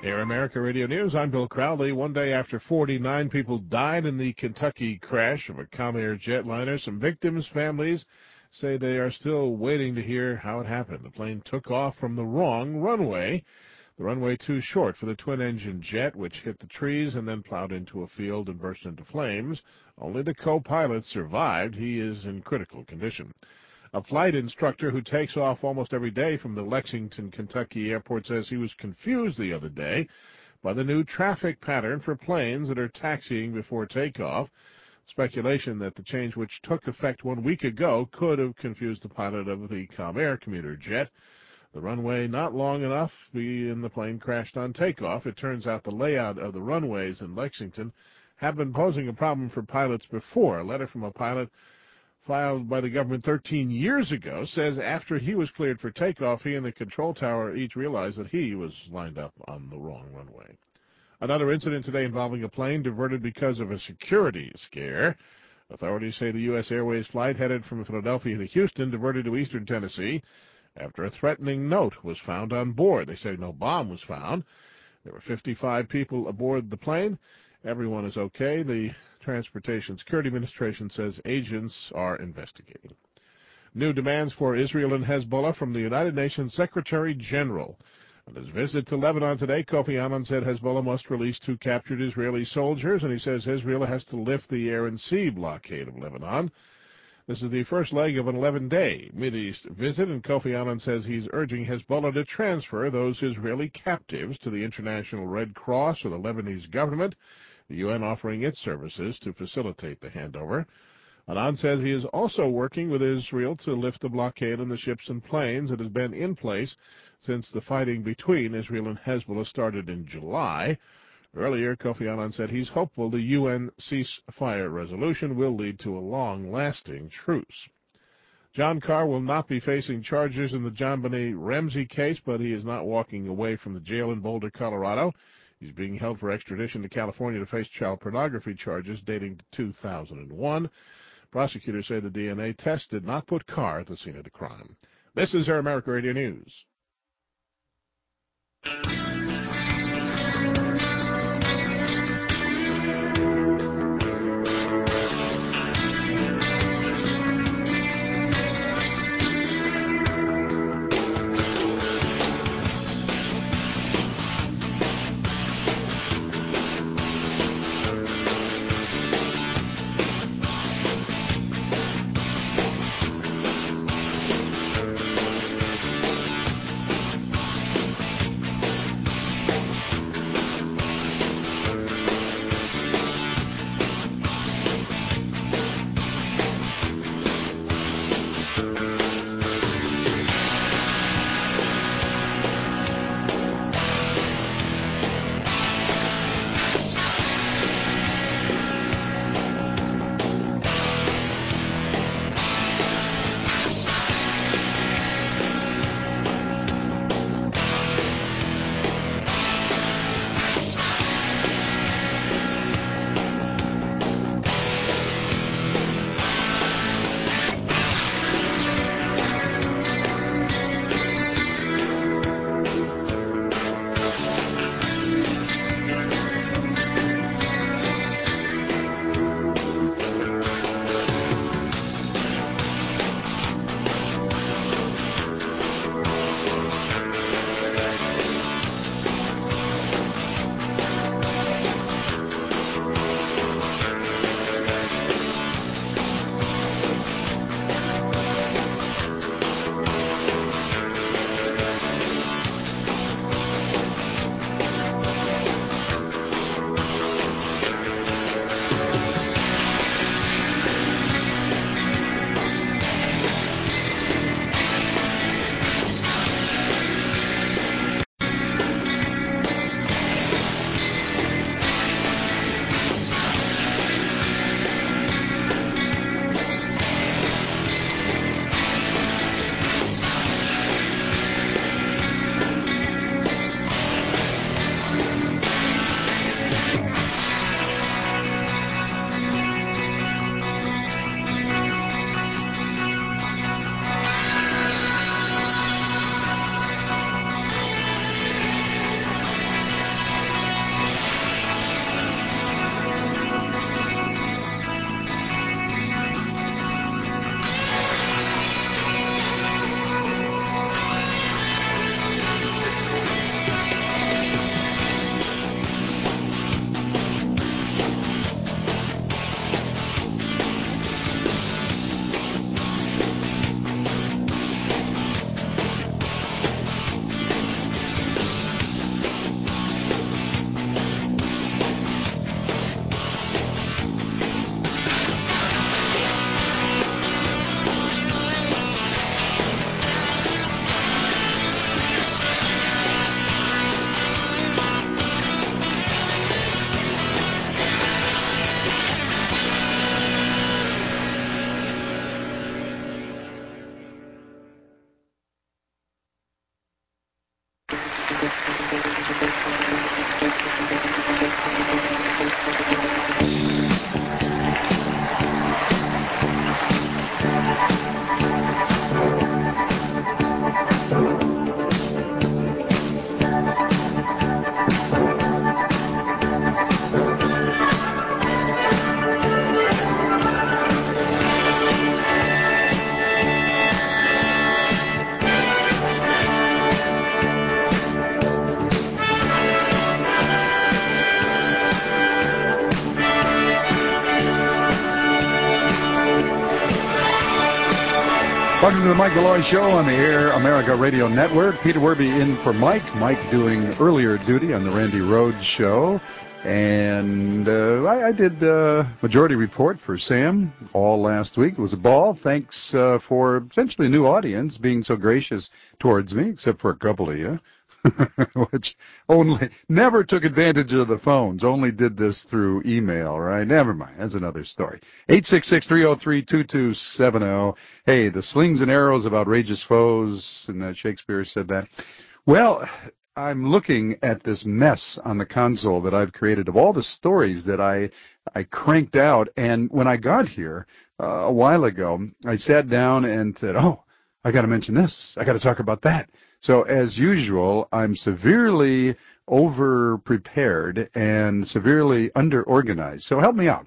Air America Radio News, I'm Bill Crowley. One day after 49 people died in the Kentucky crash of a Comair jetliner, some victims' families say they are still waiting to hear how it happened. The plane took off from the wrong runway, the runway too short for the twin-engine jet, which hit the trees and then plowed into a field and burst into flames. Only the co-pilot survived. He is in critical condition. A flight instructor who takes off almost every day from the Lexington, Kentucky airport says he was confused the other day by the new traffic pattern for planes that are taxiing before takeoff. Speculation that the change, which took effect 1 week ago, could have confused the pilot of the Comair commuter jet. The runway not long enough, and the plane crashed on takeoff. It turns out the layout of the runways in Lexington have been posing a problem for pilots before. A letter from a pilot filed by the government 13 years ago says after he was cleared for takeoff, he and the control tower each realized that he was lined up on the wrong runway. Another incident today involving a plane diverted because of a security scare. Authorities say the U.S. Airways flight headed from Philadelphia to Houston diverted to eastern Tennessee after a threatening note was found on board. They say no bomb was found. There were 55 people aboard the plane. Everyone is okay. The Transportation Security Administration says agents are investigating. New demands for Israel and Hezbollah from the United Nations Secretary General. On his visit to Lebanon today, Kofi Annan said Hezbollah must release 2 captured Israeli soldiers, and he says Israel has to lift the air and sea blockade of Lebanon. This is the first leg of an 11-day Mideast visit, and Kofi Annan says he's urging Hezbollah to transfer those Israeli captives to the International Red Cross or the Lebanese government, the UN offering its services to facilitate the handover. Annan says he is also working with Israel to lift the blockade on the ships and planes that has been in place since the fighting between Israel and Hezbollah started in July. Earlier, Kofi Annan said he's hopeful the UN ceasefire resolution will lead to a long-lasting truce. John Carr will not be facing charges in the JonBenét Ramsey case, but he is not walking away from the jail in Boulder, Colorado. He's being held for extradition to California to face child pornography charges dating to 2001. Prosecutors say the DNA test did not put Carr at the scene of the crime. This is Air America Radio News. Welcome to the Mike Malloy Show on the Air America Radio Network. Peter Werby in for Mike. Mike doing earlier duty on the Randy Rhoads Show. And I did Majority Report for Sam all last week. It was a ball. Thanks for essentially a new audience being so gracious towards me, except for a couple of you, which only never took advantage of the phones, only did this through email, right? Never mind. That's another story. 866-303-2270. Hey, the slings and arrows of outrageous foes, and Shakespeare said that. Well, I'm looking at this mess on the console that I've created of all the stories that I cranked out, and when I got here a while ago, I sat down and said, oh, I got to mention this. I got to talk about that. So as usual, I'm severely over-prepared and severely under-organized. So help me out.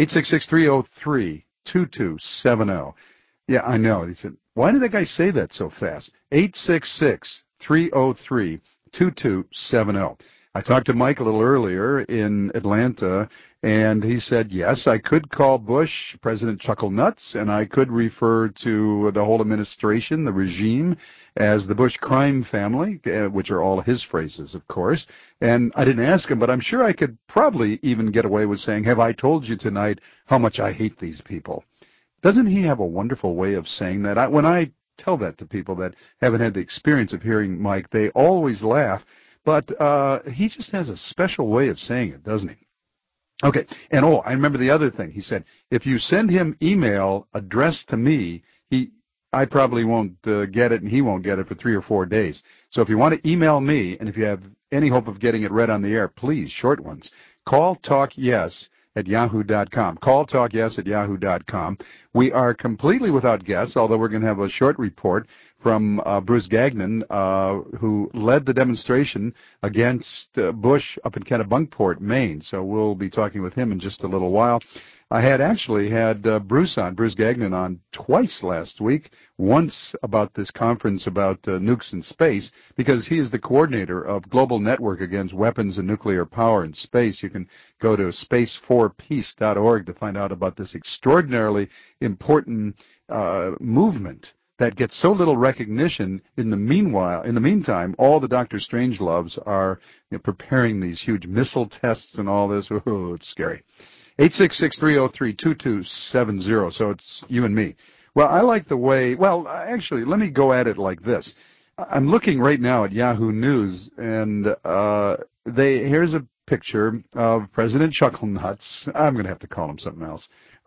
866-303-2270. Yeah, I know. He said, why did that guy say that so fast? 866-303-2270. I talked to Mike a little earlier in Atlanta, and he said, yes, I could call Bush President Chucklenuts, and I could refer to the whole administration, the regime, as the Bush crime family, which are all his phrases, of course. And I didn't ask him, but I'm sure I could probably even get away with saying, have I told you tonight how much I hate these people? Doesn't he have a wonderful way of saying that? When I tell that to people that haven't had the experience of hearing Mike, they always laugh. But he just has a special way of saying it, doesn't he? Okay, and I remember the other thing. He said, if you send him email addressed to me, I probably won't get it, and he won't get it for 3 or 4 days. So if you want to email me, and if you have any hope of getting it read on the air, please, short ones, calltalkyes@yahoo.com. Calltalkyes@yahoo.com. We are completely without guests, although we're going to have a short report from Bruce Gagnon, who led the demonstration against Bush up in Kennebunkport, Maine. So we'll be talking with him in just a little while. I had actually had Bruce Gagnon on twice last week, once about this conference about nukes in space, because he is the coordinator of Global Network Against Weapons and Nuclear Power in Space. You can go to space4peace.org to find out about this extraordinarily important movement that gets so little recognition. In the meantime, all the Dr. Strangeloves are preparing these huge missile tests and all this. Oh, it's scary. 866-303-2270, so it's you and me. Well, I like the way, actually, let me go at it like this. I'm looking right now at Yahoo News, and here's a picture of President Chucklenuts. I'm going to have to call him something else.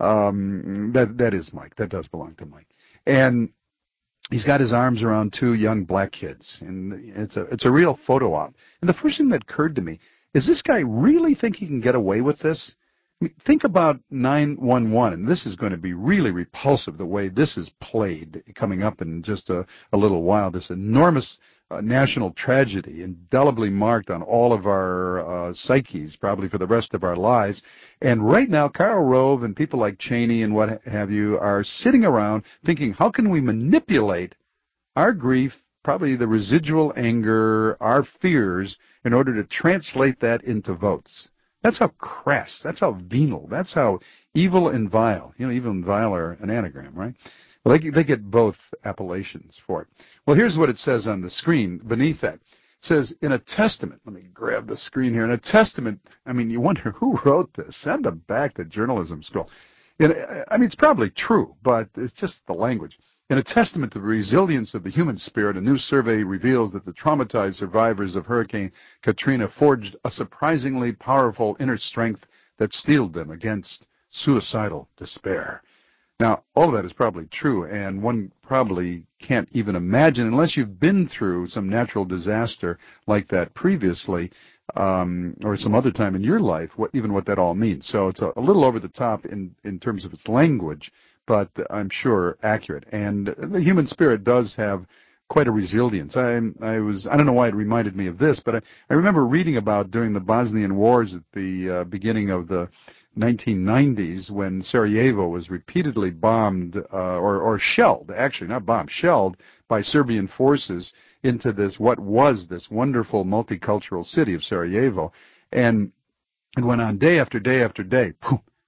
That is Mike. That does belong to Mike. And he's got his arms around 2 young black kids, and it's a real photo op. And the first thing that occurred to me, is this guy really think he can get away with this? I mean, think about 9/11, and this is going to be really repulsive, the way this is played coming up in just a little while. This enormous national tragedy, indelibly marked on all of our psyches, probably for the rest of our lives. And right now, Karl Rove and people like Cheney and what have you are sitting around thinking, how can we manipulate our grief, probably the residual anger, our fears, in order to translate that into votes? That's how crass, that's how venal, that's how evil and vile. Evil and vile are an anagram, right? Well, they get both appellations for it. Well, here's what it says on the screen beneath that. It says, in a testament, let me grab the screen here, in a testament, I mean, you wonder who wrote this. Send them back to journalism school. It's probably true, but it's just the language. In a testament to the resilience of the human spirit, a new survey reveals that the traumatized survivors of Hurricane Katrina forged a surprisingly powerful inner strength that steeled them against suicidal despair. Now, all of that is probably true, and one probably can't even imagine, unless you've been through some natural disaster like that previously, or some other time in your life, what that all means. So it's a little over the top in terms of its language, but I'm sure accurate. And the human spirit does have quite a resilience. I don't know why it reminded me of this, but I remember reading about during the Bosnian Wars at the beginning of the 1990s, when Sarajevo was repeatedly bombed or shelled, actually not bombed, shelled by Serbian forces into what was this wonderful multicultural city of Sarajevo. And it went on day after day after day.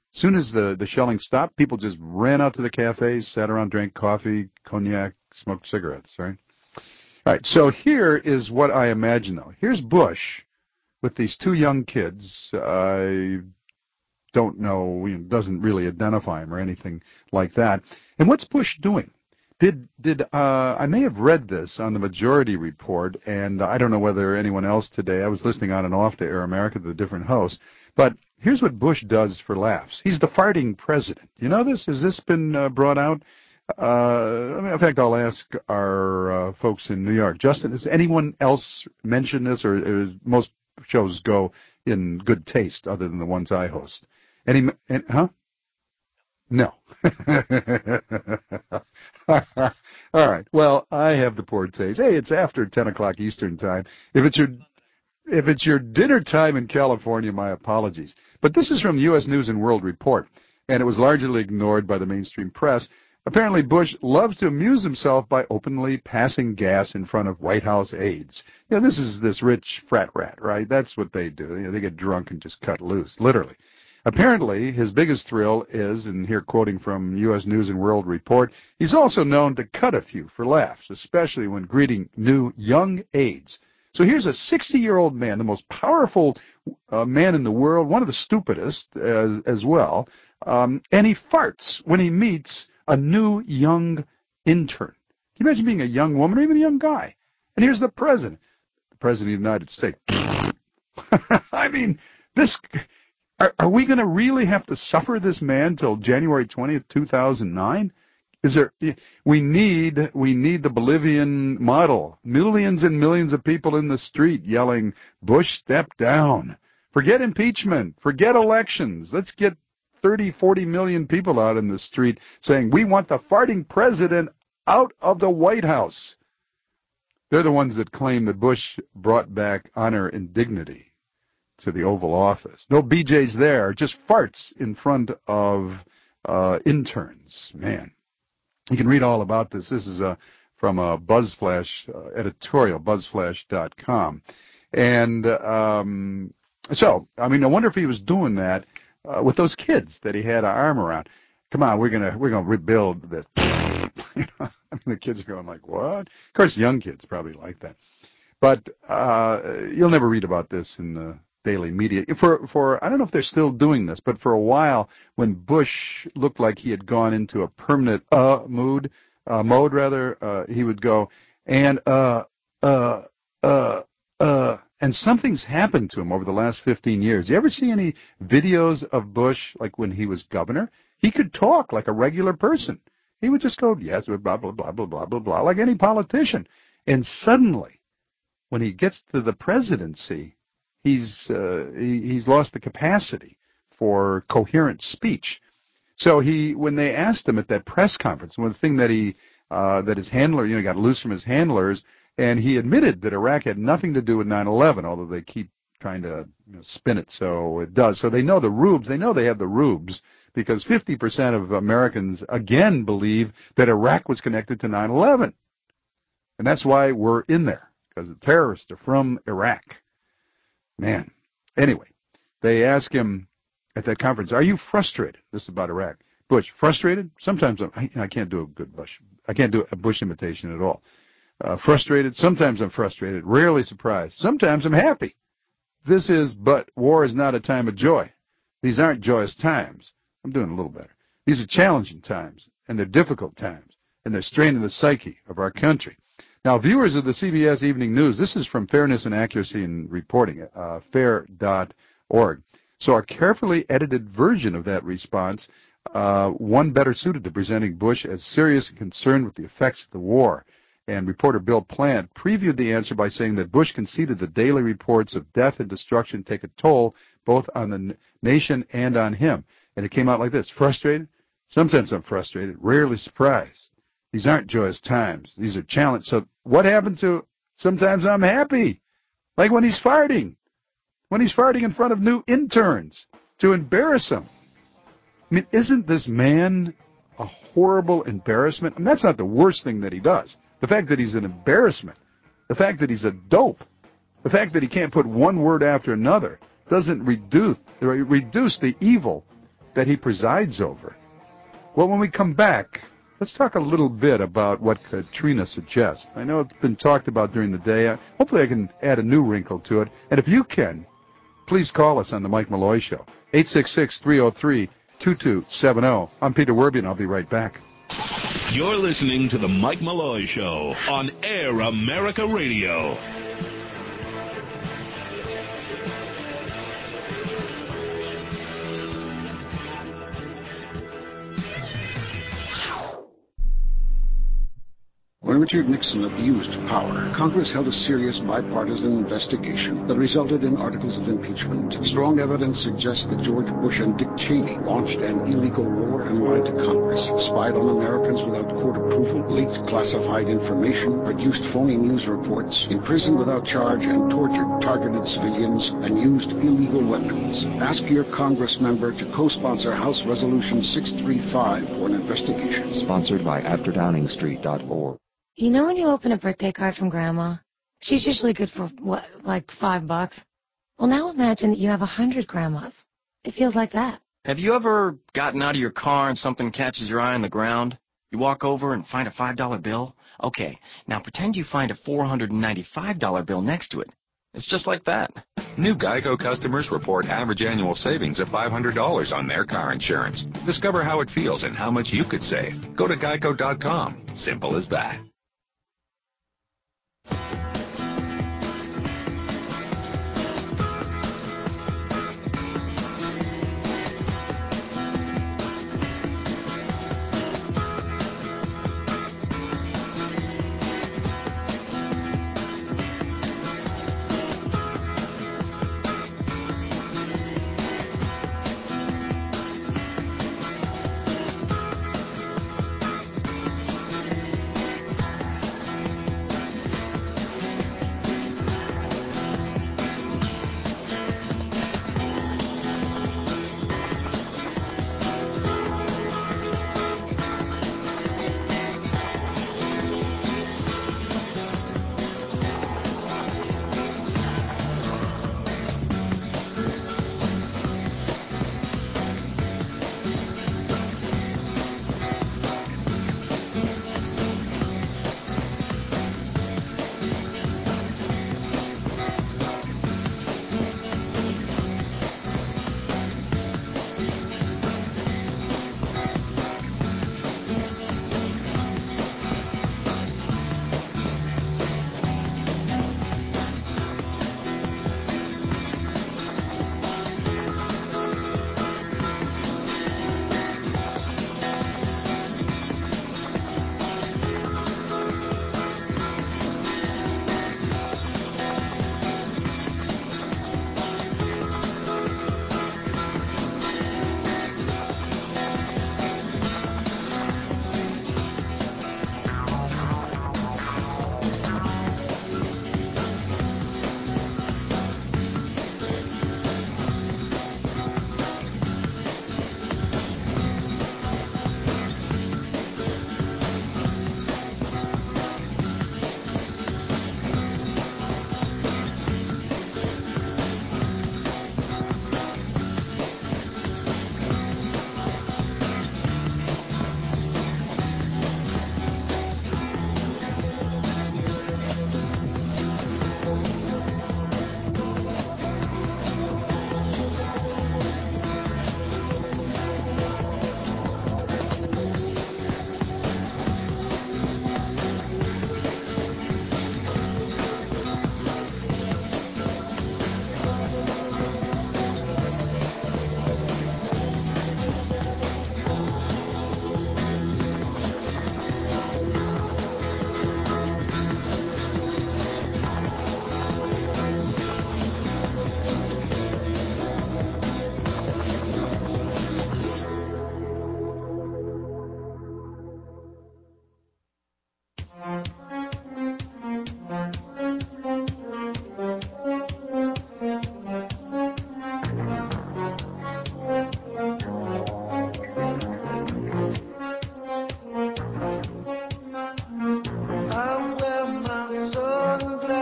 As soon as the shelling stopped, people just ran out to the cafes, sat around, drank coffee, cognac, smoked cigarettes, right? All right, so here is what I imagine, though. Here's Bush with these two young kids. I don't know, doesn't really identify him or anything like that. And what's Bush doing? I may have read this on the Majority Report, and I don't know whether anyone else today, I was listening on and off to Air America, the different hosts, but here's what Bush does for laughs. He's the farting president. You know this? Has this been brought out? In fact, I'll ask our folks in New York. Justin, has anyone else mentioned this, or most shows go in good taste other than the ones I host? Huh? No. All right. Well, I have the poor taste. Hey, it's after 10 o'clock Eastern time. If it's your dinner time in California, my apologies. But this is from U.S. News and World Report, and it was largely ignored by the mainstream press. Apparently, Bush loves to amuse himself by openly passing gas in front of White House aides. This is this rich frat rat, right? That's what they do. They get drunk and just cut loose, literally. Apparently, his biggest thrill is, and here quoting from U.S. News and World Report, he's also known to cut a few for laughs, especially when greeting new young aides. So here's a 60-year-old man, the most powerful man in the world, one of the stupidest as well, and he farts when he meets a new young intern. Can you imagine being a young woman or even a young guy? And here's the president of the United States. I mean, this... Are we going to really have to suffer this man till January 20th, 2009? We need the Bolivian model. Millions and millions of people in the street yelling, Bush, step down. Forget impeachment. Forget elections. Let's get 30, 40 million people out in the street saying, we want the farting president out of the White House. They're the ones that claim that Bush brought back honor and dignity to the Oval Office. No BJ's there, just farts in front of interns. Man, you can read all about this. This is from a BuzzFlash editorial, buzzflash.com. And so, I wonder if he was doing that with those kids that he had an arm around. Come on, we're gonna rebuild this. The kids are going like, what? Of course, young kids probably like that. But you'll never read about this in the daily media. For I don't know if they're still doing this, but for a while, when Bush looked like he had gone into a permanent mode, he would go, and something's happened to him over the last 15 years. You ever see any videos of Bush, like when he was governor? He could talk like a regular person. He would just go, yes, blah, blah, blah, blah, blah, blah, blah, like any politician. And suddenly, when he gets to the presidency, he's lost the capacity for coherent speech. So when they asked him at that press conference, one thing that his handler, got loose from his handlers, and he admitted that Iraq had nothing to do with 9/11, although they keep trying to spin it so it does. So they know the rubes. They know they have the rubes because 50% of Americans again believe that Iraq was connected to 9/11, and that's why we're in there, because the terrorists are from Iraq. Man. Anyway, they ask him at that conference, are you frustrated? This is about Iraq. Bush, frustrated? Sometimes I can't do a good Bush. I can't do a Bush imitation at all. Frustrated? Sometimes I'm frustrated. Rarely surprised. Sometimes I'm happy. But war is not a time of joy. These aren't joyous times. I'm doing a little better. These are challenging times, and they're difficult times, and they're straining the psyche of our country. Now, viewers of the CBS Evening News, this is from Fairness and Accuracy in Reporting, fair.org. So a carefully edited version of that response, one better suited to presenting Bush as serious and concerned with the effects of the war. And reporter Bill Plant previewed the answer by saying that Bush conceded the daily reports of death and destruction take a toll both on the nation and on him. And it came out like this: frustrated? Sometimes I'm frustrated, rarely surprised. These aren't joyous times. These are challenges. So what happened to sometimes I'm happy? Like when he's farting. When he's farting in front of new interns to embarrass them. Isn't this man a horrible embarrassment? That's not the worst thing that he does. The fact that he's an embarrassment, the fact that he's a dope, the fact that he can't put one word after another doesn't reduce the evil that he presides over. Well, when we come back, let's talk a little bit about what Katrina suggests. I know it's been talked about during the day. Hopefully I can add a new wrinkle to it. And if you can, please call us on the Mike Malloy Show. 866-303-2270. I'm Peter Werby, and I'll be right back. You're listening to the Mike Malloy Show on Air America Radio. When Richard Nixon abused power, Congress held a serious bipartisan investigation that resulted in articles of impeachment. Strong evidence suggests that George Bush and Dick Cheney launched an illegal war and lied to Congress, spied on Americans without court approval, leaked classified information, produced phony news reports, imprisoned without charge and tortured targeted civilians, and used illegal weapons. Ask your Congress member to co-sponsor House Resolution 635 for an investigation. Sponsored by AfterDowningstreet.org. You know when you open a birthday card from Grandma? She's usually good for, what, like $5? Well, now imagine that you have 100 grandmas. It feels like that. Have you ever gotten out of your car and something catches your eye on the ground? You walk over and find a $5 bill? Okay, now pretend you find a $495 bill next to it. It's just like that. New GEICO customers report average annual savings of $500 on their car insurance. Discover how it feels and how much you could save. Go to geico.com. Simple as that.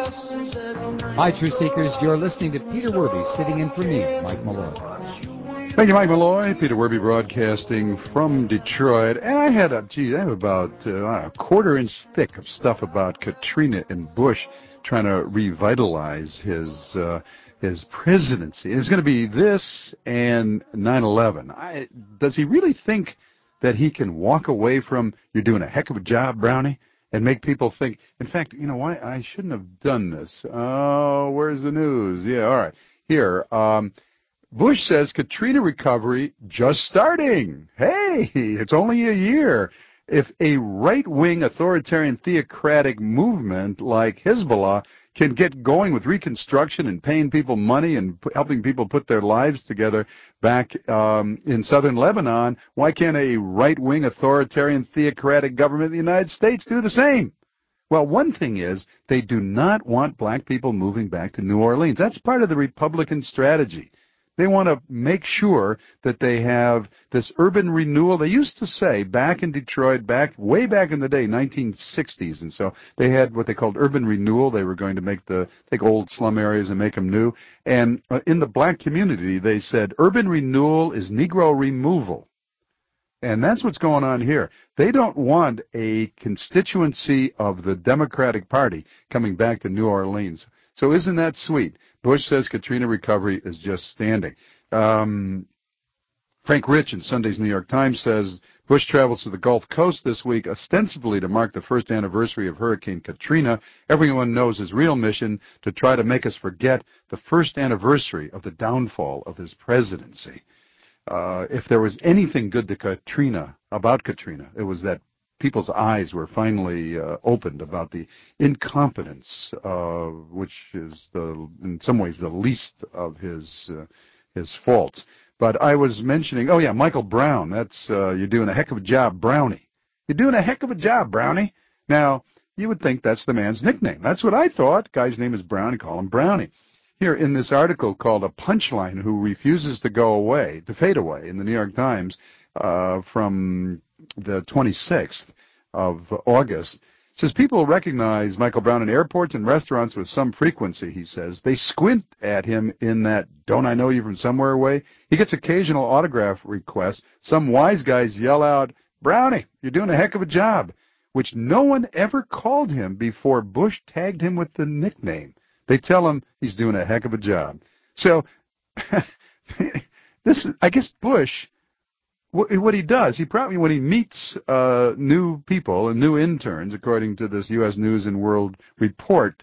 Hi, True Seekers. You're listening to Peter Werby, sitting in for me, Mike Malone. Thank you, Mike Malloy. Peter Werby broadcasting from Detroit. And I have about a quarter-inch thick of stuff about Katrina and Bush trying to revitalize his presidency. It's going to be this and 9/11. Does he really think that he can walk away from "you're doing a heck of a job, Brownie," and make people think, in fact, you know, why I shouldn't have done this? Oh, where's the news? Yeah, all right. Here, Bush says Katrina recovery just starting. Hey, it's only a year. If a right-wing authoritarian theocratic movement like Hezbollah can get going with reconstruction and paying people money and helping people put their lives together back in southern Lebanon, why can't a right-wing authoritarian theocratic government in the United States do the same? Well, one thing is they do not want black people moving back to New Orleans. That's part of the Republican strategy. They want to make sure that they have this urban renewal. They used to say back in Detroit, way back in the day, 1960s, and so they had what they called urban renewal. They were going to take old slum areas and make them new. And in the black community, they said urban renewal is Negro removal. And that's what's going on here. They don't want a constituency of the Democratic Party coming back to New Orleans. So isn't that sweet? Bush says Katrina recovery is just standing. Frank Rich in Sunday's New York Times says Bush travels to the Gulf Coast this week ostensibly to mark the first anniversary of Hurricane Katrina. Everyone knows his real mission to try to make us forget the first anniversary of the downfall of his presidency. If there was anything good to about Katrina, it was that people's eyes were finally opened about the incompetence, which is in some ways the least of his faults. But I was mentioning, Michael Brown. That's you're doing a heck of a job, Brownie. You're doing a heck of a job, Brownie. Now you would think that's the man's nickname. That's what I thought. Guy's name is Brown. You call him Brownie. Here in this article called "A Punchline Who Refuses to Fade Away" in the New York Times from the 26th of August, says people recognize Michael Brown in airports and restaurants with some frequency, he says. They squint at him in that "don't I know you from somewhere" way. He gets occasional autograph requests. Some wise guys yell out, "Brownie, you're doing a heck of a job," which no one ever called him before Bush tagged him with the nickname. They tell him he's doing a heck of a job. So, I guess Bush, what he does, when he meets new people and new interns, according to this U.S. News and World Report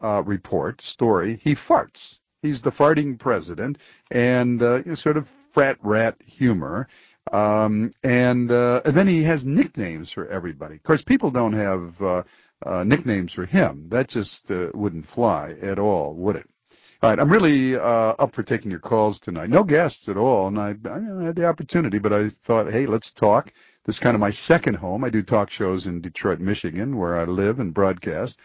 story, he farts. He's the farting president, and sort of frat rat humor. And then he has nicknames for everybody. Of course, people don't have nicknames for him. That just wouldn't fly at all, would it? All right, I'm really up for taking your calls tonight. No guests at all, and I had the opportunity, but I thought, hey, let's talk. This is kind of my second home. I do talk shows in Detroit, Michigan, where I live and broadcast.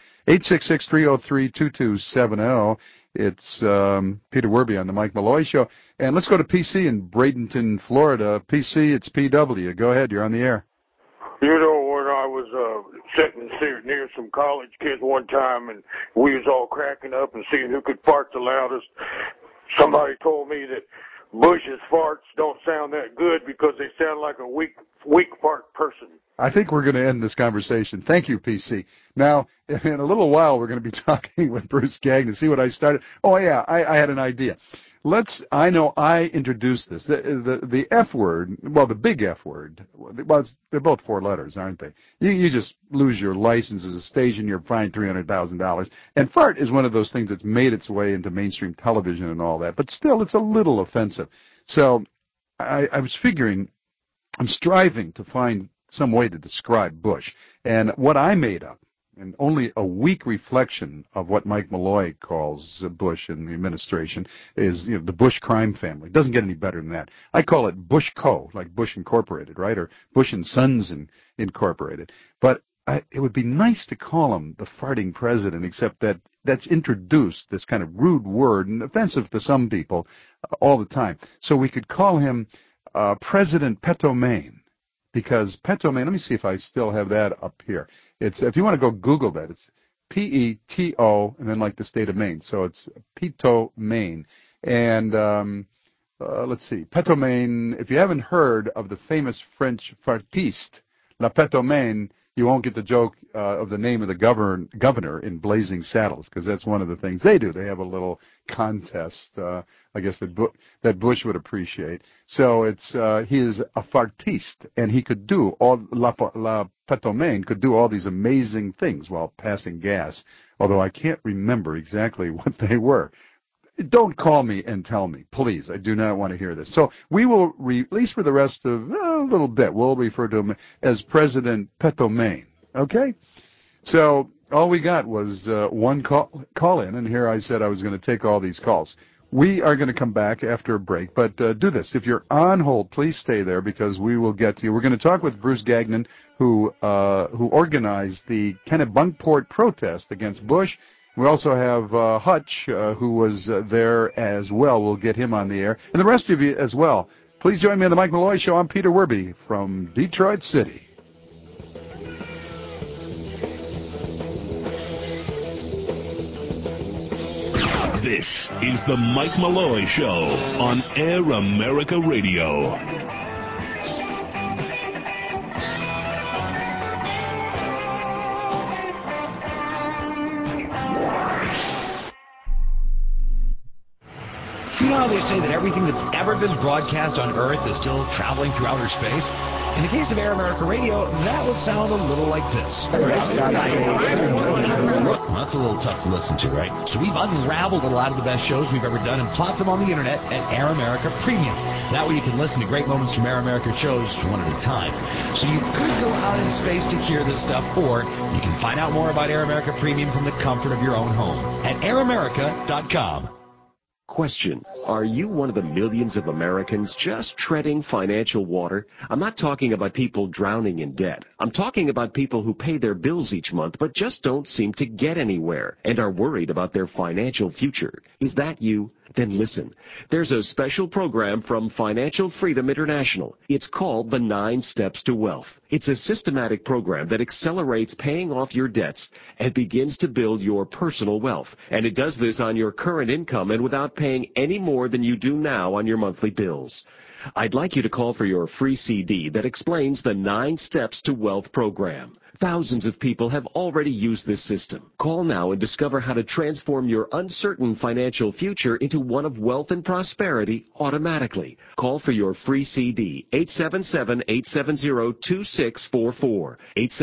866-303-2270. It's Peter Werby on the Mike Malloy Show. And let's go to PC in Bradenton, Florida. PC, it's PW. Go ahead. You're on the air. You know, when I was sitting near some college kids one time, and we was all cracking up and seeing who could fart the loudest, somebody told me that Bush's farts don't sound that good because they sound like a weak fart person. I think we're going to end this conversation. Thank you, PC. Now, in a little while, we're going to be talking with Bruce Gagnon. See what I started? Oh, yeah, I had an idea. I know I introduced this. The F word, well, the big F word, well, they're both 4 letters, aren't they? You just lose your license as a station, you're fined $300,000. And fart is one of those things that's made its way into mainstream television and all that. But still, it's a little offensive. So I was figuring, I'm striving to find some way to describe Bush. And what I made up, and only a weak reflection of what Mike Malloy calls Bush and the administration, is the Bush crime family. It doesn't get any better than that. I call it Bush Co., like Bush Incorporated, right, or Bush and Sons Incorporated. But it would be nice to call him the farting president, except that's introduced, this kind of rude word, and offensive to some people all the time. So we could call him President Petomaine. Because Petomaine, let me see if I still have that up here. If you want to go Google that, it's P-E-T-O, and then like the state of Maine. So it's Petomaine. And let's see, Pétomane. If you haven't heard of the famous French fartiste, La Pétomane, you won't get the joke of the name of the governor in Blazing Saddles, because that's one of the things they do. They have a little contest, I guess, that Bush would appreciate. So he is a fartiste, and he could do all, La Pétomane could do all these amazing things while passing gas, although I can't remember exactly what they were. Don't call me and tell me, please. I do not want to hear this. So we will, at least for the rest of a little bit, we'll refer to him as President Pétomane. Okay? So all we got was one call in, and here I said I was going to take all these calls. We are going to come back after a break, but do this. If you're on hold, please stay there because we will get to you. We're going to talk with Bruce Gagnon, who organized the Kennebunkport protest against Bush. We also have Hutch, who was there as well. We'll get him on the air. And the rest of you as well. Please join me on the Mike Malloy Show. I'm Peter Werby from Detroit City. This is the Mike Malloy Show on Air America Radio. You know how they say that everything that's ever been broadcast on Earth is still traveling through outer space? In the case of Air America Radio, that would sound a little like this. Well, that's a little tough to listen to, right? So we've unraveled a lot of the best shows we've ever done and plopped them on the internet at Air America Premium. That way you can listen to great moments from Air America shows one at a time. So you could go out in space to hear this stuff, or you can find out more about Air America Premium from the comfort of your own home at airamerica.com. Question. Are you one of the millions of Americans just treading financial water? I'm not talking about people drowning in debt. I'm talking about people who pay their bills each month but just don't seem to get anywhere and are worried about their financial future. Is that you? Then listen. There's a special program from Financial Freedom International. It's called the 9 Steps to Wealth. It's a systematic program that accelerates paying off your debts and begins to build your personal wealth. And it does this on your current income and without paying any more than you do now on your monthly bills. I'd like you to call for your free CD that explains the 9 Steps to Wealth program. Thousands of people have already used this system. Call now and discover how to transform your uncertain financial future into one of wealth and prosperity automatically. Call for your free CD, 877-870-2644,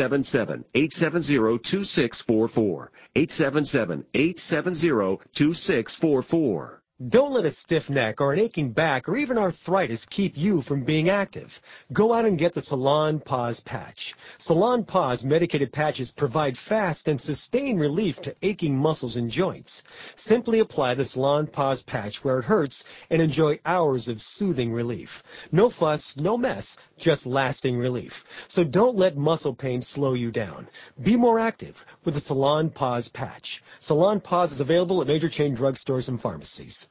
877-870-2644, 877-870-2644. Don't let a stiff neck or an aching back or even arthritis keep you from being active. Go out and get the Salon Pause Patch. Salon Pause medicated patches provide fast and sustained relief to aching muscles and joints. Simply apply the Salon Pause Patch where it hurts and enjoy hours of soothing relief. No fuss, no mess, just lasting relief. So don't let muscle pain slow you down. Be more active with the Salon Pause Patch. Salon Pause is available at major chain drugstores and pharmacies.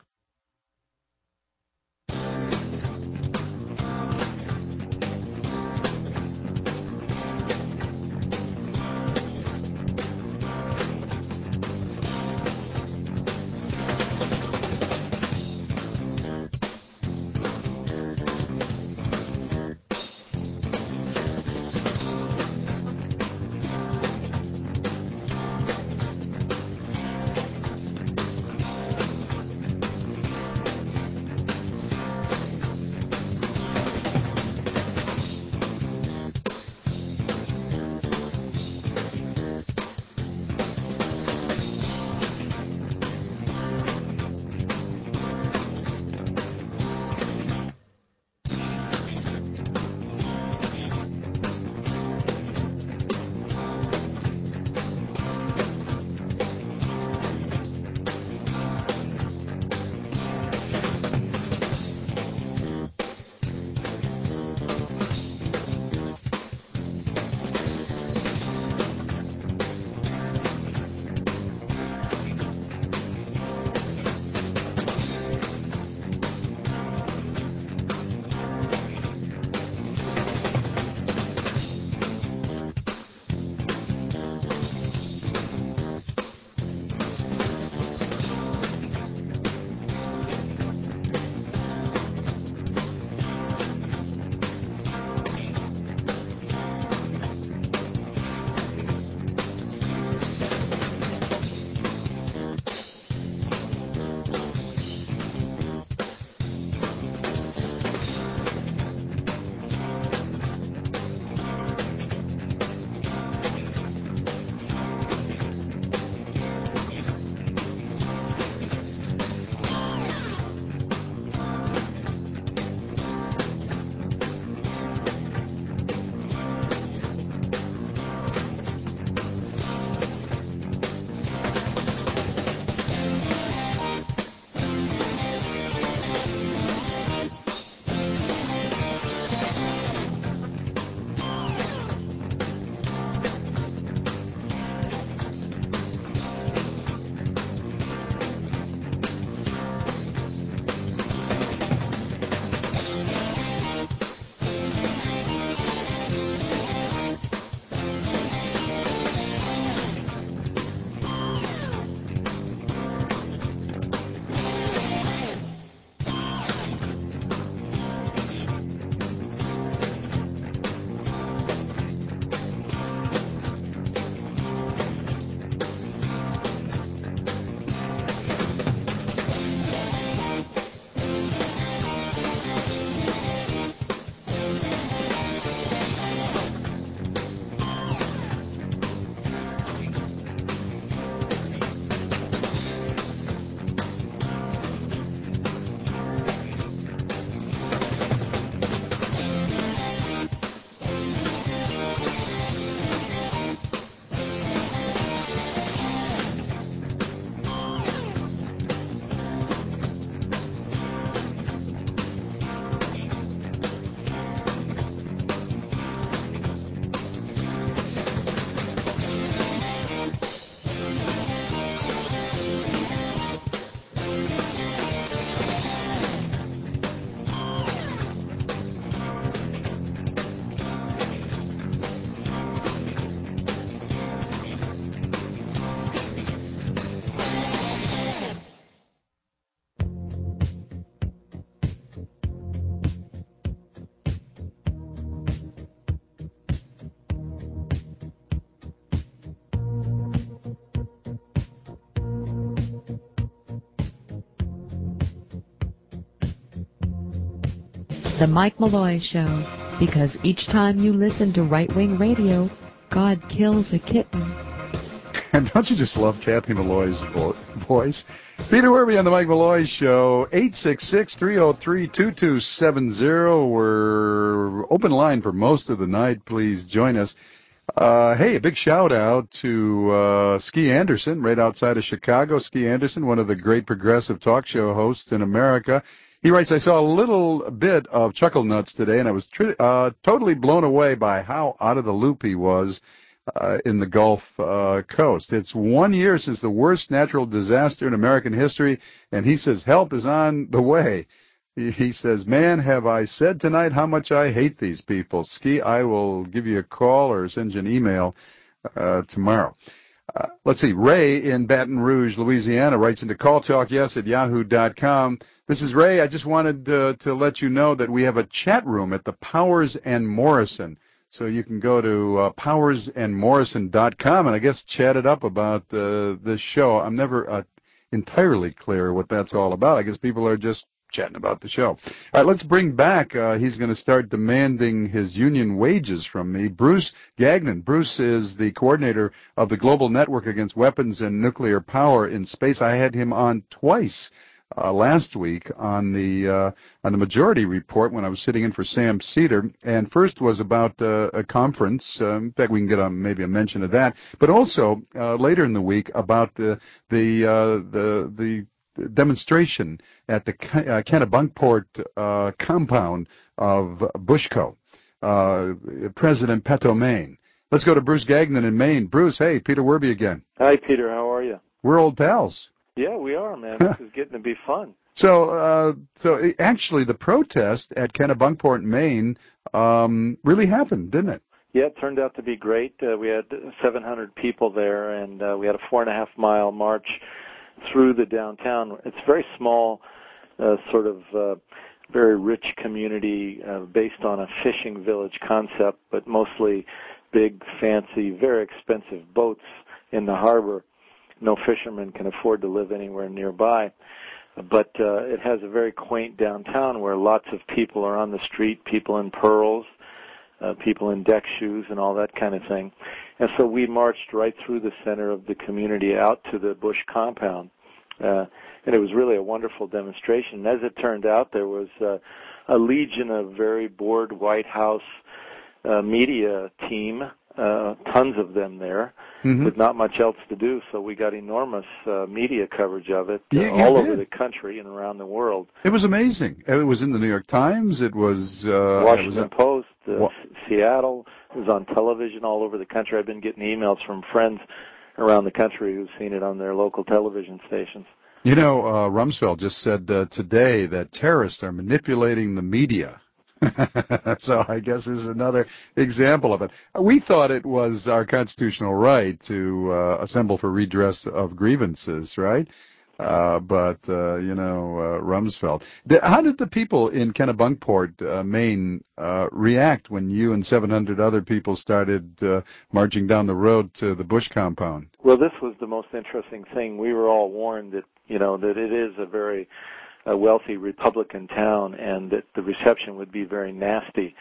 The Mike Malloy Show, because each time you listen to right-wing radio, God kills a kitten. And don't you just love Kathy Malloy's voice? Peter Werby on the Mike Malloy Show, 866-303-2270. We're open line for most of the night. Please join us. Hey, a big shout-out to Ski Anderson, right outside of Chicago. Ski Anderson, one of the great progressive talk show hosts in America. He writes, I saw a little bit of Chuckle Nuts today, and I was totally blown away by how out of the loop he was in the Gulf Coast. It's 1 year since the worst natural disaster in American history, and he says help is on the way. He says, man, have I said tonight how much I hate these people. Ski, I will give you a call or send you an email tomorrow. Let's see. Ray in Baton Rouge, Louisiana, writes into calltalkyes@yahoo.com. This is Ray. I just wanted to let you know that we have a chat room at the Powers and Morrison. So you can go to powersandmorrison.com and I guess chat it up about this show. I'm never entirely clear what that's all about. I guess people are just chatting about the show. All right, let's bring back, he's going to start demanding his union wages from me, Bruce Gagnon. Bruce is the coordinator of the Global Network Against Weapons and Nuclear Power in Space. I had him on twice last week on the Majority Report when I was sitting in for Sam Cedar, and first was about a conference. In fact, we can get maybe a mention of that, but also later in the week about the demonstration at the Kennebunkport compound of Bushco, President Peto, Maine. Let's go to Bruce Gagnon in Maine. Bruce, hey, Peter Werby again. Hi, Peter. How are you? We're old pals. Yeah, we are, man. This is getting to be fun. So actually, the protest at Kennebunkport, Maine, really happened, didn't it? Yeah, it turned out to be great. We had 700 people there, and we had a 4.5-mile march through the downtown. It's a very small, sort of very rich community based on a fishing village concept, but mostly big, fancy, very expensive boats in the harbor. No fisherman can afford to live anywhere nearby. But it has a very quaint downtown where lots of people are on the street, people in pearls, people in deck shoes and all that kind of thing. And so we marched right through the center of the community out to the Bush compound. And it was really a wonderful demonstration. As it turned out, there was a legion of very bored White House media team, tons of them there, with not much else to do. So we got enormous media coverage of it all over the country and around the world. It was amazing. It was in the New York Times. It was Washington Post, Seattle. It was on television all over the country. I've been getting emails from friends around the country who've seen it on their local television stations. You know, Rumsfeld just said today that terrorists are manipulating the media. So I guess this is another example of it. We thought it was our constitutional right to assemble for redress of grievances, right? But Rumsfeld. How did the people in Kennebunkport, Maine, react when you and 700 other people started marching down the road to the Bush compound? Well, this was the most interesting thing. We were all warned that, that it is a very wealthy Republican town and that the reception would be very nasty.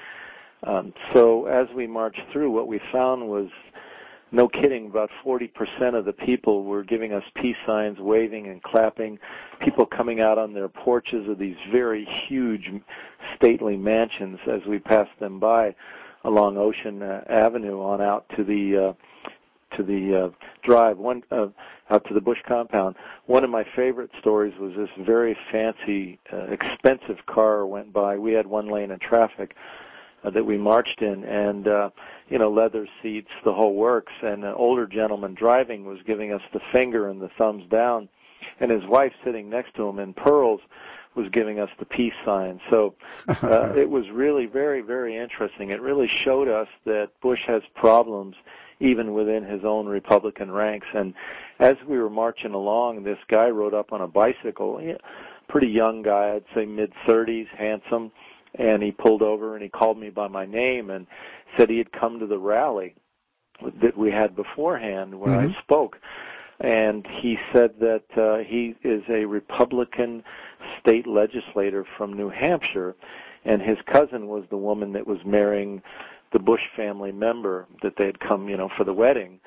So as we marched through, what we found was, no kidding, about 40% of the people were giving us peace signs, waving and clapping, people coming out on their porches of these very huge, stately mansions as we passed them by along Ocean Avenue on out to the drive, out to the Bush compound. One of my favorite stories was this very fancy, expensive car went by. We had one lane of traffic that we marched in, and leather seats, the whole works, and an older gentleman driving was giving us the finger and the thumbs down, and his wife sitting next to him in pearls was giving us the peace sign. So it was really very, very interesting. It really showed us that Bush has problems even within his own Republican ranks. And as we were marching along, this guy rode up on a bicycle, pretty young guy, I'd say mid-30s, handsome, and he pulled over and he called me by my name and said he had come to the rally that we had beforehand when I spoke. And he said that he is a Republican state legislator from New Hampshire, and his cousin was the woman that was marrying the Bush family member that they had come, for the wedding.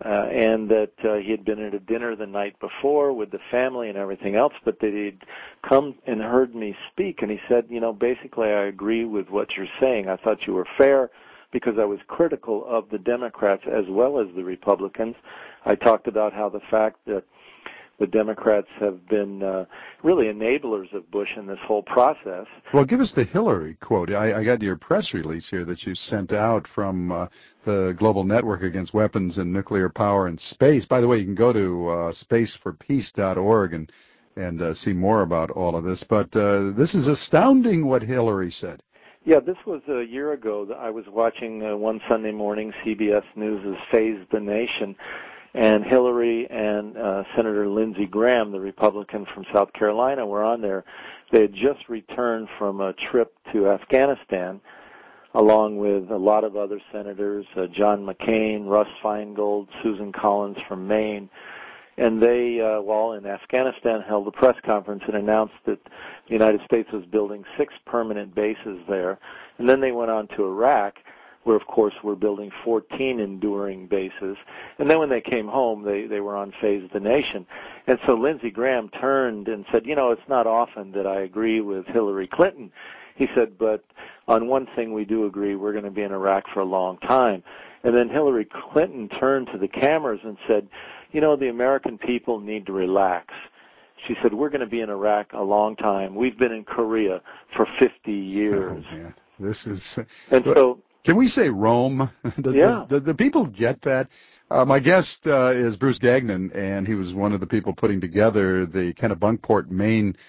And that he had been at a dinner the night before with the family and everything else, but that he'd come and heard me speak, and he said, basically I agree with what you're saying. I thought you were fair because I was critical of the Democrats as well as the Republicans. I talked about how the fact that the Democrats have been really enablers of Bush in this whole process. Well, give us the Hillary quote. I got your press release here that you sent out from the Global Network Against Weapons and Nuclear Power in Space. By the way, you can go to spaceforpeace.org and see more about all of this. But this is astounding what Hillary said. Yeah, this was a year ago that I was watching one Sunday morning CBS News' Phase the Nation, and Hillary and Senator Lindsey Graham, the Republican from South Carolina, were on there. They had just returned from a trip to Afghanistan, along with a lot of other senators, John McCain, Russ Feingold, Susan Collins from Maine. And they, while in Afghanistan, held a press conference and announced that the United States was building 6 permanent bases there. And then they went on to Iraq, where, of course, we're building 14 enduring bases. And then when they came home, they were on Phase the Nation. And so Lindsey Graham turned and said, it's not often that I agree with Hillary Clinton. He said, but on one thing we do agree, we're going to be in Iraq for a long time. And then Hillary Clinton turned to the cameras and said, the American people need to relax. She said, we're going to be in Iraq a long time. We've been in Korea for 50 years. Oh, man. This is... And so... Can we say Rome? The people get that. My guest is Bruce Gagnon, and he was one of the people putting together the Kennebunkport, Maine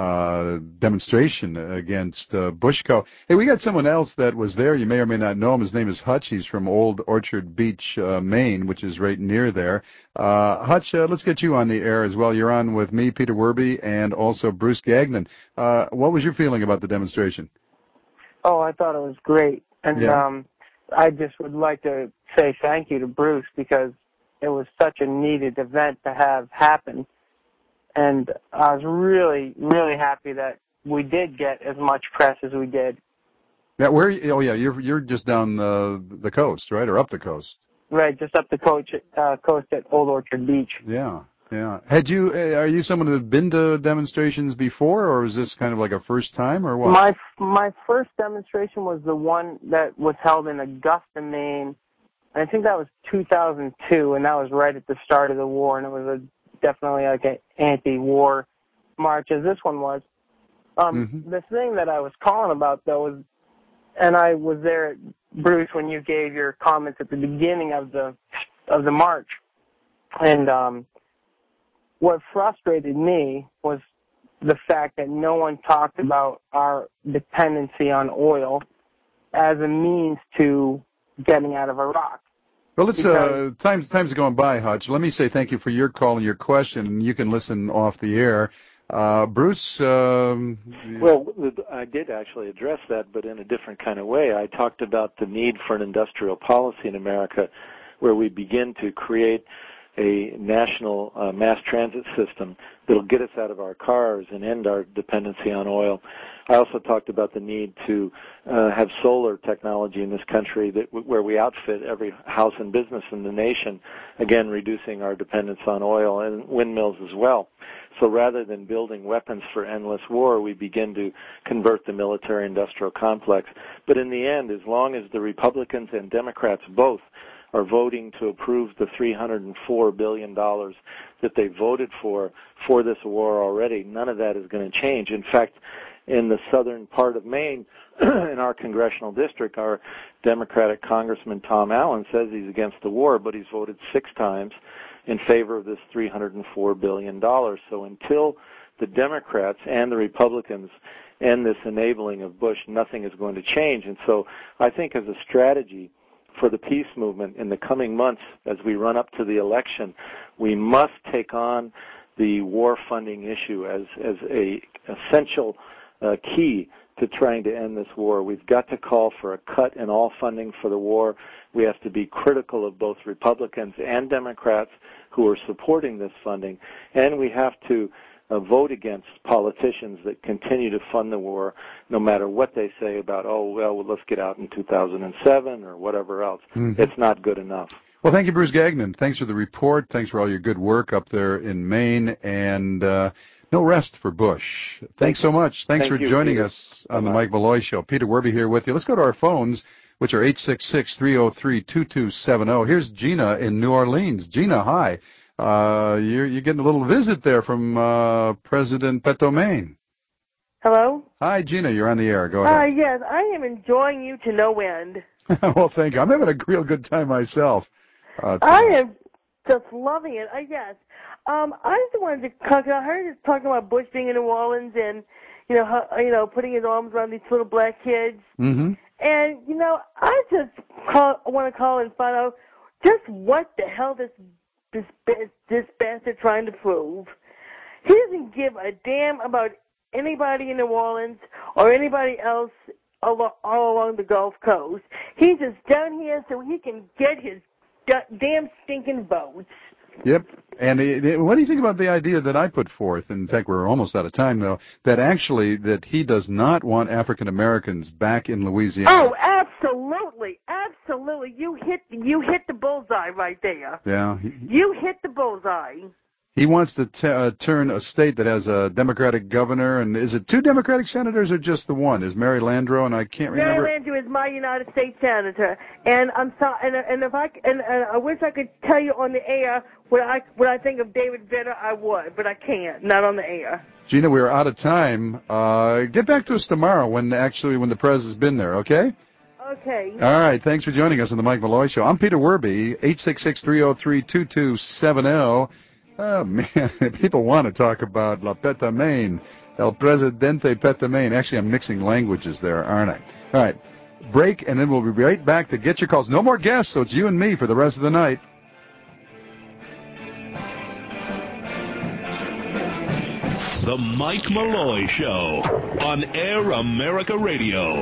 demonstration against Bushco. Hey, we got someone else that was there. You may or may not know him. His name is Hutch. He's from Old Orchard Beach, Maine, which is right near there. Hutch, let's get you on the air as well. You're on with me, Peter Werby, and also Bruce Gagnon. What was your feeling about the demonstration? Oh, I thought it was great. And I just would like to say thank you to Bruce because it was such a needed event to have happen. And I was really, really happy that we did get as much press as we did. Yeah, you're just down the coast, right, or up the coast? Right, just up the coast at Old Orchard Beach. Yeah. Are you someone who had been to demonstrations before, or is this kind of like a first time, or what? My first demonstration was the one that was held in Augusta, Maine. I think that was 2002, and that was right at the start of the war, and it was definitely like an anti-war march, as this one was. The thing that I was calling about, though, is, and I was there, Bruce, when you gave your comments at the beginning of the march, and what frustrated me was the fact that no one talked about our dependency on oil as a means to getting out of Iraq. Well, let's time's going by, Hutch. Let me say thank you for your call and your question. You can listen off the air. Bruce? Well, I did actually address that, but in a different kind of way. I talked about the need for an industrial policy in America where we begin to create a national mass transit system that will get us out of our cars and end our dependency on oil. I also talked about the need to have solar technology in this country where we outfit every house and business in the nation, again, reducing our dependence on oil, and windmills as well. So rather than building weapons for endless war, we begin to convert the military-industrial complex. But in the end, as long as the Republicans and Democrats both are voting to approve the $304 billion that they voted for this war already, none of that is going to change. In fact, in the southern part of Maine, in our congressional district, our Democratic Congressman Tom Allen says he's against the war, but he's voted 6 times in favor of this $304 billion. So until the Democrats and the Republicans end this enabling of Bush, nothing is going to change. And so I think as a strategy for the peace movement in the coming months as we run up to the election, we must take on the war funding issue as a essential key to trying to end this war. We've got to call for a cut in all funding for the war. We have to be critical of both Republicans and Democrats who are supporting this funding, and we have to vote against politicians that continue to fund the war, no matter what they say about, let's get out in 2007 or whatever else. Mm-hmm. It's not good enough. Well, thank you, Bruce Gagnon. Thanks for the report. Thanks for all your good work up there in Maine. And no rest for Bush. Thanks so much. Thanks for joining us on the Mike Malloy Show. Peter Werby here with you. Let's go to our phones, which are 866-303-2270. Here's Gina in New Orleans. Gina, hi. You're getting a little visit there from President Petomane. Hello? Hi, Gina. You're on the air. Go ahead. Yes, I am enjoying you to no end. Well, thank you. I'm having a real good time myself. I am just loving it. I just wanted to talk. I heard you talking about Bush being in New Orleans and putting his arms around these little black kids. Mm-hmm. And I just want to call and find out just what the hell this bastard trying to prove. He doesn't give a damn about anybody in New Orleans or anybody else all along the Gulf Coast. He's just down here so he can get his damn stinking votes. Yep. And what do you think about the idea that I put forth? In fact, we're almost out of time, though, that he does not want African Americans back in Louisiana. Oh, absolutely. Absolutely. You hit the bullseye right there. Yeah. You hit the bullseye. He wants to turn a state that has a Democratic governor, and is it 2 Democratic senators or just the one? Is Mary Landrieu, and I can't remember. Mary Landrieu is my United States senator, and I'm sorry, and if I wish I could tell you on the air what I think of David Vitter, I would, but I can't, not on the air. Gina, we're out of time. Get back to us tomorrow when the press has been there, okay? Okay. All right. Thanks for joining us on the Mike Malloy Show. I'm Peter Werby, 866-303-2270. Oh, man, people want to talk about La Petomane, El Presidente Petomane. Actually, I'm mixing languages there, aren't I? All right, break, and then we'll be right back to get your calls. No more guests, so it's you and me for the rest of the night. The Mike Malloy Show on Air America Radio.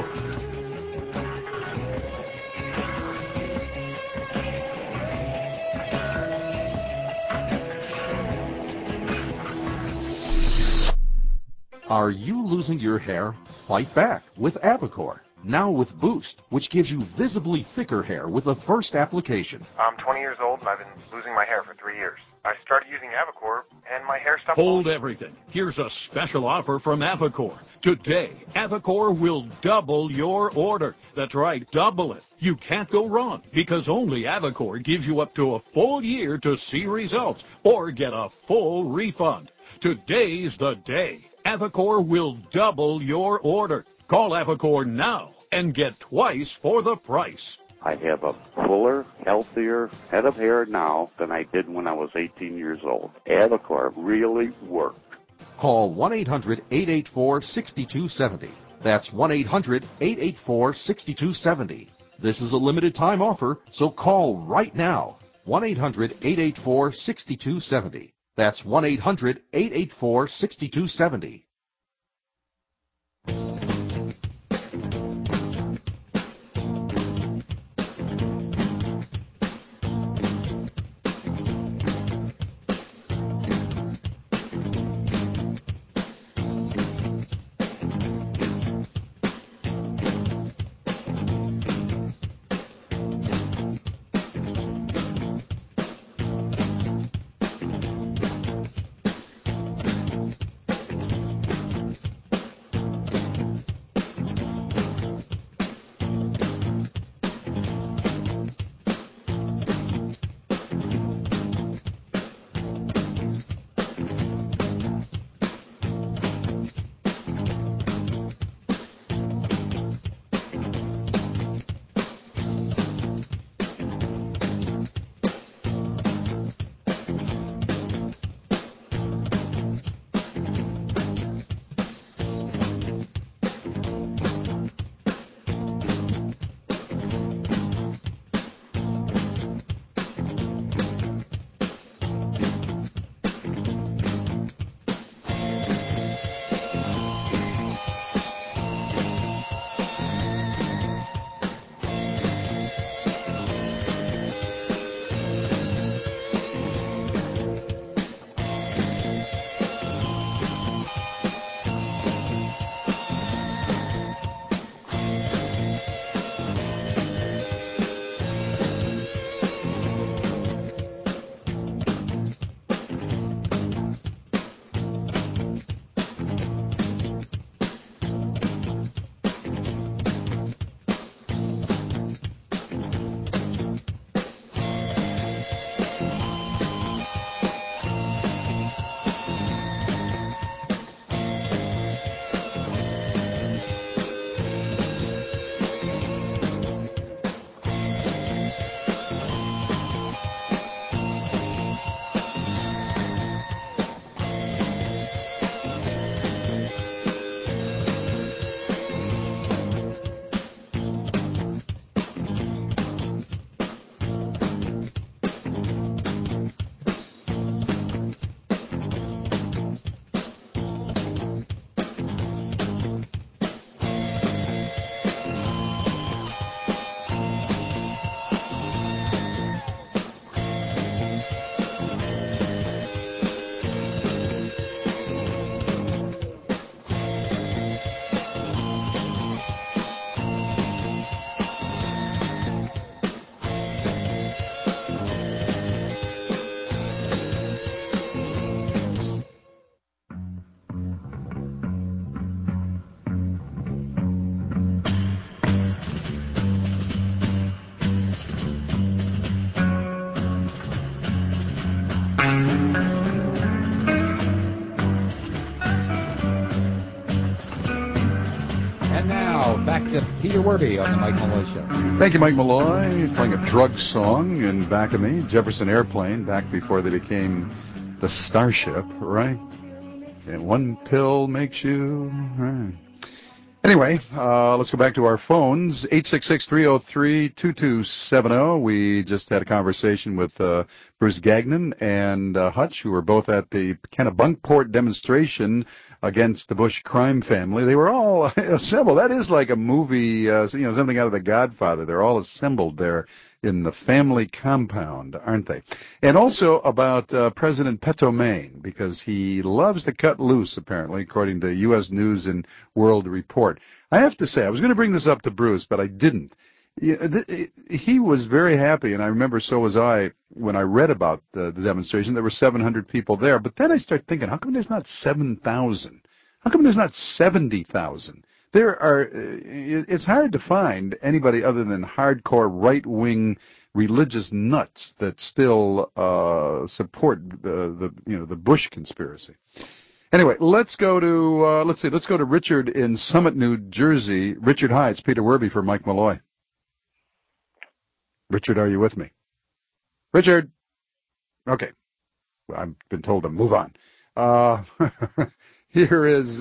Are you losing your hair? Fight back with Avocor. Now with Boost, which gives you visibly thicker hair with the first application. I'm 20 years old and I've been losing my hair for 3 years. I started using Avocor and my hair stopped. Hold everything. Here's a special offer from Avocor. Today, Avocor will double your order. That's right, double it. You can't go wrong because only Avocor gives you up to a full year to see results or get a full refund. Today's the day. Avocor will double your order. Call Avocor now and get twice for the price. I have a fuller, healthier head of hair now than I did when I was 18 years old. Avocor really worked. Call 1-800-884-6270. That's 1-800-884-6270. This is a limited time offer, so call right now. 1-800-884-6270. That's 1-800-884-6270. And now, back to Peter Werby on the Mike Malloy Show. Thank you, Mike Malloy. Playing a drug song in back of me, Jefferson Airplane, back before they became the Starship, right? And one pill makes you... Right. Anyway, let's go back to our phones. 866-303-2270. We just had a conversation with Bruce Gagnon and Hutch, who were both at the Kennebunkport demonstration against the Bush crime family. They were all assembled. That is like a movie, something out of The Godfather. They're all assembled there in the family compound, aren't they? And also about President Petomane, because he loves to cut loose, apparently, according to U.S. News and World Report. I have to say, I was going to bring this up to Bruce, but I didn't. He was very happy, and I remember so was I when I read about the demonstration. There were 700 people there, but then I started thinking, how come there's not 7,000? How come there's not 70,000? There are. It's hard to find anybody other than hardcore right-wing religious nuts that still support the Bush conspiracy. Anyway, let's go to Richard in Summit, New Jersey. Richard, hi, it's Peter Werby for Mike Malloy. Richard, are you with me? Richard. Okay, I've been told to move on. Here is.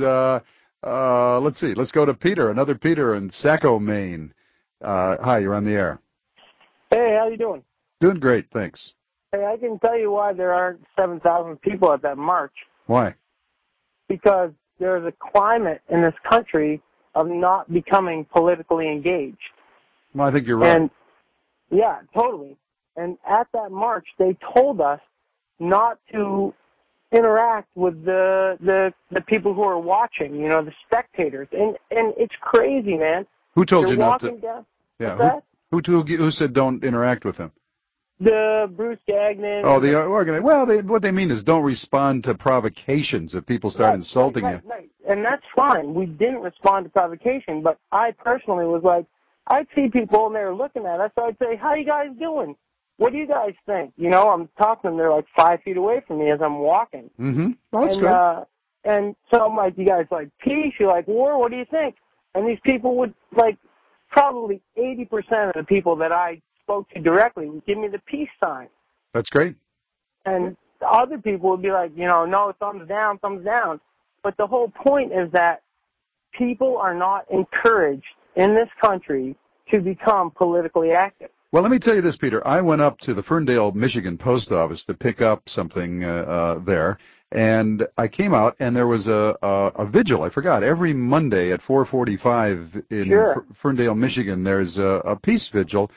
Let's see. Let's go to Peter, another Peter in Saco, Maine. Hi, you're on the air. Hey, how you doing? Doing great, thanks. Hey, I can tell you why there aren't 7,000 people at that march. Why? Because there's a climate in this country of not becoming politically engaged. Well, I think you're right. And, yeah, totally. And at that march, they told us not to interact with the people who are watching, the spectators. And it's crazy, man. Who told They're you not to? walking down. Yeah. Who said don't interact with him? The Bruce Gagnon. Oh, the organizer. Well, what they mean is don't respond to provocations if people start insulting you. Right. And that's fine. We didn't respond to provocation, but I personally was like, I'd see people and they were looking at us, so I'd say, how you guys doing? What do you guys think? I'm talking to them. They're like 5 feet away from me as I'm walking. Mm-hmm. Oh, that's good. And so I'm like, you guys like peace? You like war? What do you think? And these people would, like, probably 80% of the people that I spoke to directly would give me the peace sign. That's great. And the other people would be like, no, thumbs down, thumbs down. But the whole point is that people are not encouraged in this country to become politically active. Well, let me tell you this, Peter. I went up to the Ferndale, Michigan post office to pick up something there, and I came out, and there was a vigil. I forgot. Every Monday at 4:45 in Ferndale, Michigan, there's a peace vigil.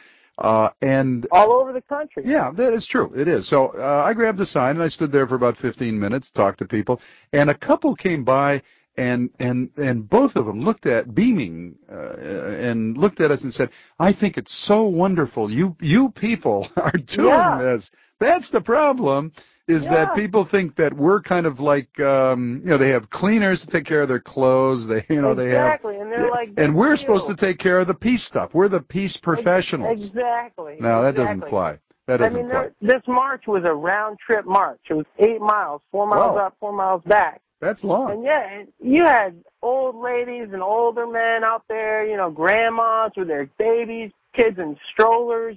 And all over the country. Yeah, that is true. It is. So I grabbed a sign, and I stood there for about 15 minutes, talked to people, and a couple came by, and both of them looked at, beaming, and looked at us and said, I think it's so wonderful. You people are doing this. That's the problem, is that people think that we're kind of like, they have cleaners to take care of their clothes. They have. And they're like, and we're supposed to take care of the peace stuff. We're the peace professionals. Exactly. No, that doesn't fly. That doesn't fly. This march was a round-trip march. It was 8 miles, 4 miles up, 4 miles back. That's long. And you had old ladies and older men out there, grandmas with their babies, kids in strollers,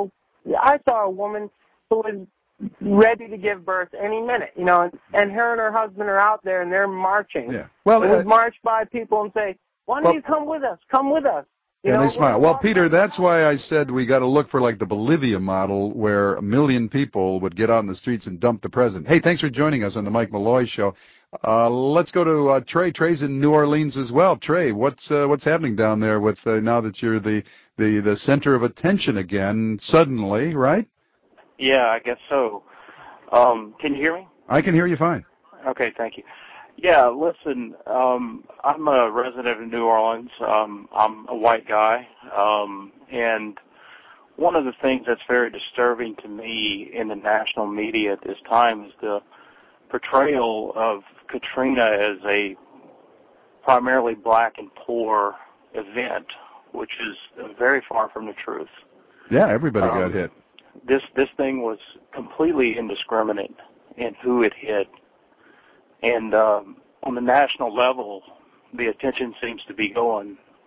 I saw a woman who was ready to give birth any minute, and her and her husband are out there and they're marching. Yeah. Well, it was marched by people and say, why don't you come with us? Come with us. And they smile. Well, Peter, that's why I said we got to look for like the Bolivia model where 1 million people would get out in the streets and dump the president. Hey, thanks for joining us on the Mike Malloy Show. Let's go to Trey. Trey's in New Orleans as well. Trey, what's happening down there with now that you're the center of attention again suddenly, right? Yeah, I guess so. Can you hear me? I can hear you fine. Okay, thank you. Yeah, listen, I'm a resident of New Orleans. I'm a white guy, and one of the things that's very disturbing to me in the national media at this time is the portrayal of Katrina as a primarily black and poor event, which is very far from the truth. Yeah, everybody got hit. This thing was completely indiscriminate in who it hit. And on the national level, the attention seems to be going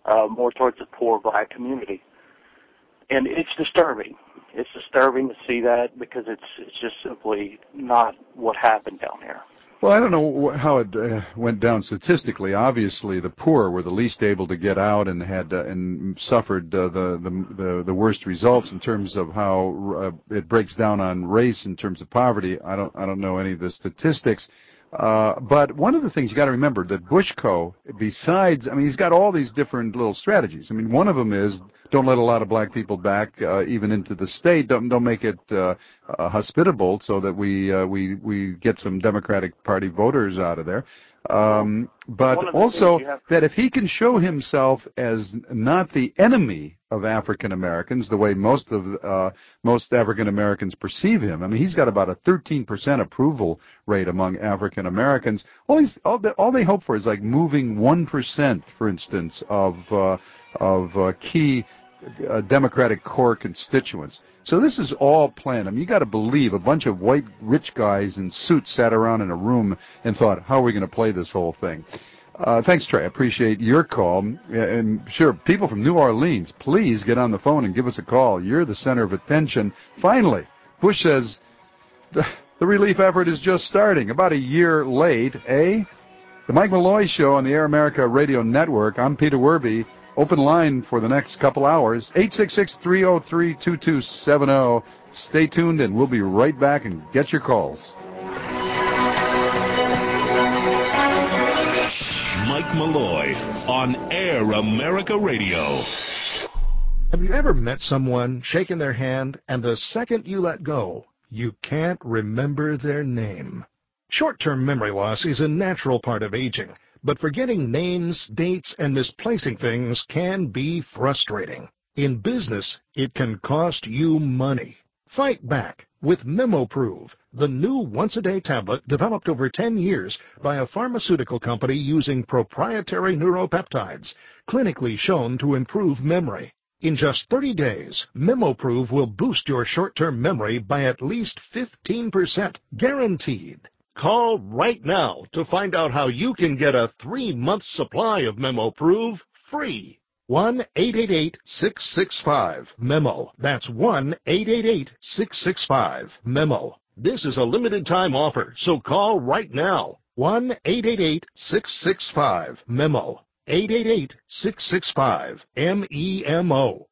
more towards the poor black community. And it's disturbing. It's disturbing to see that because it's just simply not what happened down here. Well, I don't know how it went down statistically. Obviously, the poor were the least able to get out and had and suffered the worst results in terms of how it breaks down on race in terms of poverty. I don't know any of the statistics. But one of the things you got to remember that Bushko, besides, I mean, he's got all these different little strategies. I mean, one of them is don't let a lot of black people back, even into the state. Don't make it hospitable so that we get some Democratic Party voters out of there. But also that if he can show himself as not the enemy of African Americans, the way most African Americans perceive him. I mean, he's got about a 13% approval rate among African Americans. All they hope for is like moving 1%, for instance, of key Democratic core constituents. So this is all planned. I mean, you got to believe a bunch of white rich guys in suits sat around in a room and thought, how are we going to play this whole thing? Thanks, Trey. I appreciate your call. And sure, people from New Orleans, please get on the phone and give us a call. You're the center of attention. Finally, Bush says the relief effort is just starting. About a year late, eh? The Mike Malloy Show on the Air America Radio Network. I'm Peter Werby. Open line for the next couple hours, 866-303-2270. Stay tuned, and we'll be right back and get your calls. Mike Malloy on Air America Radio. Have you ever met someone, shaken their hand, and the second you let go, you can't remember their name? Short-term memory loss is a natural part of aging. But forgetting names, dates, and misplacing things can be frustrating. In business, it can cost you money. Fight back with MemoProve, the new once-a-day tablet developed over 10 years by a pharmaceutical company using proprietary neuropeptides, clinically shown to improve memory. In just 30 days, MemoProve will boost your short-term memory by at least 15%, guaranteed. Call right now to find out how you can get a 3-month supply of MemoProve free. 1-888-665-MEMO. That's 1-888-665-MEMO. This is a limited time offer, so call right now. 1-888-665-MEMO. 888-665-MEMO.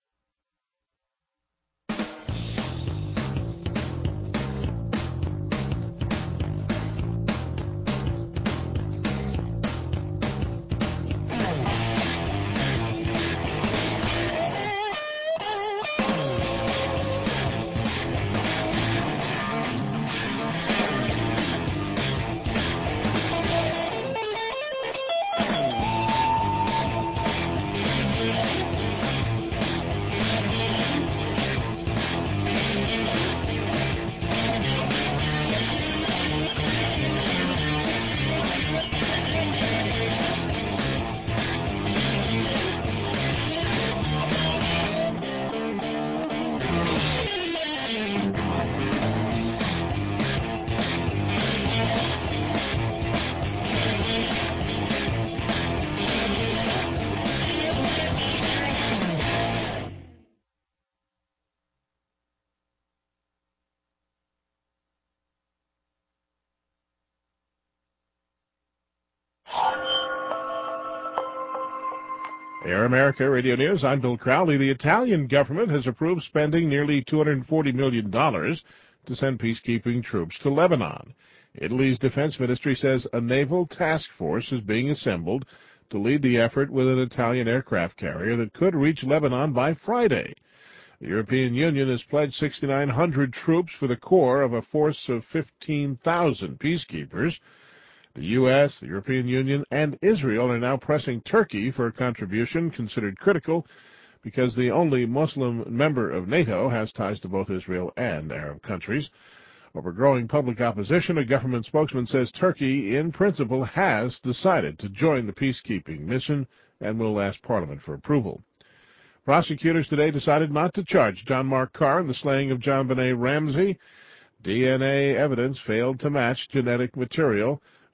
Air America Radio News, I'm Bill Crowley. The Italian government has approved spending nearly $240 million to send peacekeeping troops to Lebanon. Italy's defense ministry says a naval task force is being assembled to lead the effort with an Italian aircraft carrier that could reach Lebanon by Friday. The European Union has pledged 6,900 troops for the core of a force of 15,000 peacekeepers. The U.S., the European Union, and Israel are now pressing Turkey for a contribution considered critical because the only Muslim member of NATO has ties to both Israel and Arab countries. Over growing public opposition, a government spokesman says Turkey, in principle, has decided to join the peacekeeping mission and will ask Parliament for approval. Prosecutors today decided not to charge John Mark Carr in the slaying of John Benet Ramsey. DNA evidence failed to match genetic material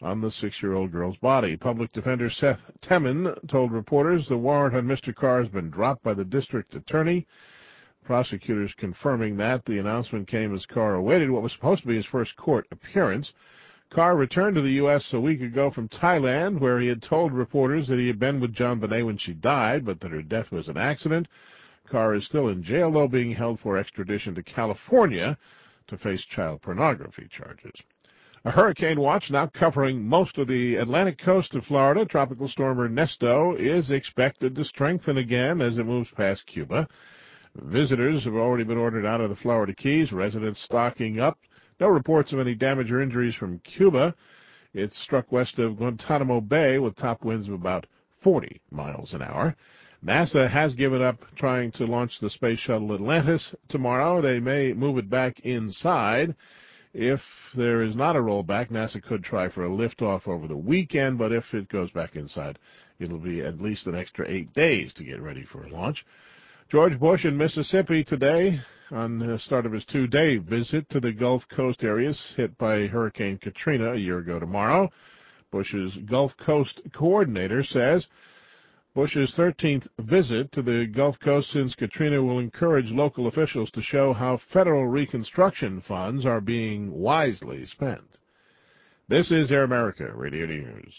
on the 6-year-old girl's body. Public Defender Seth Temin told reporters the warrant on Mr. Carr has been dropped by the district attorney. Prosecutors confirming that. The announcement came as Carr awaited what was supposed to be his first court appearance. Carr returned to the U.S. a week ago from Thailand, where he had told reporters that he had been with JonBenet when she died, but that her death was an accident. Carr is still in jail, though, being held for extradition to California to face child pornography charges. A hurricane watch now covering most of the Atlantic coast of Florida. Tropical storm Ernesto is expected to strengthen again as it moves past Cuba. Visitors have already been ordered out of the Florida Keys, residents stocking up. No reports of any damage or injuries from Cuba. It's struck west of Guantanamo Bay with top winds of about 40 miles an hour. NASA has given up trying to launch the space shuttle Atlantis tomorrow. They may move it back inside. If there is not a rollback, NASA could try for a liftoff over the weekend, but if it goes back inside, it'll be at least an extra 8 days to get ready for a launch. George Bush in Mississippi today on the start of his 2-day visit to the Gulf Coast areas hit by Hurricane Katrina a year ago tomorrow. Bush's Gulf Coast coordinator says Bush's 13th visit to the Gulf Coast since Katrina will encourage local officials to show how federal reconstruction funds are being wisely spent. This is Air America Radio News.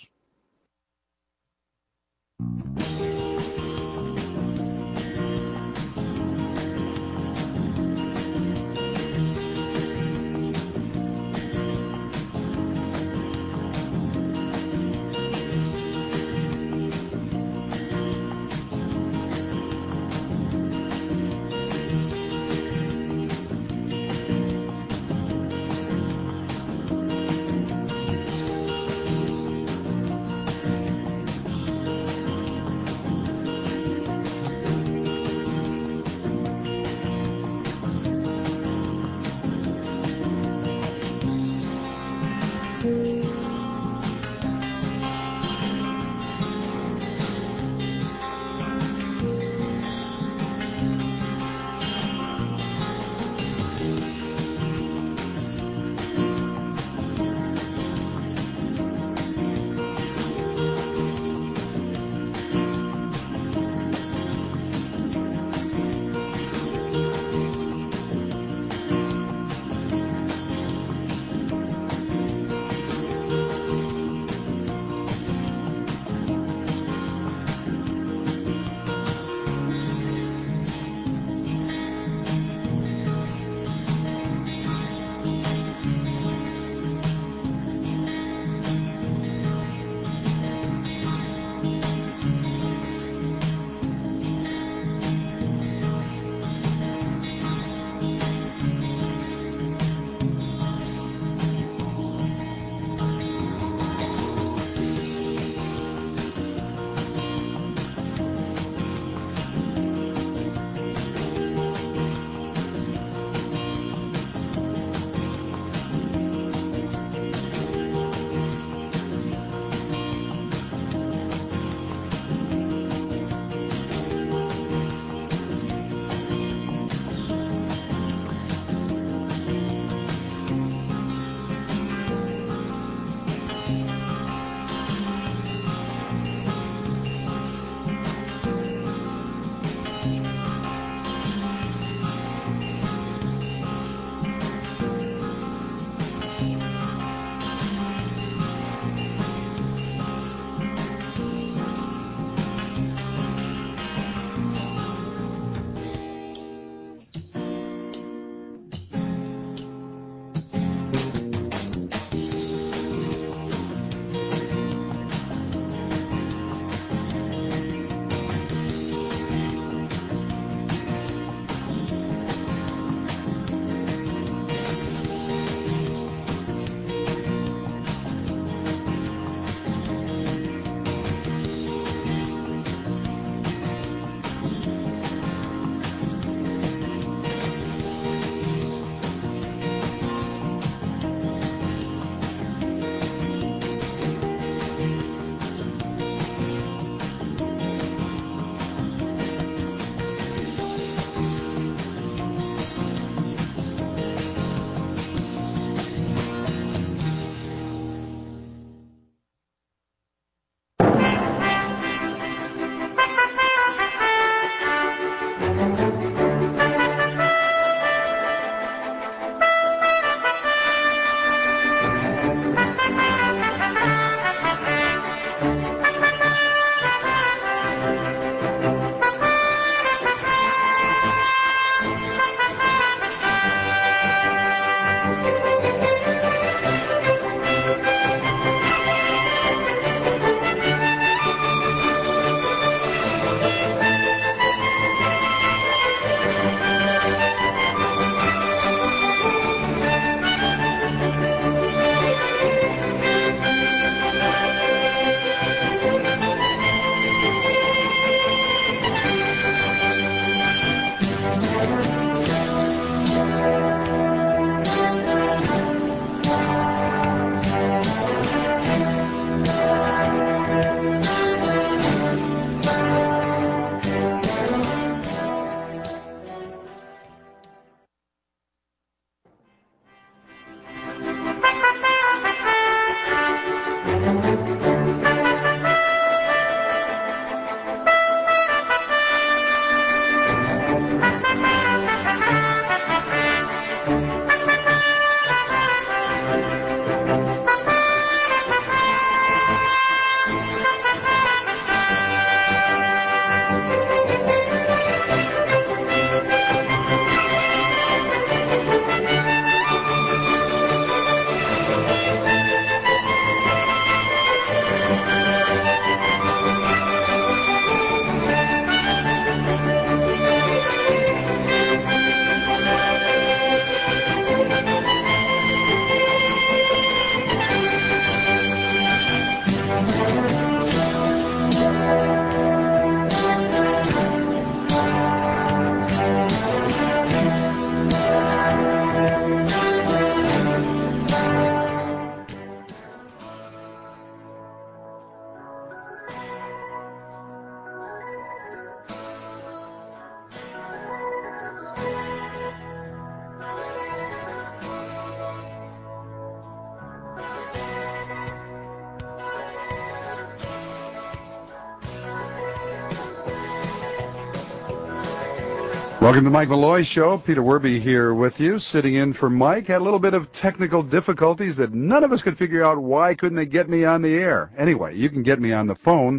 Welcome to the Mike Malloy Show. Peter Werby here with you, sitting in for Mike. Had a little bit of technical difficulties that none of us could figure out why couldn't they get me on the air. Anyway, you can get me on the phone,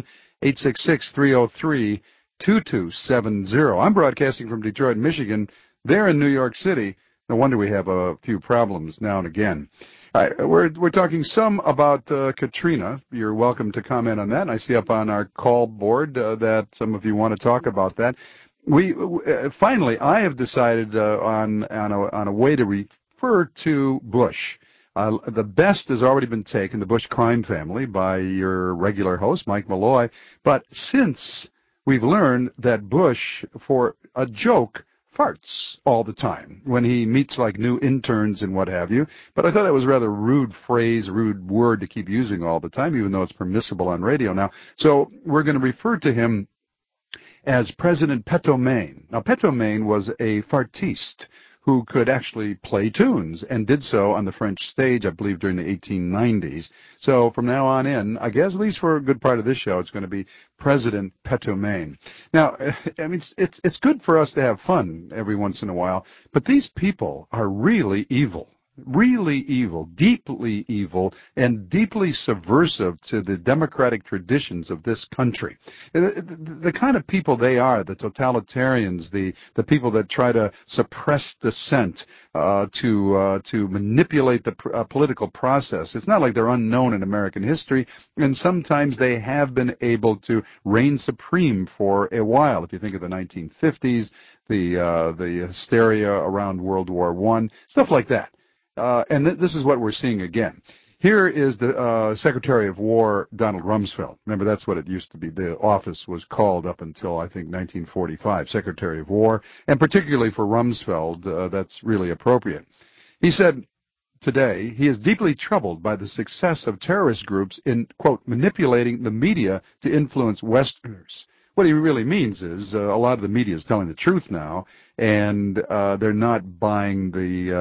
866-303-2270. I'm broadcasting from Detroit, Michigan. They're in New York City. No wonder we have a few problems now and again. We're talking some about Katrina. You're welcome to comment on that. And I see up on our call board that some of you want to talk about that. Finally, I have decided on a way to refer to Bush. The best has already been taken, the Bush crime family, by your regular host, Mike Malloy. But since we've learned that Bush, for a joke, farts all the time when he meets like new interns and what have you. But I thought that was a rather rude phrase, rude word to keep using all the time, even though it's permissible on radio now. So we're going to refer to him as President Pétomane. Now, Pétomane was a fartiste who could actually play tunes and did so on the French stage, I believe, during the 1890s. So from now on in, I guess at least for a good part of this show, it's going to be President Pétomane. Now, I mean, it's good for us to have fun every once in a while, but these people are really evil. Really evil, deeply evil, and deeply subversive to the democratic traditions of this country. The kind of people they are, the totalitarians, the people that try to suppress dissent, to manipulate the political process. It's not like they're unknown in American history, and sometimes they have been able to reign supreme for a while. If you think of the 1950s, the hysteria around World War I, stuff like that. And this is what we're seeing again. Here is the Secretary of War, Donald Rumsfeld. Remember, that's what it used to be. The office was called up until, I think, 1945, Secretary of War. And particularly for Rumsfeld, that's really appropriate. He said today he is deeply troubled by the success of terrorist groups in, quote, manipulating the media to influence Westerners. What he really means is a lot of the media is telling the truth now, and they're not buying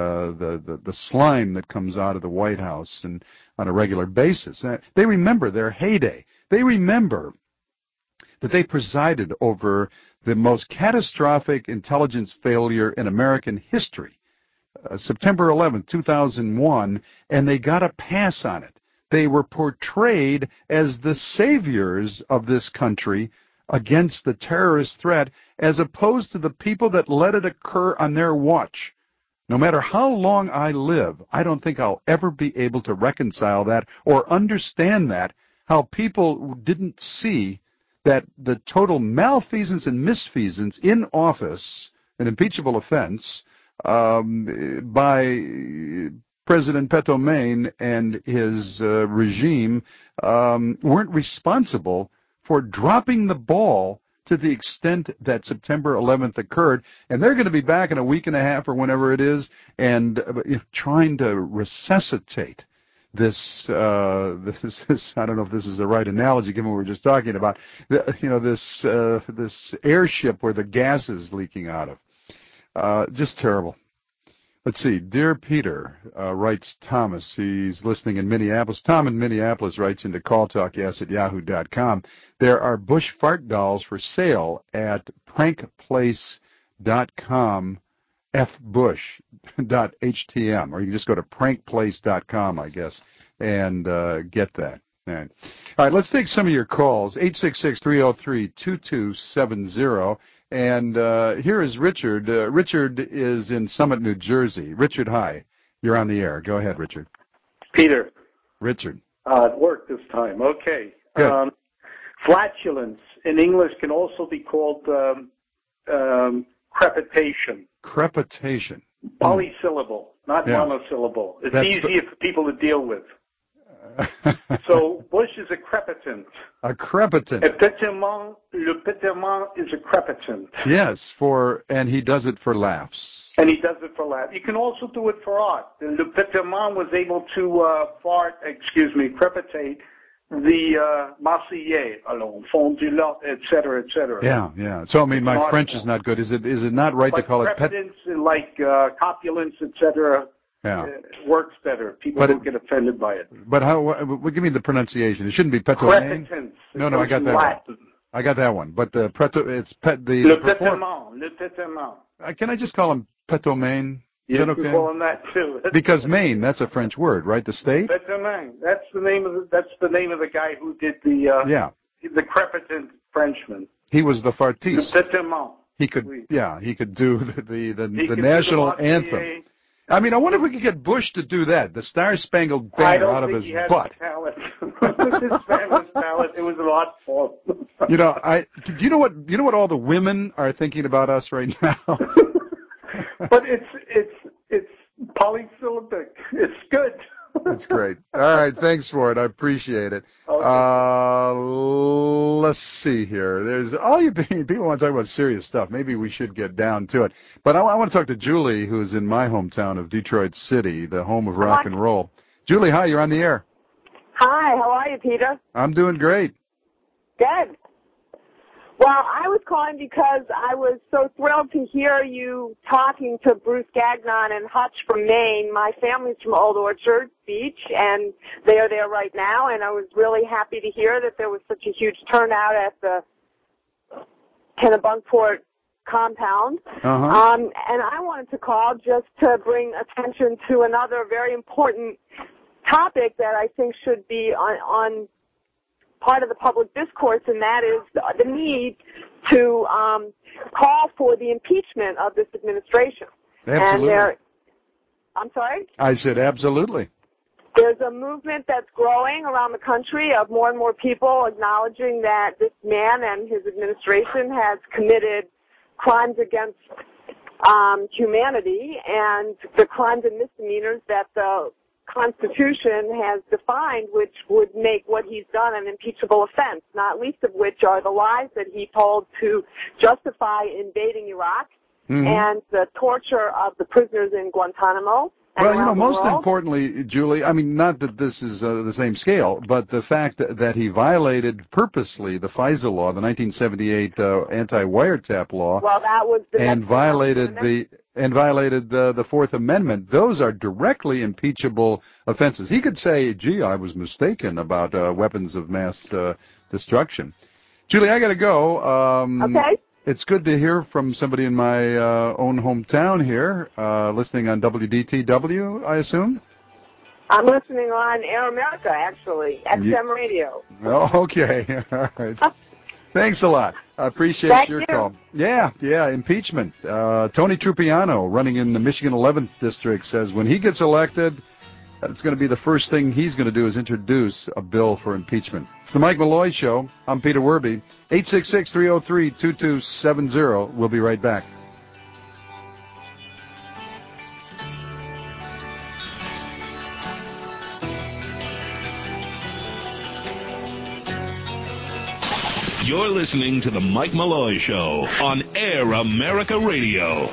the slime that comes out of the White House and on a regular basis. They remember their heyday. They remember that they presided over the most catastrophic intelligence failure in American history, September 11th, 2001, and they got a pass on it. They were portrayed as the saviors of this country against the terrorist threat, as opposed to the people that let it occur on their watch. No matter how long I live, I don't think I'll ever be able to reconcile that or understand that, how people didn't see that the total malfeasance and misfeasance in office, an impeachable offense, by President Pétomane and his regime weren't responsible for dropping the ball to the extent that September 11th occurred, and they're going to be back in a week and a half or whenever it is, and trying to resuscitate this. This I don't know if this is the right analogy, given what we were just talking about. This airship where the gas is leaking out of. Just terrible. Let's see. Dear Peter, writes Thomas. He's listening in Minneapolis. Tom in Minneapolis writes into calltalkyes@yahoo.com. There are Bush fart dolls for sale at prankplace.com, fbush.htm, or you can just go to prankplace.com, I guess, and get that. All right, let's take some of your calls. 866-303-2270. And here is Richard. Richard is in Summit, New Jersey. Richard, hi. You're on the air. Go ahead, Richard. Peter. Richard. It worked this time. Okay. Flatulence in English can also be called crepitation. Crepitation. Polysyllable, not monosyllable. It's easier for people to deal with. So Bush is a crepitant. A crepitant. Le pétement is a crepitant. Yes, and he does it for laughs. And he does it for laughs. You can also do it for art. Le pétement was able to crepitate the Marseillaise, alors, fond du lot, etc., etc. Yeah. So, I mean, my French is not good. Is it not right to call it crepitance, like copulence, etc., works better. People don't get offended by it. But give me the pronunciation. It shouldn't be Pétomane. Crepitance. No, I got that right. I got that one. But the Le Pétomane. Can I just call him Pétomane? You can call him that too. Because Maine, that's a French word, right? The state. Pétomane. That's the name of the guy who did the crepitant Frenchman. He was the fartiste. Le Pétomane. He could do the national anthem. I mean, I wonder if we could get Bush to do that, the Star-Spangled Banner out of his butt. It was a lot for him. Do you know what all the women are thinking about us right now? But it's polysyllabic. It's good. That's great. All right, thanks for it. I appreciate it. Okay. Let's see here. There's all you people want to talk about serious stuff. Maybe we should get down to it. But I want to talk to Julie, who's in my hometown of Detroit City, the home of rock and roll. Julie, hi. You're on the air. Hi. How are you, Peter? I'm doing great. Good. Well, I was calling because I was so thrilled to hear you talking to Bruce Gagnon and Hutch from Maine. My family's from Old Orchard Beach, and they are there right now, and I was really happy to hear that there was such a huge turnout at the Kennebunkport compound. And I wanted to call just to bring attention to another very important topic that I think should be on part of the public discourse, and that is the need to call for the impeachment of this administration. Absolutely. I'm sorry? I said absolutely. There's a movement that's growing around the country of more and more people acknowledging that this man and his administration has committed crimes against humanity and the crimes and misdemeanors that the Constitution has defined, which would make what he's done an impeachable offense, not least of which are the lies that he told to justify invading Iraq and the torture of the prisoners in Guantanamo. Well, most importantly, Julie, I mean, not that this is the same scale, but the fact that he violated purposely the FISA law, the 1978 anti-wiretap law, well, that was and violated the Fourth Amendment. Those are directly impeachable offenses. He could say, gee, I was mistaken about weapons of mass destruction. Julie, I got to go. Okay. It's good to hear from somebody in my own hometown here, listening on WDTW, I assume? I'm listening on Air America, actually, XM Radio. Oh, okay. All right. Thanks a lot. I appreciate your call. Yeah, impeachment. Tony Trupiano, running in the Michigan 11th District, says when he gets elected, it's going to be the first thing he's going to do is introduce a bill for impeachment. It's the Mike Malloy Show. I'm Peter Werby. 866-303-2270. We'll be right back. You're listening to the Mike Malloy Show on Air America Radio.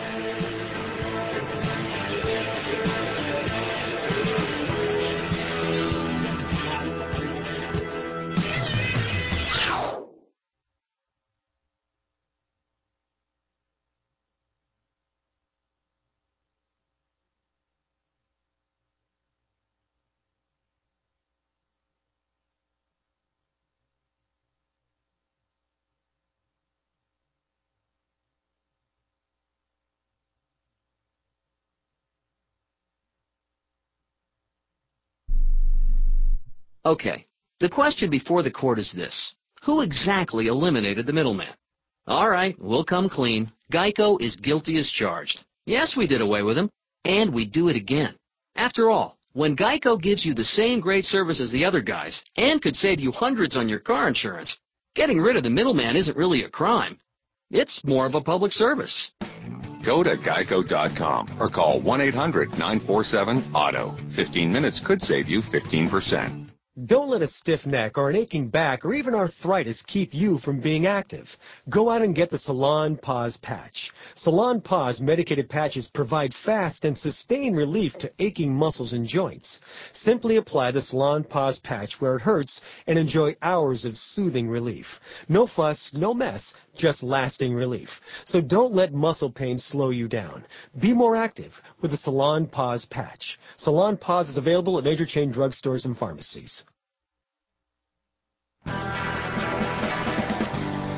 Okay, the question before the court is this. Who exactly eliminated the middleman? All right, we'll come clean. Geico is guilty as charged. Yes, we did away with him, and we do it again. After all, when Geico gives you the same great service as the other guys and could save you hundreds on your car insurance, getting rid of the middleman isn't really a crime. It's more of a public service. Go to geico.com or call 1-800-947-AUTO. 15 minutes could save you 15%. Don't let a stiff neck or an aching back or even arthritis keep you from being active. Go out and get the Salon Pause Patch. Salon Pause medicated patches provide fast and sustained relief to aching muscles and joints. Simply apply the Salon Pause Patch where it hurts and enjoy hours of soothing relief. No fuss, no mess, just lasting relief. So don't let muscle pain slow you down. Be more active with the Salon Pause Patch. Salon Pause is available at major chain drugstores and pharmacies.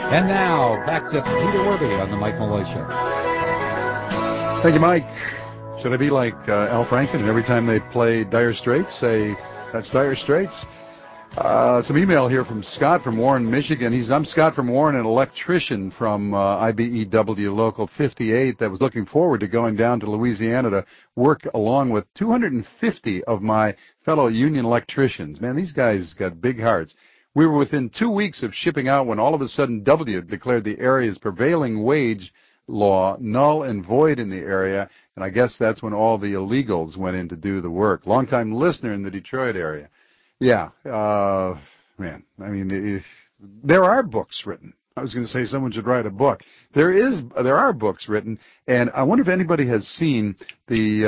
And now, back to Peter Werby on the Mike Malloy Show. Thank you, Mike. Should I be like Al Franken and every time they play Dire Straits, say, that's Dire Straits? Some email here from Scott from Warren, Michigan. I'm Scott from Warren, an electrician from IBEW Local 58 that was looking forward to going down to Louisiana to work along with 250 of my fellow union electricians. Man, these guys got big hearts. We were within 2 weeks of shipping out when all of a sudden W declared the area's prevailing wage law null and void in the area, and I guess that's when all the illegals went in to do the work. Long-time listener in the Detroit area. Yeah, man, I mean, there are books written. I was going to say someone should write a book. There are books written, and I wonder if anybody has seen the,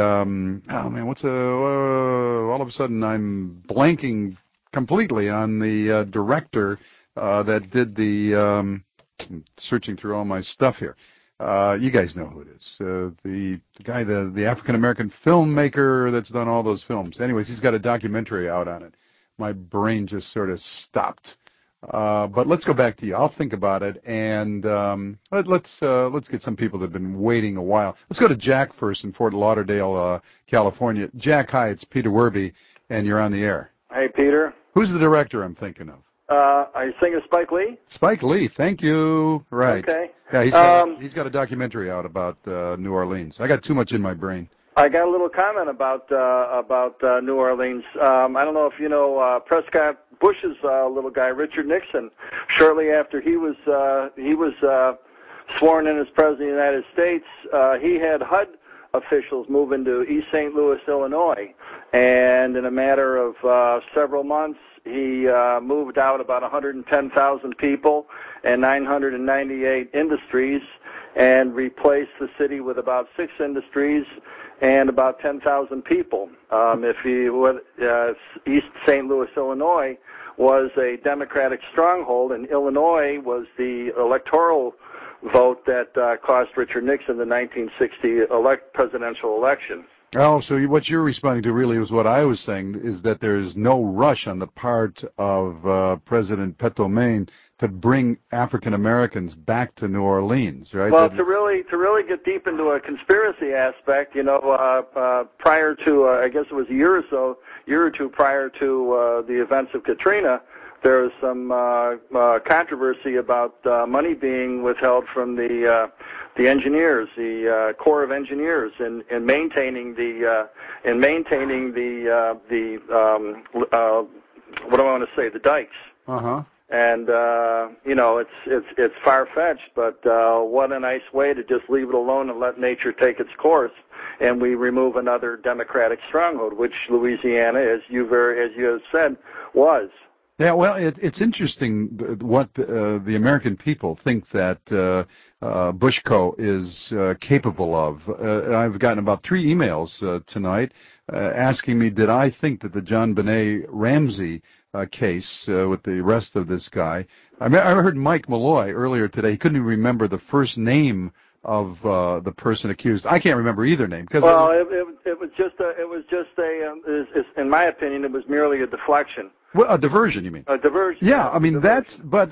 all of a sudden I'm blanking completely on the director that did the, I'm searching through all my stuff here. You guys know who it is. The guy, the African-American filmmaker that's done all those films. Anyways, he's got a documentary out on it. My brain just sort of stopped. But let's go back to you. I'll think about it, and let's get some people that have been waiting a while. Let's go to Jack first in Fort Lauderdale, California. Jack, hi, it's Peter Werby, and you're on the air. Hey, Peter. Who's the director I'm thinking of? Are you thinking of Spike Lee? Spike Lee, thank you. Right. Okay. Yeah, he's got a documentary out about New Orleans. I got too much in my brain. I got a little comment about New Orleans. I don't know if you know Prescott Bush's little guy, Richard Nixon. Shortly after he was sworn in as President of the United States, he had HUD officials move into East St. Louis, Illinois, and in a matter of several months, he moved out about 110,000 people and 998 industries, and replaced the city with about 6 industries and about 10,000 people. East St. Louis, Illinois was a Democratic stronghold, and Illinois was the electoral vote that cost Richard Nixon the 1960 presidential election. Oh, so what you're responding to really is what I was saying, is that there is no rush on the part of President Pétomane to bring African Americans back to New Orleans, right? Well, to really get deep into a conspiracy aspect, prior to I guess it was a year or two prior to the events of Katrina, there was some controversy about money being withheld from the engineers, the Corps of Engineers, in maintaining the what do I want to say, the dikes. Uh-huh. And it's far-fetched, but what a nice way to just leave it alone and let nature take its course, and we remove another Democratic stronghold, which Louisiana, as you have said, was. Yeah, well, it's interesting what the American people think that Bushco is capable of. I've gotten about 3 emails tonight asking me, did I think that the John Benet Ramsey case with the rest of this guy. I heard Mike Malloy earlier today. He couldn't even remember the first name of the person accused. I can't remember either name. It was just in my opinion, it was merely a deflection. Well, a diversion, you mean? A diversion. Yeah, I mean but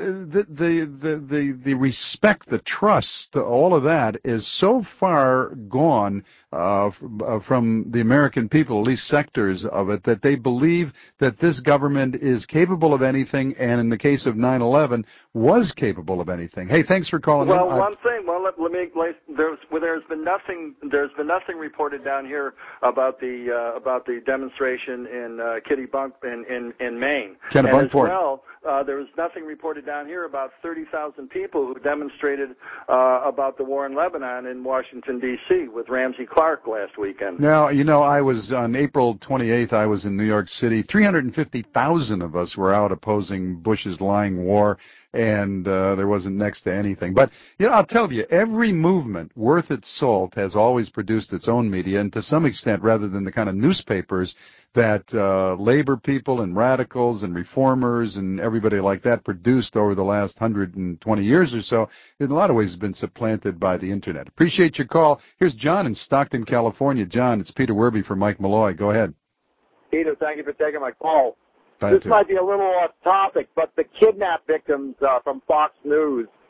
the respect, the trust, all of that is so far gone from the American people, at least sectors of it, that they believe that this government is capable of anything, and in the case of 9/11, was capable of anything. Hey, thanks for calling. Well, one thing. Well, there's been nothing reported down here about the demonstration in Kennebunk in Maine. And as well, there was nothing reported down here about 30,000 people who demonstrated about the war in Lebanon in Washington, D.C. with Ramsey Clark last weekend. Now, I was on April 28th, I was in New York City. 350,000 of us were out opposing Bush's lying war, and there wasn't next to anything. But, I'll tell you, every movement worth its salt has always produced its own media, and to some extent, rather than the kind of newspapers that labor people and radicals and reformers and everybody like that produced over the last 120 years or so, in a lot of ways has been supplanted by the Internet. Appreciate your call. Here's John in Stockton, California. John, it's Peter Werby for Mike Malloy. Go ahead. Peter, thank you for taking my call. This might be a little off topic, but the kidnap victims from Fox News,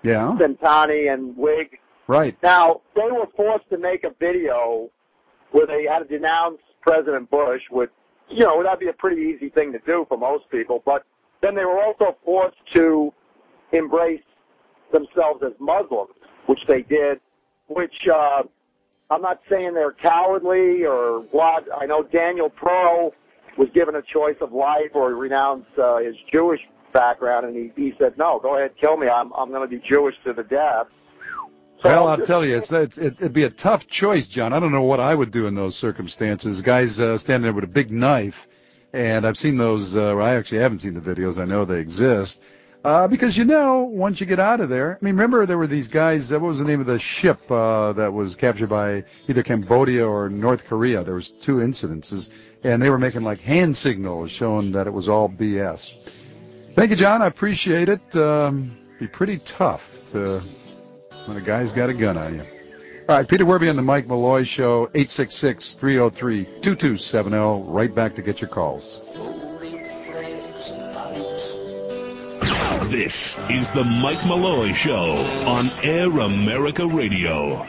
Centani and Whig. Right. Now, they were forced to make a video where they had to denounce President Bush, which, that'd be a pretty easy thing to do for most people. But then they were also forced to embrace themselves as Muslims, which they did, which I'm not saying they're cowardly or what. I know Daniel Pearl was given a choice of life or renounce his Jewish background, and he said, no, go ahead, kill me. I'm going to be Jewish to the death. So well, I'll tell you, it'd be a tough choice, John. I don't know what I would do in those circumstances. Guys standing there with a big knife, and I've seen those. I actually haven't seen the videos. I know they exist. Because, once you get out of there, remember there were these guys, what was the name of the ship that was captured by either Cambodia or North Korea? There was 2 incidences, and they were making like hand signals showing that it was all BS. Thank you, John. I appreciate it. Be pretty tough when a guy's got a gun on you. All right, Peter Werby on the Mike Malloy Show, 866-303-2270. Right back to get your calls. This is the Mike Malloy Show on Air America Radio.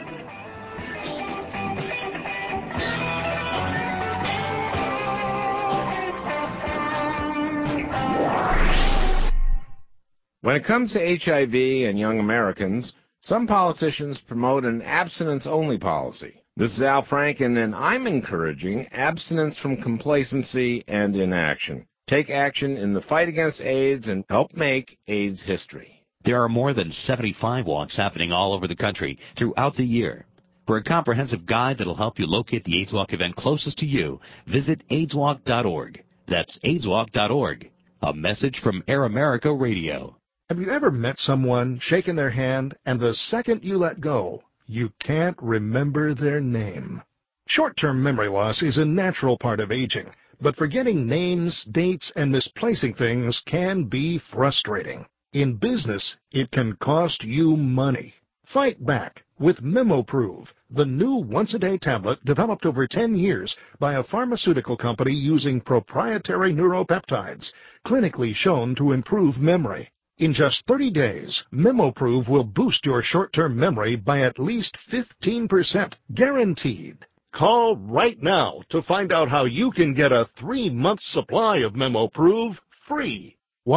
When it comes to HIV and young Americans, some politicians promote an abstinence-only policy. This is Al Franken, and I'm encouraging abstinence from complacency and inaction. Take action in the fight against AIDS and help make AIDS history. There are more than 75 walks happening all over the country throughout the year. For a comprehensive guide that'll help you locate the AIDS Walk event closest to you, visit AIDSWalk.org. That's AIDSWalk.org. A message from Air America Radio. Have you ever met someone, shaken their hand, and the second you let go, you can't remember their name? Short-term memory loss is a natural part of aging. But forgetting names, dates, and misplacing things can be frustrating. In business, it can cost you money. Fight back with MemoProve, the new once-a-day tablet developed over 10 years by a pharmaceutical company using proprietary neuropeptides, clinically shown to improve memory. In just 30 days, MemoProve will boost your short-term memory by at least 15%, guaranteed. Call right now to find out how you can get a 3-month supply of MemoProve free.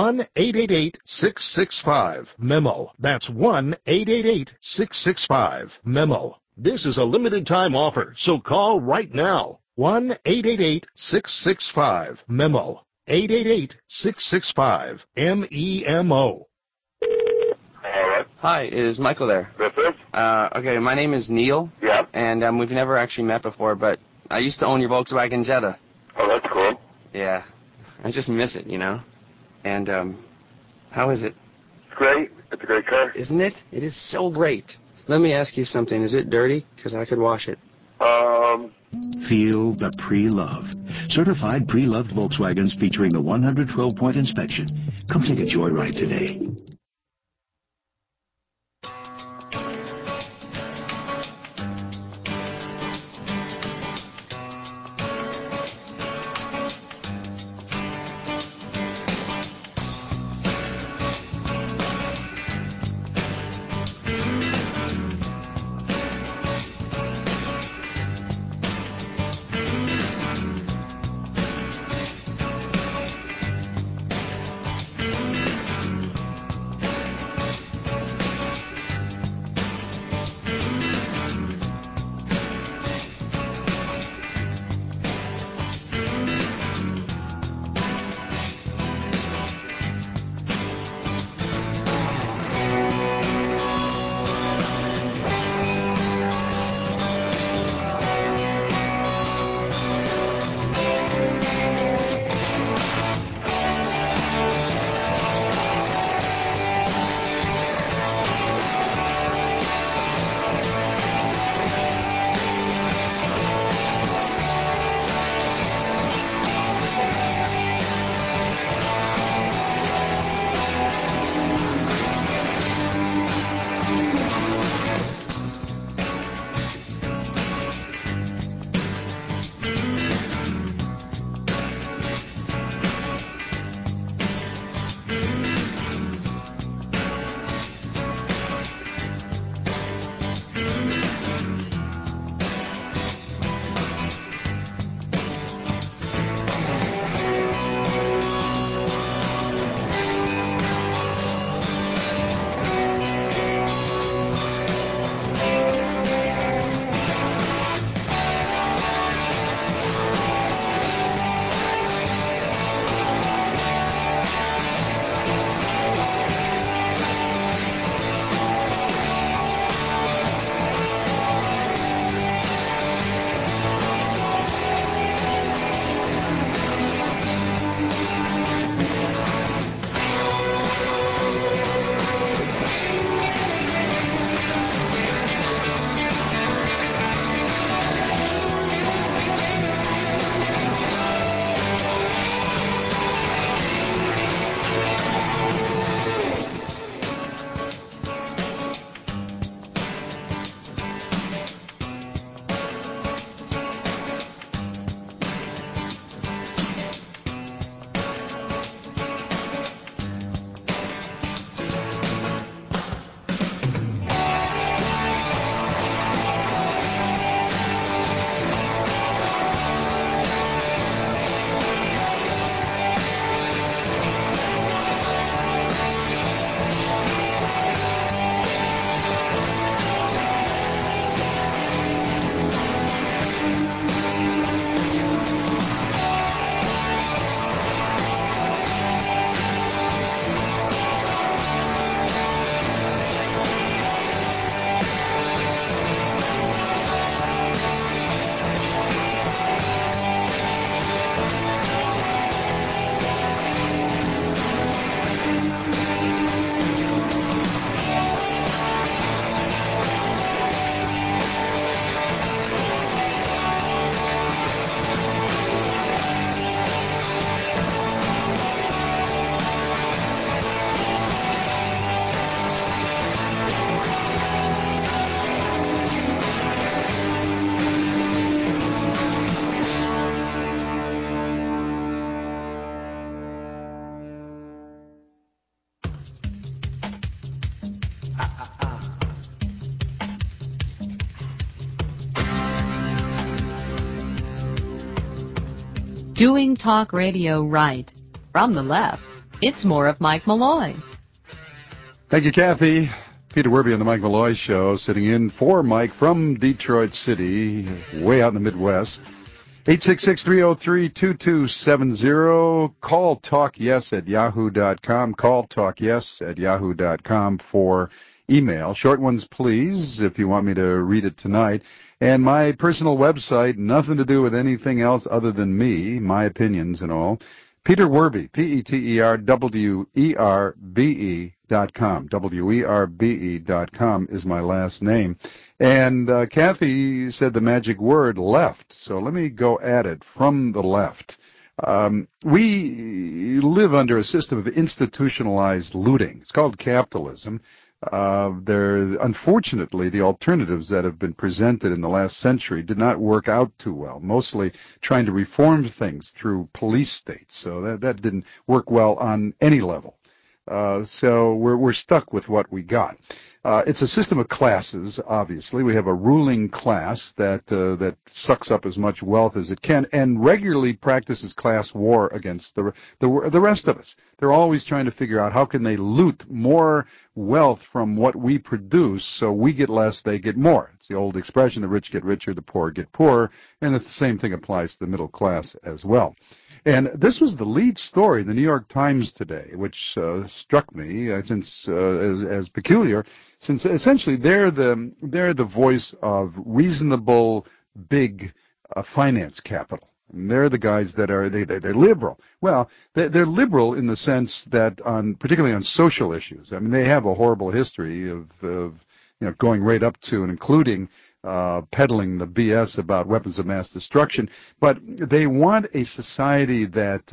1-888-665-MEMO. That's 1-888-665-MEMO. This is a limited time offer, so call right now. 1-888-665-MEMO. 888-665-MEMO. Hi, is Michael there? This is? Okay, my name is Neil. Yeah. And we've never actually met before, but I used to own your Volkswagen Jetta. Oh, that's cool. Yeah. I just miss it, And, how is it? It's great. It's a great car. Isn't it? It is so great. Let me ask you something. Is it dirty? Because I could wash it. Feel the pre-love. Certified pre-loved Volkswagens featuring the 112-point inspection. Come take a joyride today. Doing talk radio right. From the left, it's more of Mike Malloy. Thank you, Kathy. Peter Werby on the Mike Malloy Show, sitting in for Mike from Detroit City, way out in the Midwest. 866-303-2270. Call talkyes@yahoo.com. Call talkyes@yahoo.com for email. Short ones, please, if you want me to read it tonight. And my personal website, nothing to do with anything else other than me, my opinions and all. Peter Werby, PeterWerbe.com. WERBE.com is my last name. And Kathy said the magic word, left. So let me go at it from the left. We live under a system of institutionalized looting. It's called capitalism. Unfortunately, the alternatives that have been presented in the last century did not work out too well, mostly trying to reform things through police states. So that didn't work well on any level. So we're stuck with what we got. It's a system of classes, obviously. We have a ruling class that sucks up as much wealth as it can and regularly practices class war against the rest of us. They're always trying to figure out how can they loot more wealth from what we produce so we get less, they get more. It's the old expression, the rich get richer, the poor get poorer, and the same thing applies to the middle class as well. And this was the lead story in the New York Times today, which struck me as peculiar, since essentially they're the voice of reasonable big finance capital. And they're the guys that are they're liberal. Well, they're liberal in the sense that particularly on social issues. I mean, they have a horrible history of going right up to and including peddling the BS about weapons of mass destruction, but they want a society that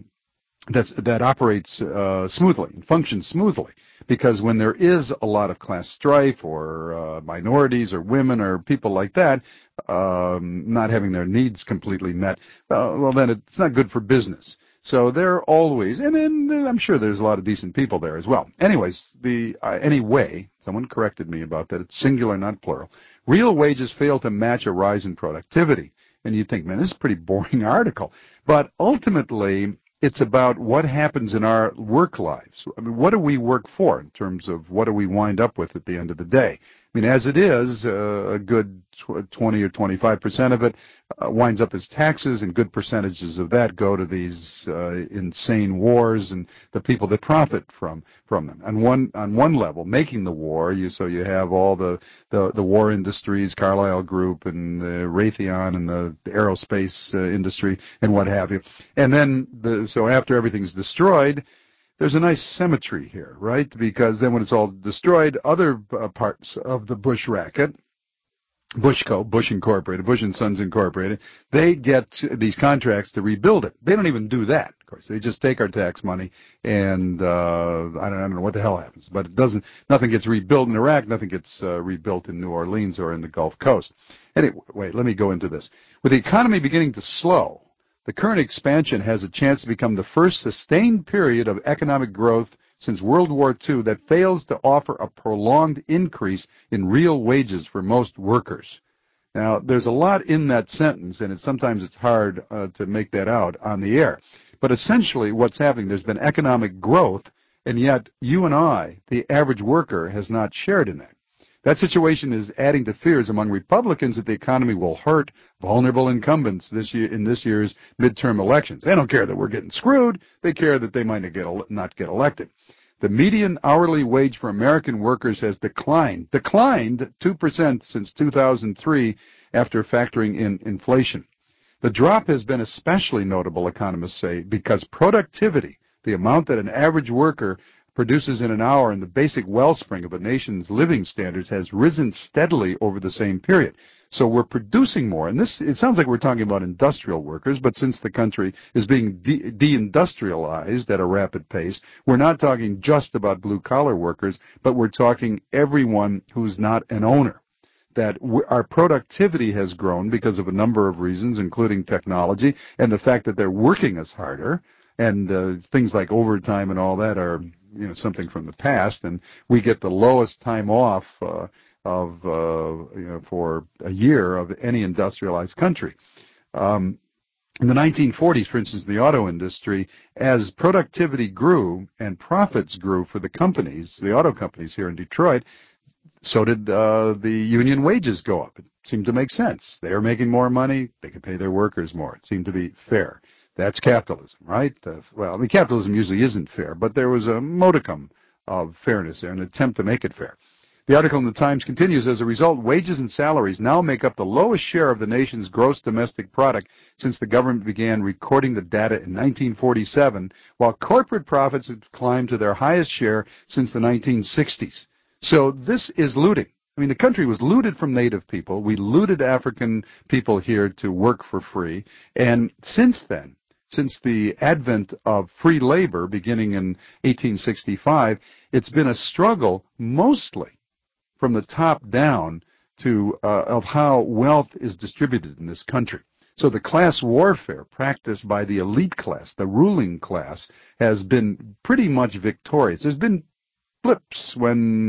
operates smoothly and functions smoothly. Because when there is a lot of class strife or minorities or women or people like that not having their needs completely met, well, then it's not good for business. So they're always, and I'm sure there's a lot of decent people there as well. Anyways, anyway, someone corrected me about that. It's singular, not plural. Real wages fail to match a rise in productivity. And you think, man, this is a pretty boring article. But ultimately, it's about what happens in our work lives. I mean, what do we work for in terms of what do we wind up with at the end of the day? I mean, as it is, a good 20 or 25% of it winds up as taxes, and good percentages of that go to these insane wars and the people that profit from them. On one level, making the war, so you have all the war industries, Carlyle Group and Raytheon and the aerospace industry and what have you. And then so after everything's destroyed, there's a nice symmetry here, right? Because then when it's all destroyed, other parts of the Bush racket, Bushco, Bush Incorporated, Bush and Sons Incorporated, they get these contracts to rebuild it. They don't even do that, of course. They just take our tax money and I don't know what the hell happens. But nothing gets rebuilt in Iraq, nothing gets rebuilt in New Orleans or in the Gulf Coast. Anyway, wait, let me go into this. With the economy beginning to slow, the current expansion has a chance to become the first sustained period of economic growth since World War II that fails to offer a prolonged increase in real wages for most workers. Now, there's a lot in that sentence, and sometimes it's hard to make that out on the air. But essentially what's happening, there's been economic growth, and yet you and I, the average worker, has not shared in that. That situation is adding to fears among Republicans that the economy will hurt vulnerable incumbents in this year's midterm elections. They don't care that we're getting screwed. They care that they might not get elected. The median hourly wage for American workers has declined 2% since 2003 after factoring in inflation. The drop has been especially notable, economists say, because productivity, the amount that an average worker produces in an hour in the basic wellspring of a nation's living standards, has risen steadily over the same period. So we're producing more, and it sounds like we're talking about industrial workers, but since the country is being deindustrialized at a rapid pace, we're not talking just about blue-collar workers, but we're talking everyone who's not an owner. That our productivity has grown because of a number of reasons, including technology and the fact that they're working us harder, and things like overtime and all that are something from the past, and we get the lowest time off for a year of any industrialized country. In the 1940s, for instance, in the auto industry, as productivity grew and profits grew for the companies, the auto companies here in Detroit, so did the union wages go up. It seemed to make sense. They were making more money. They could pay their workers more. It seemed to be fair. That's capitalism, right? Capitalism usually isn't fair, but there was a modicum of fairness there, an attempt to make it fair. The article in the Times continues, as a result, wages and salaries now make up the lowest share of the nation's gross domestic product since the government began recording the data in 1947, while corporate profits have climbed to their highest share since the 1960s. So this is looting. I mean, the country was looted from native people. We looted African people here to work for free. And since then, since the advent of free labor beginning in 1865, it's been a struggle mostly from the top down to of how wealth is distributed in this country. So the class warfare practiced by the elite class, the ruling class, has been pretty much victorious. There's been blips when,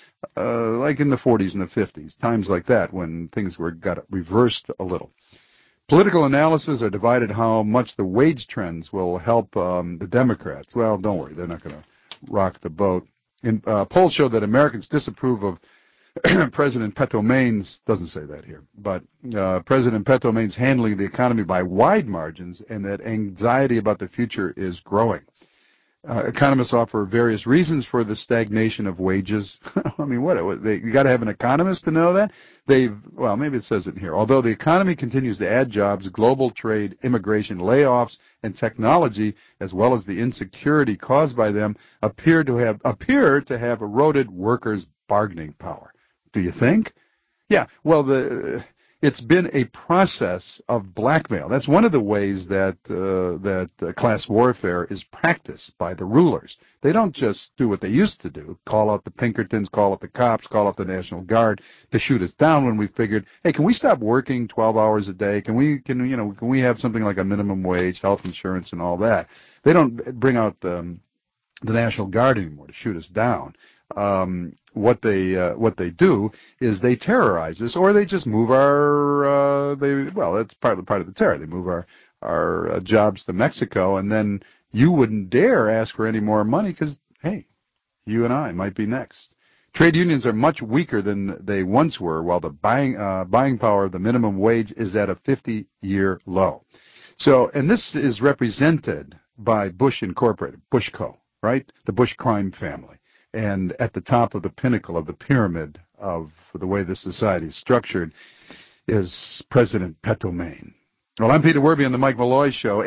like in the 40s and the 50s, times like that when things got reversed a little. Political analysis are divided how much the wage trends will help the Democrats. Well, don't worry, they're not going to rock the boat. Polls show that Americans disapprove of President Petomaine's, doesn't say that here, but President Petomaine's handling of the economy by wide margins, and that anxiety about the future is growing. Economists offer various reasons for the stagnation of wages. I mean, you got to have an economist to know that? Maybe it says it here. Although the economy continues to add jobs, global trade, immigration, layoffs, and technology, as well as the insecurity caused by them, appear to have eroded workers' bargaining power. Do you think? Yeah. Well, it's been a process of blackmail. That's one of the ways that class warfare is practiced by the rulers. They don't just do what they used to do, call out the Pinkertons, call out the cops, call out the National Guard to shoot us down when we figured, hey, can we stop working 12 hours a day? Can we have something like a minimum wage, health insurance, and all that? They don't bring out the National Guard anymore to shoot us down. What they do is they terrorize us, or they just move that's part of the terror. They move our jobs to Mexico, and then you wouldn't dare ask for any more money because, hey, you and I might be next. Trade unions are much weaker than they once were, while the buying power of the minimum wage is at a 50-year low. So, and this is represented by Bush Incorporated, Bushco, right? The Bush crime family. And at the top of the pinnacle of the pyramid of the way this society is structured is President Petomane. Well, I'm Peter Werby on the Mike Malloy Show,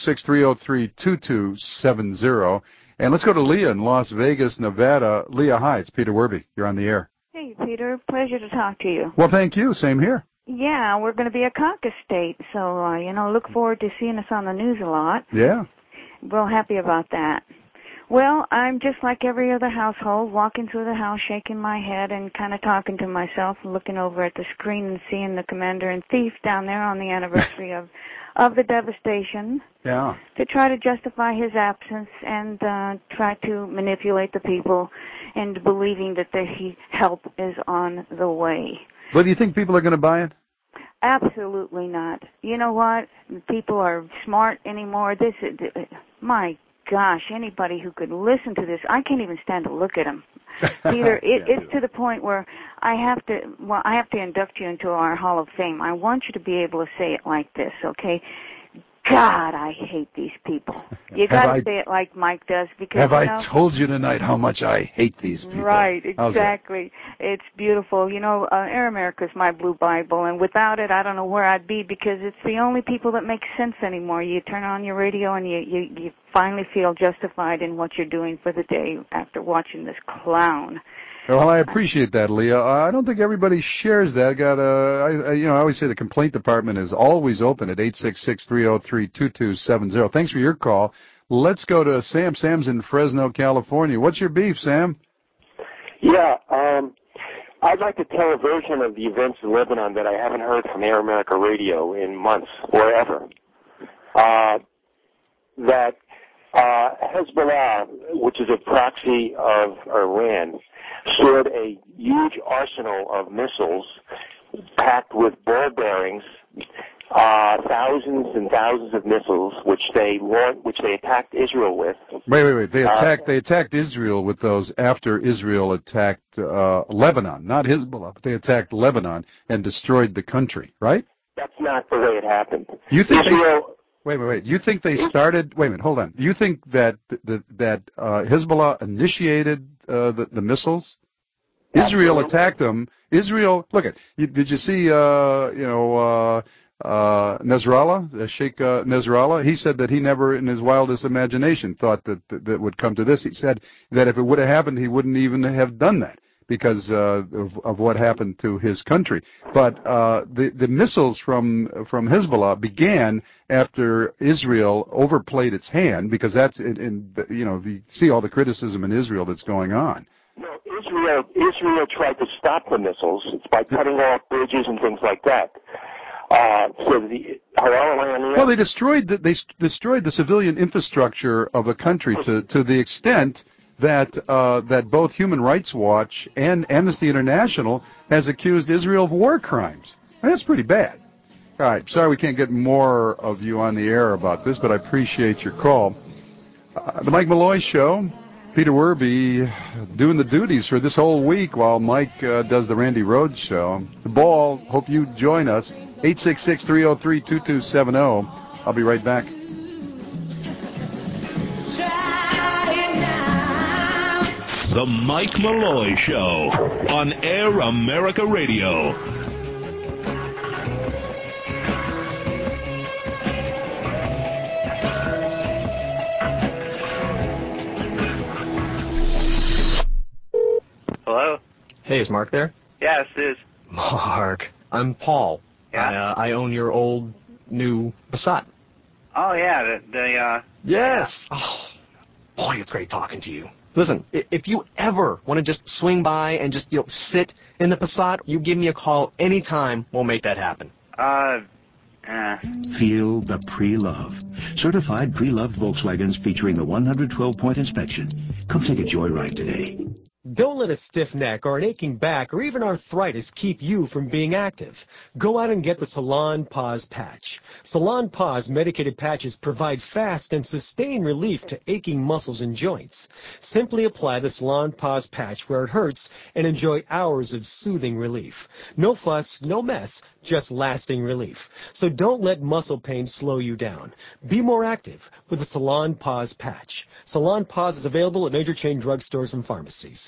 866-303-2270. And let's go to Leah in Las Vegas, Nevada. Leah, hi, it's Peter Werby. You're on the air. Hey, Peter. Pleasure to talk to you. Well, thank you. Same here. Yeah, we're going to be a caucus state, so, look forward to seeing us on the news a lot. Yeah. Real happy about that. Well, I'm just like every other household, walking through the house, shaking my head and kind of talking to myself, looking over at the screen and seeing the Commander-in-Chief down there on the anniversary of the devastation. Yeah. To try to justify his absence and try to manipulate the people into believing that help is on the way. But do you think people are going to buy it? Absolutely not. You know what? People are smart anymore. My gosh, anybody who could listen to this, I can't even stand to look at them. Peter, it's to the point where I have to induct you into our Hall of Fame. I want you to be able to say it like this, okay? God, I hate these people. You got to say it like Mike does because I told you tonight how much I hate these people? Right, exactly. It's beautiful. Air America is my blue Bible, and without it, I don't know where I'd be because it's the only people that make sense anymore. You turn on your radio and you finally feel justified in what you're doing for the day after watching this clown. Well, I appreciate that, Leah. I don't think everybody shares that. I always say the complaint department is always open at 866-303-2270. Thanks for your call. Let's go to Sam. Sam's in Fresno, California. What's your beef, Sam? Yeah, I'd like to tell a version of the events in Lebanon that I haven't heard from Air America Radio in months or ever. That Hezbollah, which is a proxy of Iran, stored a huge arsenal of missiles packed with ball bearings thousands and thousands of missiles, which they attacked Israel with. Wait. They attacked Israel with those after Israel attacked Lebanon, not Hezbollah, but they attacked Lebanon and destroyed the country, right? That's not the way it happened. You think Wait. You think they started? Wait a minute. Hold on. You think that Hezbollah initiated the missiles? Israel attacked them. Israel. Look at. Did you see? Nasrallah, Sheikh Nasrallah. He said that he never, in his wildest imagination, thought that would come to this. He said that if it would have happened, he wouldn't even have done that because of what happened to his country. But the missiles from Hezbollah began after Israel overplayed its hand, because that's you see all the criticism in Israel that's going on. No, Israel tried to stop the missiles. It's by cutting off bridges and things like that. Well, they destroyed the civilian infrastructure of a country to the extent that both Human Rights Watch and Amnesty International has accused Israel of war crimes. That's pretty bad. All right, sorry we can't get more of you on the air about this, but I appreciate your call. The Mike Malloy Show. Peter Werby doing the duties for this whole week while Mike does the Randy Rhoads Show. The Ball. Hope you join us. 866-303-2270. I'll be right back. The Mike Malloy Show on Air America Radio. Hello? Hey, is Mark there? Yes, it is. Mark, I'm Paul. Yeah? I own your old, new Passat. Oh, yeah, Yes! Oh, boy, it's great talking to you. Listen, if you ever want to just swing by and just, sit in the Passat, you give me a call anytime, we'll make that happen. Feel the pre-love. Certified pre-loved Volkswagens featuring the 112-point inspection. Come take a joyride today. Don't let a stiff neck or an aching back or even arthritis keep you from being active. Go out and get the Salon Pause Patch. Salon Pause medicated patches provide fast and sustained relief to aching muscles and joints. Simply apply the Salon Pause Patch where it hurts and enjoy hours of soothing relief. No fuss, no mess, just lasting relief. So don't let muscle pain slow you down. Be more active with the Salon Pause Patch. Salon Pause is available at major chain drugstores and pharmacies.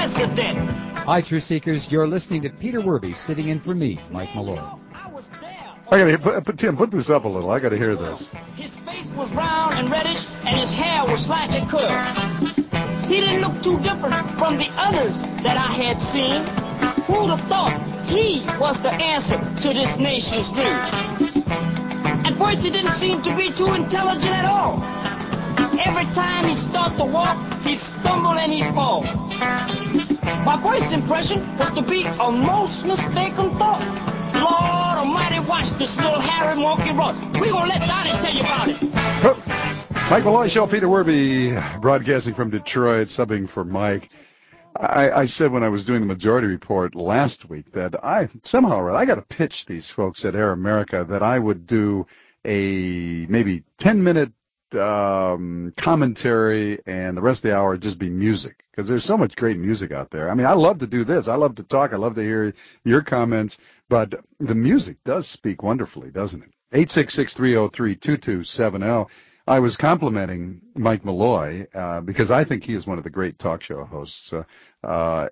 president. Hi, True Seekers. You're listening to Peter Werby sitting in for me, Mike Malloy. I gotta Tim, put this up a little. I gotta hear this. His face was round and reddish, and his hair was slightly curved. He didn't look too different from the others that I had seen. Who'd have thought he was the answer to this nation's dream? At first, he didn't seem to be too intelligent at all. Every time he'd start to walk, he'd stumble and he'd fall. My first impression was to be a most mistaken thought. Lord Almighty, watch this little Harry monkey run. We're going to let Donnie tell you about it. Mike Malloy Show, Peter Werby, broadcasting from Detroit, subbing for Mike. I said when I was doing the Majority Report last week that I got to pitch these folks at Air America that I would do a maybe 10-minute commentary and the rest of the hour would just be music, because there's so much great music out there. I mean, I love to do this. I love to talk. I love to hear your comments, but the music does speak wonderfully, doesn't it? 866-303-2270. I was complimenting Mike Malloy because I think he is one of the great talk show hosts, I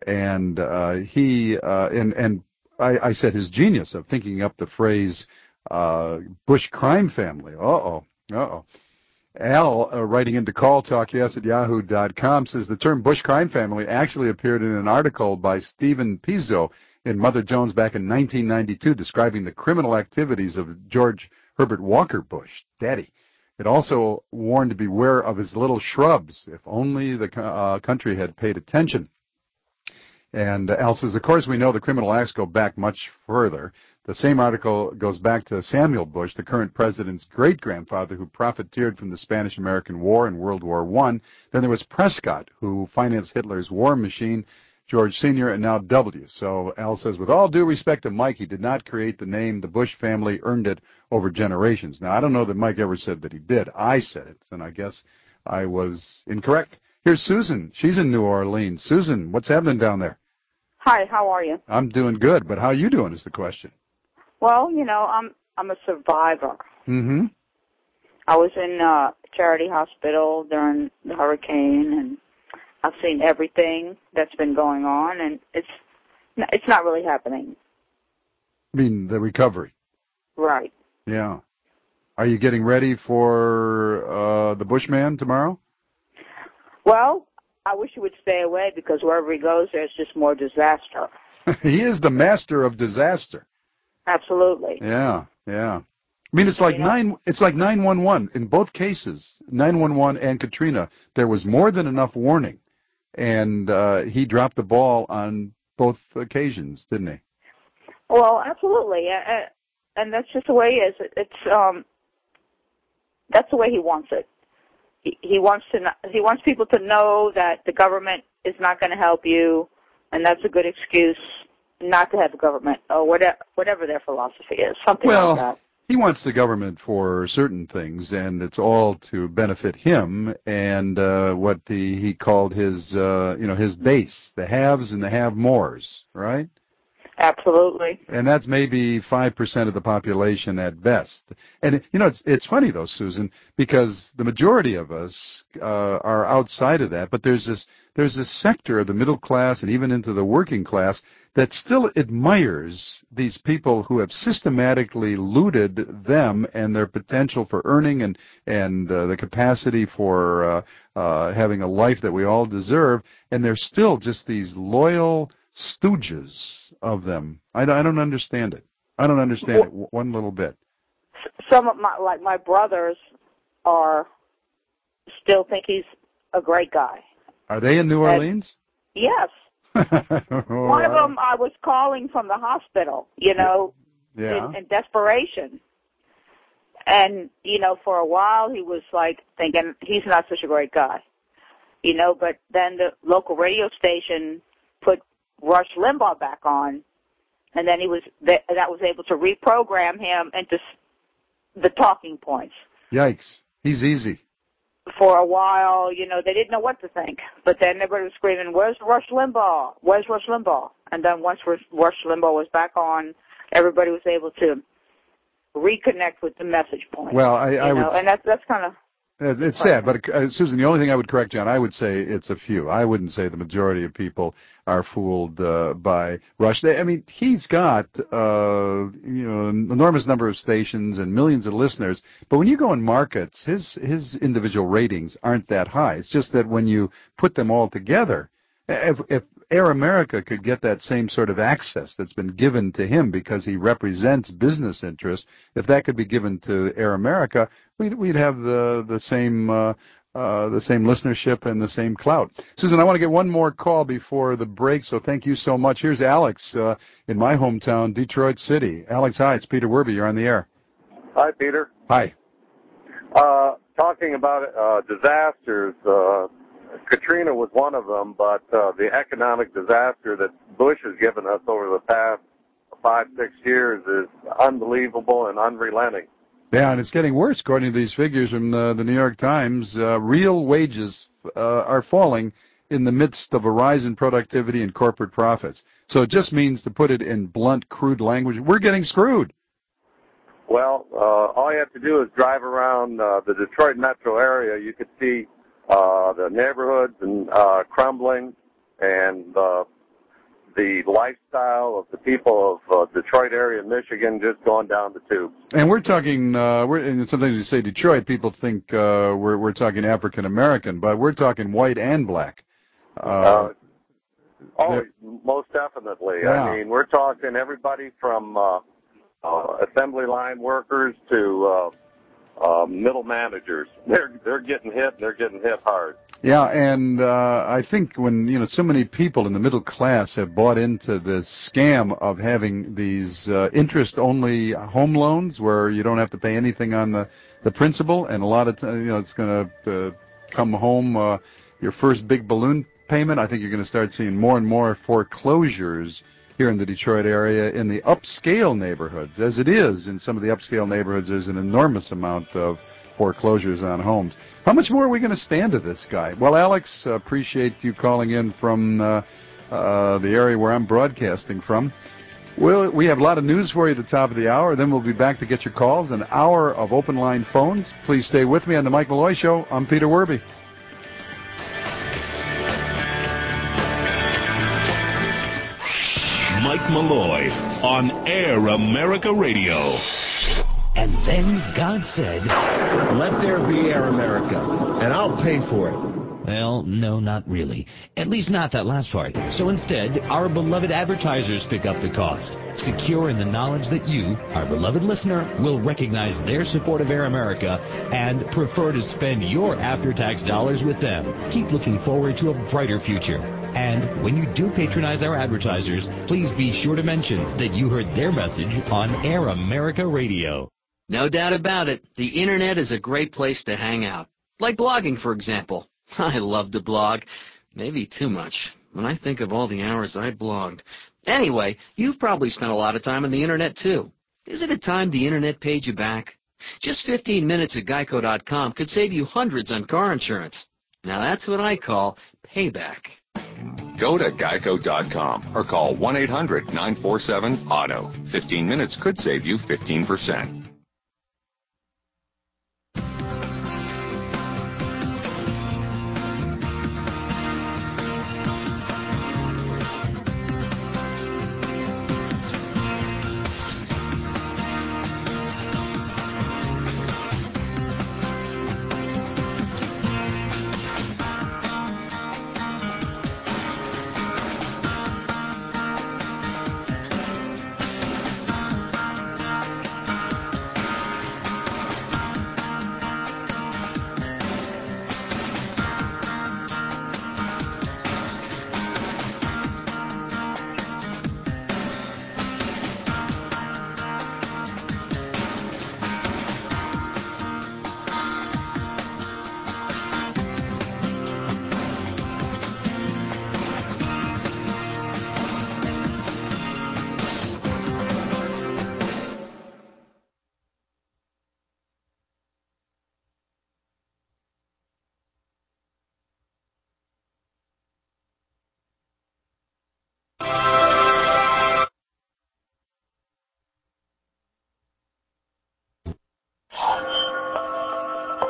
said his genius of thinking up the phrase Bush crime family. Al, writing into Call Talk Yes at yahoo.com, says the term Bush crime family actually appeared in an article by Stephen Pizzo in Mother Jones back in 1992 describing the criminal activities of George Herbert Walker Bush, Daddy. It also warned to beware of his little shrubs, if only the country had paid attention. And Al says, of course, we know the criminal acts go back much further. The same article goes back to Samuel Bush, the current president's great-grandfather who profiteered from the Spanish-American War and World War I. Then there was Prescott, who financed Hitler's war machine, George Sr., and now W. So Al says, with all due respect to Mike, he did not create the name. The Bush family earned it over generations. Now, I don't know that Mike ever said that he did. I said it, and I guess I was incorrect. Here's Susan. She's in New Orleans. Susan, what's happening down there? Hi, how are you? I'm doing good, but how are you doing is the question. Well, I'm a survivor. Mm-hmm. I was in Charity Hospital during the hurricane, and I've seen everything that's been going on, and it's not really happening. I mean, the recovery. Right. Yeah. Are you getting ready for the Bushman tomorrow? Well, I wish he would stay away, because wherever he goes, there's just more disaster. He is the master of disaster. Absolutely. Yeah. I mean, it's like 911 in both cases, 911 and Katrina. There was more than enough warning, and he dropped the ball on both occasions, didn't he? Well, absolutely, and that's just the way he is. That's the way he wants it. He wants people to know that the government is not going to help you, and that's a good excuse not to have a government, or whatever their philosophy is, something like that. He wants the government for certain things, and it's all to benefit him and what he called his his base, the haves and the have-mores, right? Absolutely. And that's maybe 5% of the population at best. And it's funny though, Susan, because the majority of us are outside of that, but there's this sector of the middle class and even into the working class that still admires these people who have systematically looted them and their potential for earning and the capacity for having a life that we all deserve, and they're still just these loyal stooges of them. I don't understand it. I don't understand it one little bit. Some of my brothers still think he's a great guy. Are they in New Orleans? Yes. One of them, I was calling from the hospital, in desperation. And, for a while he was thinking he's not such a great guy, but then the local radio station put Rush Limbaugh back on, and then that was able to reprogram him into the talking points. Yikes. He's easy. For a while, they didn't know what to think. But then everybody was screaming, "Where's Rush Limbaugh? Where's Rush Limbaugh?" And then once Rush Limbaugh was back on, everybody was able to reconnect with the message point. Well, I would... And that's kind of... It's sad, but Susan, the only thing I would correct you on, I would say it's a few. I wouldn't say the majority of people are fooled by Rush. He's got an enormous number of stations and millions of listeners. But when you go in markets, his individual ratings aren't that high. It's just that when you put them all together, if Air America could get that same sort of access that's been given to him because he represents business interests, if that could be given to Air America, we'd have the same listenership and the same clout. Susan, I want to get one more call before the break, so thank you so much. Here's Alex in my hometown, Detroit City. Alex, hi, it's Peter Werby. You're on the air. Hi, Peter. Hi. Talking about disasters, Katrina was one of them, but the economic disaster that Bush has given us over the past 5-6 years is unbelievable and unrelenting. Yeah, and it's getting worse, according to these figures from the New York Times. Real wages are falling in the midst of a rise in productivity and corporate profits. So it just means, to put it in blunt, crude language, we're getting screwed. Well, all you have to do is drive around the Detroit metro area. You could see the neighborhoods and crumbling, and the lifestyle of the people of Detroit area, Michigan, just going down the tubes. And we're talking, and sometimes you say Detroit, people think we're talking African American, but we're talking white and black. Most definitely. Yeah. I mean, we're talking everybody from assembly line workers to middle managers. They're getting hit, and they're getting hit hard. Yeah, and I think when so many people in the middle class have bought into this scam of having these interest-only home loans where you don't have to pay anything on the principal, and a lot of times it's going to come home your first big balloon payment. I think you're going to start seeing more and more foreclosures here in the Detroit area in the upscale neighborhoods. As it is in some of the upscale neighborhoods, there's an enormous amount of foreclosures on homes. How much more are we going to stand to this guy? Well, Alex, appreciate you calling in from the area where I'm broadcasting from. We have a lot of news for you at the top of the hour. Then we'll be back to get your calls, an hour of open line phones. Please stay with me on the Mike Malloy Show. I'm Peter Werby. Mike Malloy on Air America Radio. And then God said, "Let there be Air America, and I'll pay for it." Well, no, not really. At least not that last part. So instead, our beloved advertisers pick up the cost, secure in the knowledge that you, our beloved listener, will recognize their support of Air America and prefer to spend your after-tax dollars with them. Keep looking forward to a brighter future. And when you do patronize our advertisers, please be sure to mention that you heard their message on Air America Radio. No doubt about it. The Internet is a great place to hang out. Like blogging, for example. I love to blog. Maybe too much. When I think of all the hours I blogged. Anyway, you've probably spent a lot of time on the Internet, too. Isn't it time the Internet paid you back? Just 15 minutes at Geico.com could save you hundreds on car insurance. Now that's what I call payback. Go to Geico.com or call 1-800-947-AUTO. 15 minutes could save you 15%.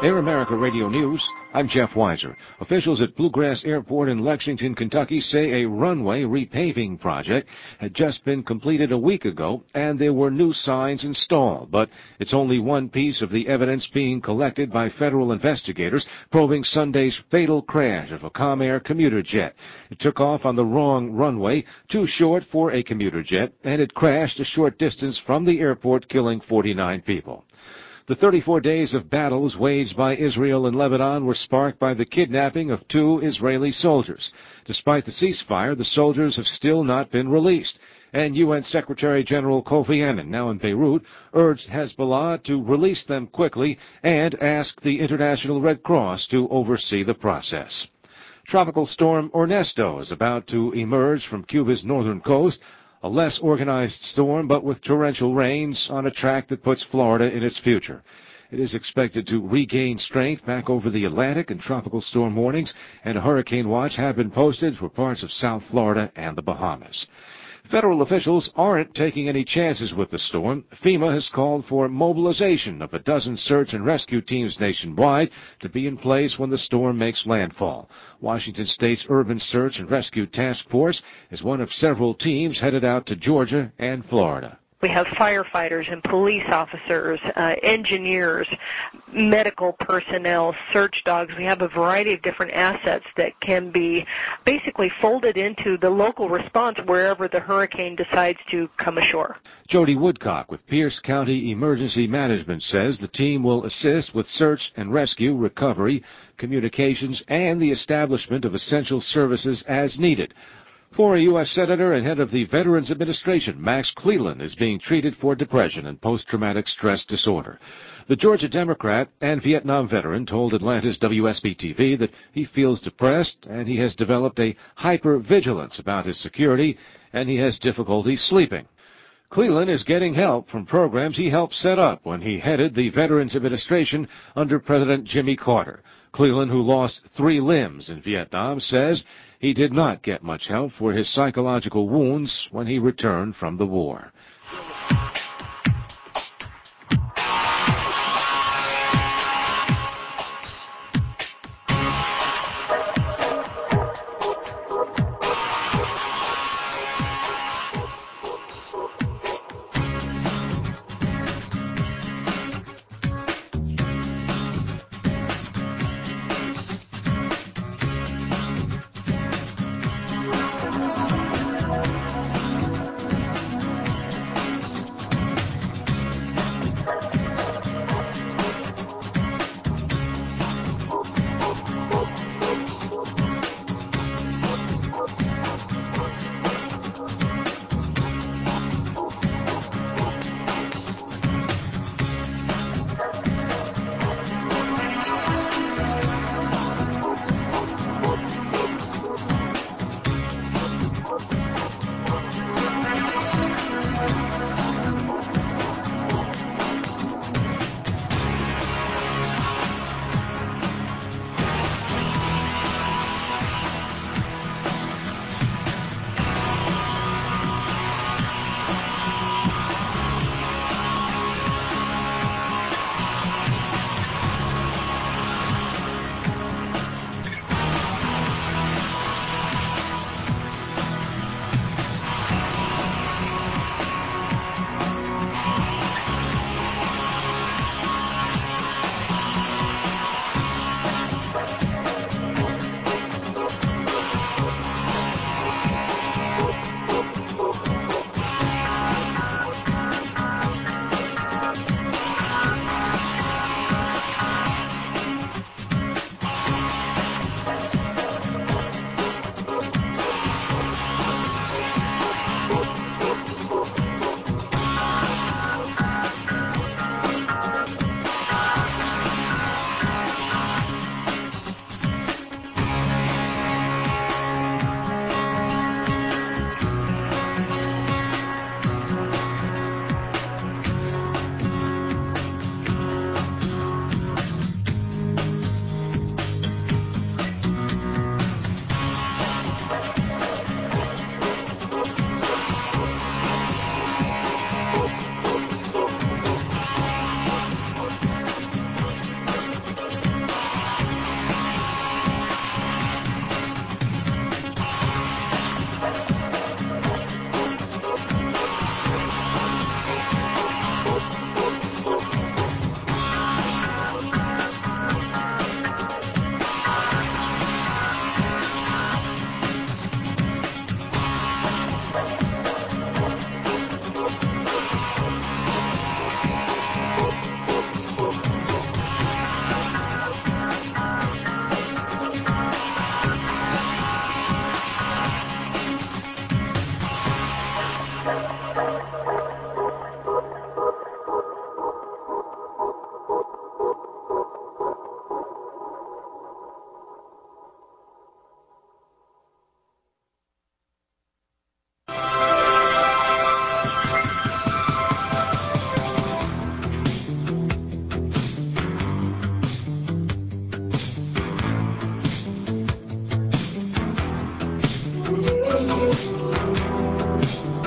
Air America Radio News, I'm Jeff Weiser. Officials at Bluegrass Airport in Lexington, Kentucky say a runway repaving project had just been completed a week ago and there were new signs installed, but it's only one piece of the evidence being collected by federal investigators probing Sunday's fatal crash of a Comair commuter jet. It took off on the wrong runway, too short for a commuter jet, and it crashed a short distance from the airport, killing 49 people. The 34 days of battles waged by Israel and Lebanon were sparked by the kidnapping of 2 Israeli soldiers. Despite the ceasefire, the soldiers have still not been released. And UN Secretary General Kofi Annan, now in Beirut, urged Hezbollah to release them quickly and asked the International Red Cross to oversee the process. Tropical storm Ernesto is about to emerge from Cuba's northern coast. A less organized storm, but with torrential rains on a track that puts Florida in its future. It is expected to regain strength back over the Atlantic, and tropical storm warnings and a hurricane watch have been posted for parts of South Florida and the Bahamas. Federal officials aren't taking any chances with the storm. FEMA has called for mobilization of a dozen search and rescue teams nationwide to be in place when the storm makes landfall. Washington State's Urban Search and Rescue Task Force is one of several teams headed out to Georgia and Florida. We have firefighters and police officers, engineers, medical personnel, search dogs. We have a variety of different assets that can be basically folded into the local response wherever the hurricane decides to come ashore. Jody Woodcock with Pierce County Emergency Management says the team will assist with search and rescue, recovery, communications, and the establishment of essential services as needed. Former U.S. Senator and head of the Veterans Administration, Max Cleland, is being treated for depression and post-traumatic stress disorder. The Georgia Democrat and Vietnam veteran told Atlanta's WSB-TV that he feels depressed and he has developed a hyper-vigilance about his security and he has difficulty sleeping. Cleland is getting help from programs he helped set up when he headed the Veterans Administration under President Jimmy Carter. Cleland, who lost 3 limbs in Vietnam, says he did not get much help for his psychological wounds when he returned from the war.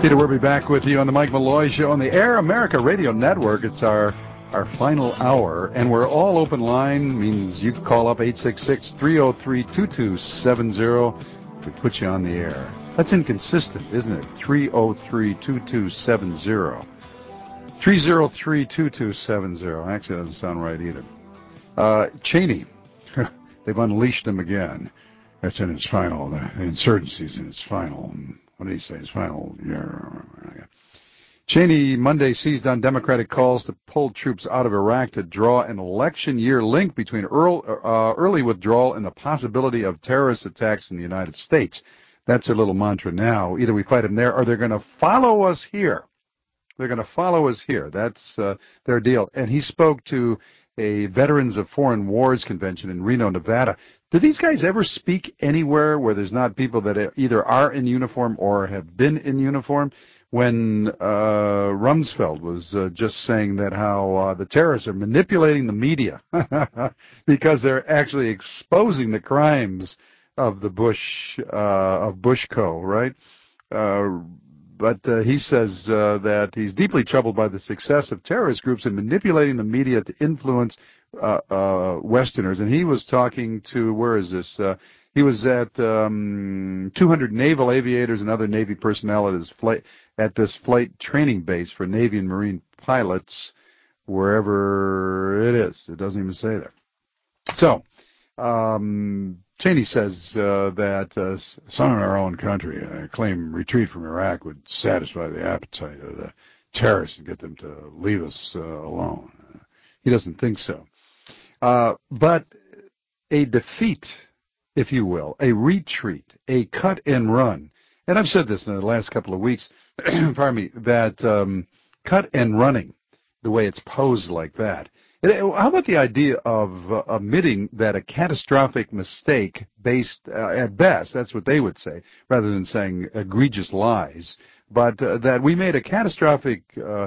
Peter Werby back with you on the Mike Malloy Show on the Air America Radio Network. It's our final hour, and we're all open line. Means you can call up 866-303-2270. We put you on the air. That's inconsistent, isn't it? 303-2270. 303-2270. Actually, that doesn't sound right either. Cheney. They've unleashed him again. That's in its final. The insurgency's in its final. What did he say? His final. Cheney Monday seized on Democratic calls to pull troops out of Iraq to draw an election year link between early withdrawal and the possibility of terrorist attacks in the United States. That's their little mantra now. Either we fight them there or they're going to follow us here. They're going to follow us here. That's their deal. And he spoke to a Veterans of Foreign Wars convention in Reno, Nevada. Do these guys ever speak anywhere where there's not people that either are in uniform or have been in uniform? When Rumsfeld was just saying that how the terrorists are manipulating the media because they're actually exposing the crimes of the Bushco, right? But he says that he's deeply troubled by the success of terrorist groups in manipulating the media to influence Westerners. And he was talking to, where is this? He was at 200 naval aviators and other Navy personnel at this flight training base for Navy and Marine pilots, wherever it is. It doesn't even say there. So, Cheney says that some in our own country claim retreat from Iraq would satisfy the appetite of the terrorists and get them to leave us alone. He doesn't think so. But a defeat, if you will, a retreat, a cut and run. And I've said this in the last couple of weeks, pardon me, that cut and running, the way it's posed like that. How about the idea of admitting that a catastrophic mistake based, at best, that's what they would say, rather than saying egregious lies, but that we made a catastrophic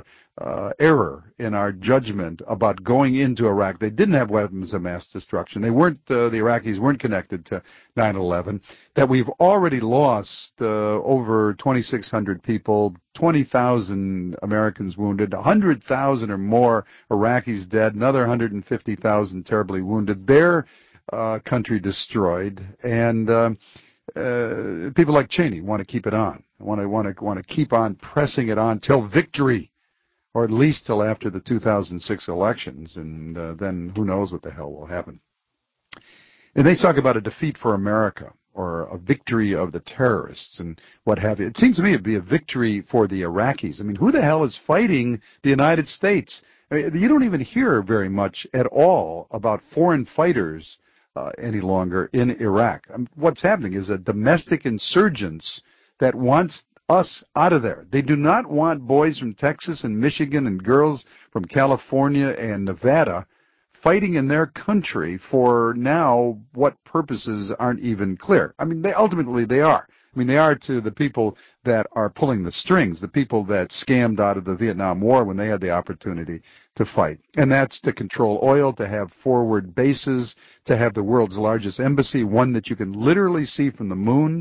error in our judgment about going into Iraq. They didn't have weapons of mass destruction. They weren't, the Iraqis weren't connected to 9/11. That we've already lost over 2,600 people, 20,000 Americans wounded, 100,000 or more Iraqis dead, another 150,000 terribly wounded. Their country destroyed, and people like Cheney want to keep it on. Want to keep on pressing it on till victory, or at least till after the 2006 elections, and then who knows what the hell will happen. And they talk about a defeat for America, or a victory of the terrorists, and what have you. It seems to me it'd be a victory for the Iraqis. I mean, who the hell is fighting the United States? I mean, you don't even hear very much at all about foreign fighters any longer in Iraq. What's happening is a domestic insurgence that wants us out of there. They do not want boys from Texas and Michigan and girls from California and Nevada fighting in their country for now what purposes aren't even clear. I mean, ultimately they are. I mean, they are to the people that are pulling the strings, the people that scammed out of the Vietnam War when they had the opportunity to fight. And that's to control oil, to have forward bases, to have the world's largest embassy, one that you can literally see from the moon.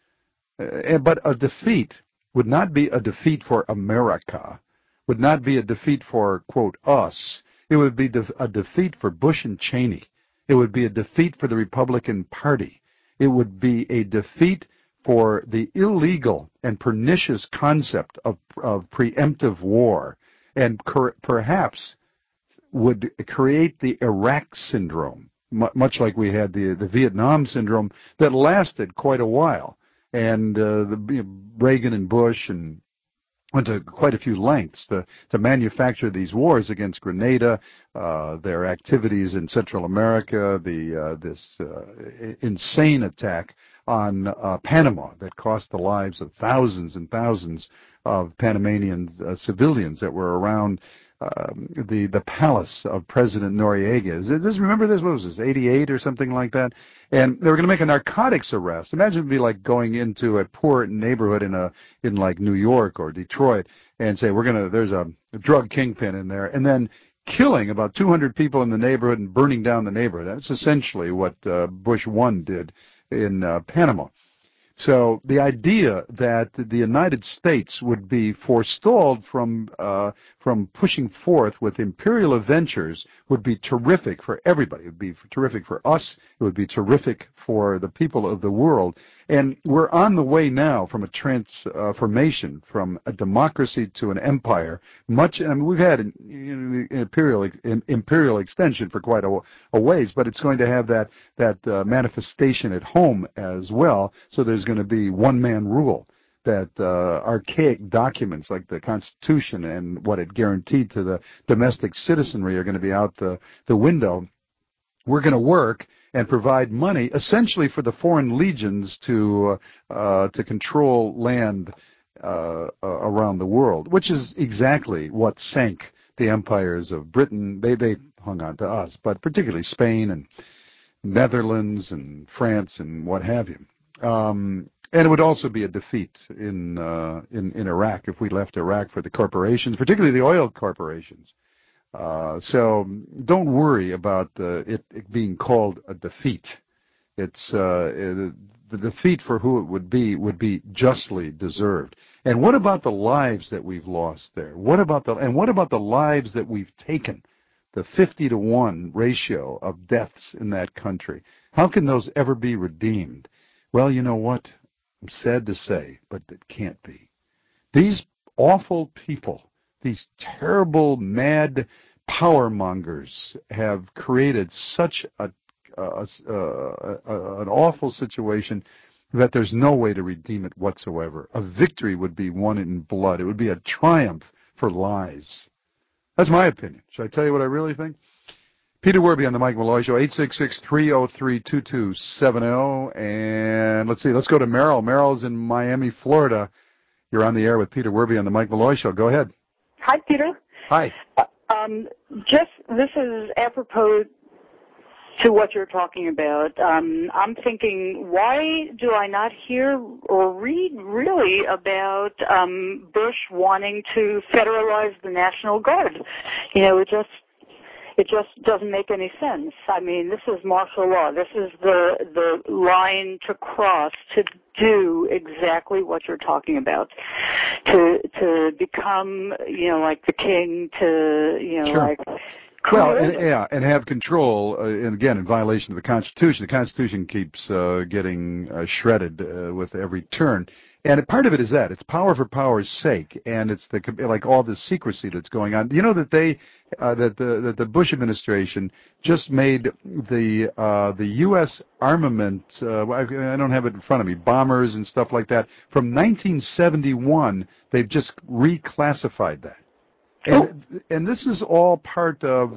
But a defeat would not be a defeat for America, would not be a defeat for, quote, us. It would be a defeat for Bush and Cheney. It would be a defeat for the Republican Party. It would be a defeat for the illegal and pernicious concept of preemptive war, and perhaps would create the Iraq syndrome, much like we had the Vietnam syndrome that lasted quite a while. And Reagan and Bush and went to quite a few lengths to manufacture these wars against Grenada, their activities in Central America, this insane attack on Panama that cost the lives of thousands and thousands of Panamanian civilians that were around the palace of President Noriega. Remember this? What was this, 88 or something like that? And they were going to make a narcotics arrest. Imagine it'd be like going into a poor neighborhood in like New York or Detroit and say, there's a drug kingpin in there, and then killing about 200 people in the neighborhood and burning down the neighborhood. That's essentially what Bush 1 did in Panama. So the idea that the United States would be forestalled from pushing forth with imperial adventures would be terrific for everybody. It would be terrific for us. It would be terrific for the people of the world. And we're on the way now from a transformation from a democracy to an empire. We've had an imperial extension for quite a ways, but it's going to have that manifestation at home as well. So there's going to be one-man rule. That archaic documents like the Constitution and what it guaranteed to the domestic citizenry are going to be out the window. We're going to work and provide money essentially for the foreign legions to control land around the world, which is exactly what sank the empires of Britain. They hung on to us, but particularly Spain and Netherlands and France and what have you. And it would also be a defeat in Iraq if we left Iraq for the corporations, particularly the oil corporations. So don't worry about it being called a defeat. It's the defeat for who it would be justly deserved. And what about the lives that we've lost there? What about the lives that we've taken? The 50-to-1 ratio of deaths in that country. How can those ever be redeemed? Well, you know what? I'm sad to say, but it can't be. These awful people, these terrible, mad power mongers have created such an awful situation that there's no way to redeem it whatsoever. A victory would be won in blood. It would be a triumph for lies. That's my opinion. Should I tell you what I really think? Peter Werby on the Mike Malloy Show, 866-303-2270. And let's see, let's go to Merrill. Merrill's in Miami, Florida. You're on the air with Peter Werby on the Mike Malloy Show. Go ahead. Hi, Peter. Hi. This is apropos to what you're talking about. I'm thinking, why do I not hear or read really about Bush wanting to federalize the National Guard? You know, it just doesn't make any sense. I mean, this is martial law. This is the line to cross to do exactly what you're talking about. To become, like the king, Sure. like... Well, and have control, and again, in violation of the Constitution. The Constitution keeps getting shredded with every turn. And part of it is that. It's power for power's sake, and it's like all this secrecy that's going on. You know that that the Bush administration just made the U.S. armament, I don't have it in front of me, bombers and stuff like that, from 1971, they've just reclassified that. And this is all part of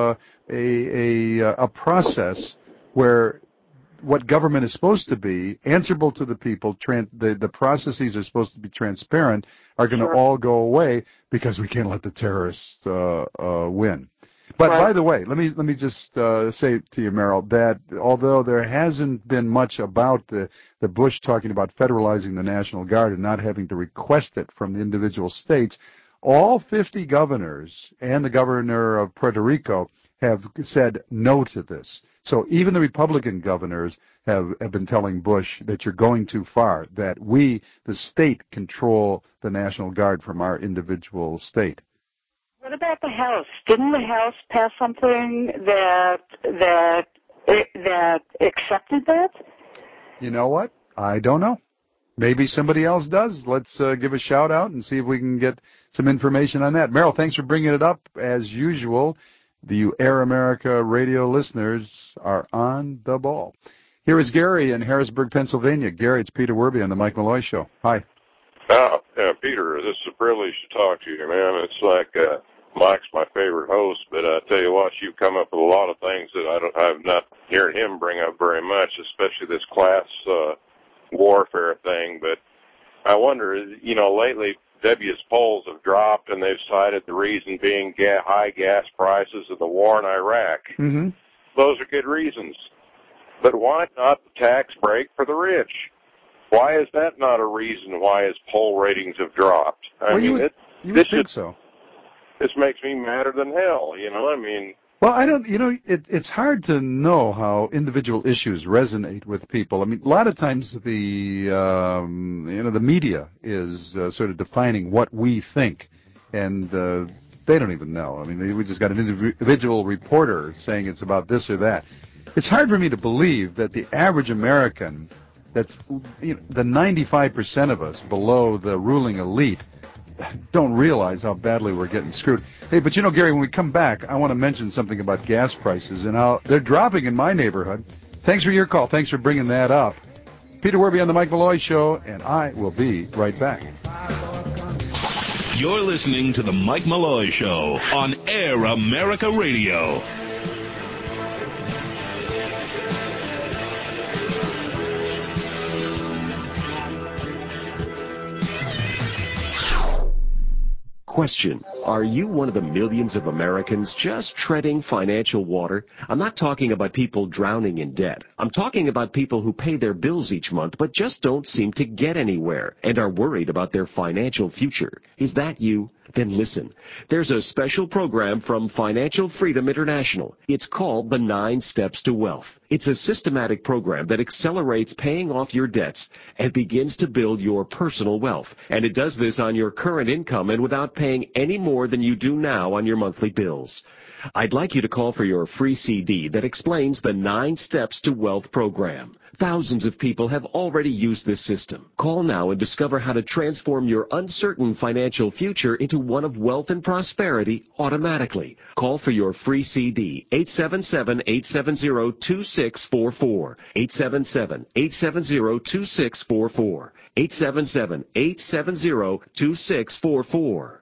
a process where what government is supposed to be, answerable to the people, the processes are supposed to be transparent, are going to all go away because we can't let the terrorists win. But by the way, let me just say to you, Merrill, that although there hasn't been much about the Bush talking about federalizing the National Guard and not having to request it from the individual states, all 50 governors and the governor of Puerto Rico have said no to this. So even the Republican governors have been telling Bush that you're going too far, that we, the state, control the National Guard from our individual state. What about the House? Didn't the House pass something that accepted that? You know what? I don't know. Maybe somebody else does. Let's give a shout out and see if we can get some information on that. Merrill, thanks for bringing it up. As usual, the Air America radio listeners are on the ball. Here is Gary in Harrisburg, Pennsylvania. Gary, it's Peter Werby on the Mike Malloy Show. Hi. Peter, this is a privilege to talk to you, man. It's like Mike's my favorite host, but I tell you what, you've come up with a lot of things that I've not heard him bring up very much, especially this class warfare thing. But I wonder, lately W's polls have dropped, and they've cited the reason being high gas prices of the war in Iraq. Mm-hmm. Those are good reasons. But why not the tax break for the rich? Why is that not a reason why his poll ratings have dropped? You would think so. This makes me madder than hell, I mean, Well, I don't, it's hard to know how individual issues resonate with people. I mean, a lot of times the media is sort of defining what we think, and they don't even know. I mean, we just got an individual reporter saying it's about this or that. It's hard for me to believe that the average American, that's the 95% of us below the ruling elite, don't realize how badly we're getting screwed. Hey, but Gary, when we come back, I want to mention something about gas prices and how they're dropping in my neighborhood. Thanks for your call. Thanks for bringing that up. Peter Werby on the Mike Malloy Show, and I will be right back. You're listening to the Mike Malloy Show on Air America Radio. Question: are you one of the millions of Americans just treading financial water? I'm not talking about people drowning in debt. I'm talking about people who pay their bills each month but just don't seem to get anywhere and are worried about their financial future. Is that you? Then listen. There's a special program from Financial Freedom International. It's called the 9 Steps to Wealth. It's a systematic program that accelerates paying off your debts and begins to build your personal wealth. And it does this on your current income and without paying any more than you do now on your monthly bills. I'd like you to call for your free CD that explains the 9 Steps to Wealth program. Thousands of people have already used this system. Call now and discover how to transform your uncertain financial future into one of wealth and prosperity automatically. Call for your free CD, 877-870-2644, 877-870-2644, 877-870-2644.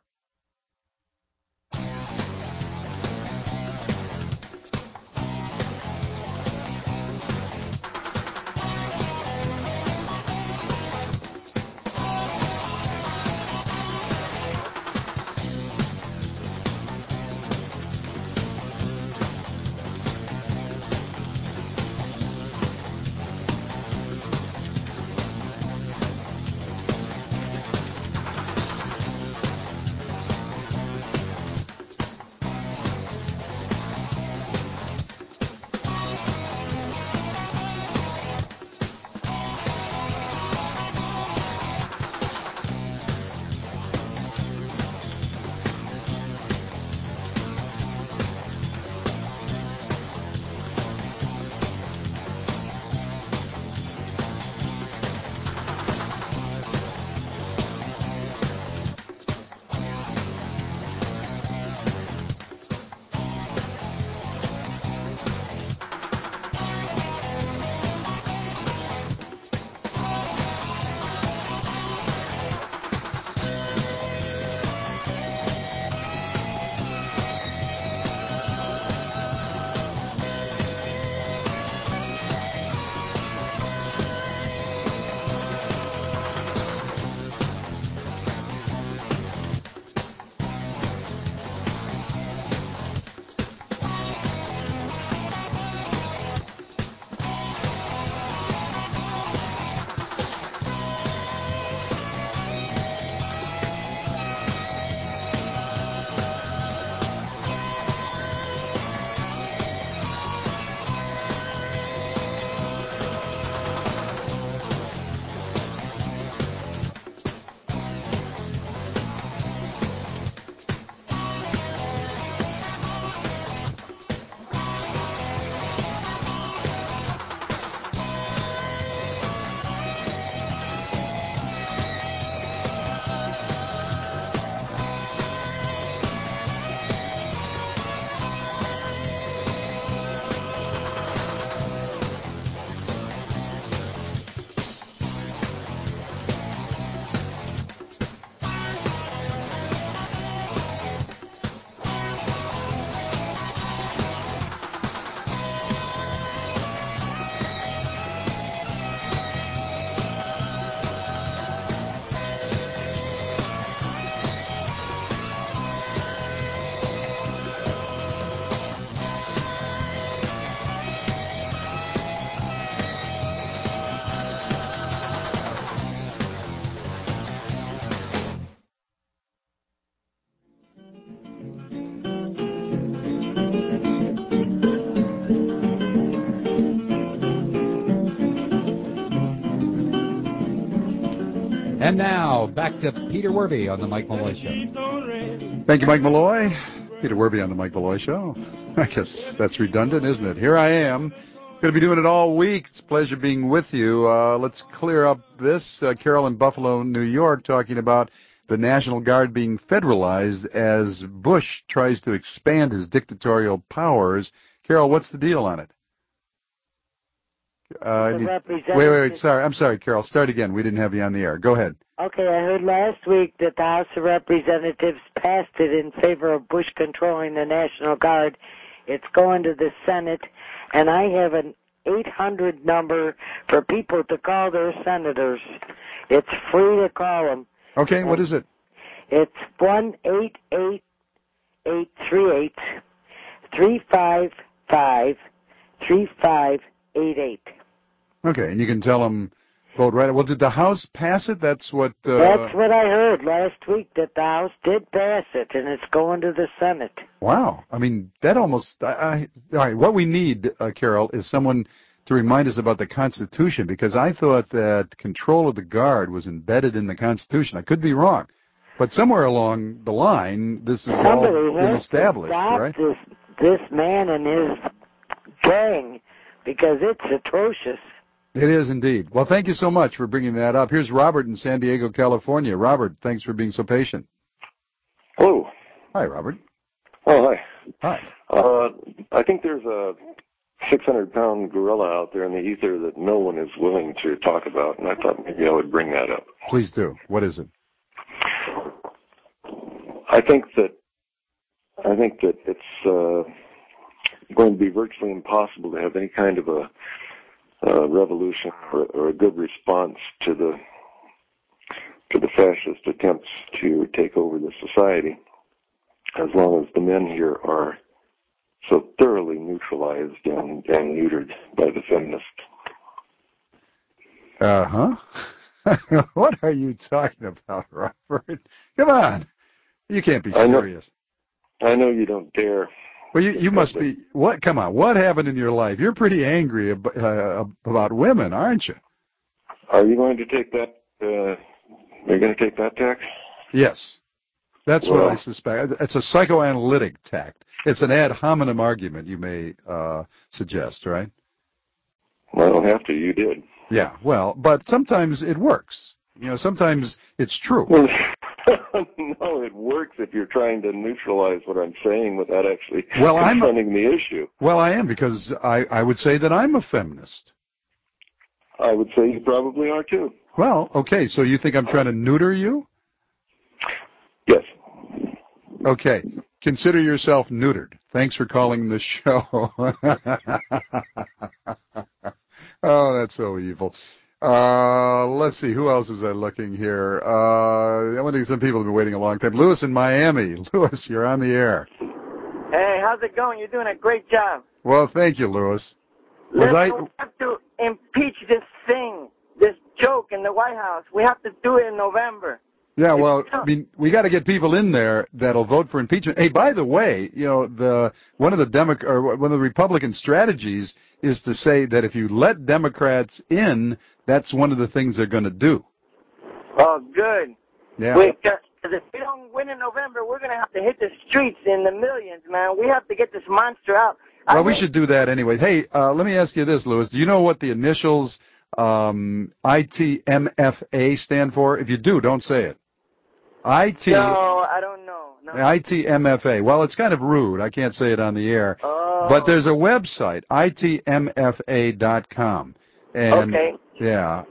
And now, back to Peter Werby on The Mike Malloy Show. Thank you, Mike Malloy. Peter Werby on The Mike Malloy Show. I guess that's redundant, isn't it? Here I am. Going to be doing it all week. It's a pleasure being with you. Let's clear up this. Carol in Buffalo, New York, talking about the National Guard being federalized as Bush tries to expand his dictatorial powers. Carol, what's the deal on it? Wait. Sorry. I'm sorry, Carol. Start again. We didn't have you on the air. Go ahead. Okay, I heard last week that the House of Representatives passed it in favor of Bush controlling the National Guard. It's going to the Senate, and I have an 800 number for people to call their senators. It's free to call them. Okay, what is it? It's 1-888-338-355-3588. Okay, and you can tell them, vote right. Well, did the House pass it? That's what I heard last week, that the House did pass it, and it's going to the Senate. Wow. I mean, that almost... all right, what we need, Carol, is someone to remind us about the Constitution, because I thought that control of the Guard was embedded in the Constitution. I could be wrong. But somewhere along the line, this has all been established, right? This man and his gang, because it's atrocious. It is indeed. Well, thank you so much for bringing that up. Here's Robert in San Diego, California. Robert, thanks for being so patient. Hello. Hi, Robert. Oh, hi. Hi. I think there's a 600-pound gorilla out there in the ether that no one is willing to talk about, and I thought maybe I would bring that up. Please do. What is it? I think that it's going to be virtually impossible to have any kind of a revolution or a good response to the fascist attempts to take over the society, as long as the men here are so thoroughly neutralized and neutered by the feminists. Uh-huh. What are you talking about, Robert? Come on. You can't be serious. I know you don't dare. Well, you must be... What? Come on. What happened in your life? You're pretty angry about women, aren't you? Are you going to take that... Are you going to take that tack? Yes. That's what I suspect. It's a psychoanalytic tact. It's an ad hominem argument, you may suggest, right? Well, I don't have to. You did. Yeah, well, but sometimes it works. You know, sometimes it's true. Well, no, it works if you're trying to neutralize what I'm saying without actually confronting the issue. Well, I am, because I would say that I'm a feminist. I would say you probably are, too. Well, okay, so you think I'm trying to neuter you? Yes. Okay, consider yourself neutered. Thanks for calling the show. Oh, that's so evil. Let's see, who else was I looking here? I want to get some people who've been waiting a long time. Lewis in Miami. Lewis, you're on the air. Hey, how's it going? You're doing a great job. Well, thank you, Lewis. We have to impeach this joke in the White House. We have to do it in November. Yeah, well, I mean, we got to get people in there that'll vote for impeachment. Hey, by the way, you know, one of the Republican strategies is to say that if you let Democrats in, that's one of the things they're going to do. Oh, good. Yeah. Because if we don't win in November, we're going to have to hit the streets in the millions, man. We have to get this monster out. Well, we should do that anyway. Hey, let me ask you this, Lewis. Do you know what the initials ITMFA stand for? If you do, don't say it. No, I don't know. No. ITMFA. Well, it's kind of rude. I can't say it on the air. Oh. But there's a website, itmfa.com. And, okay. Yeah.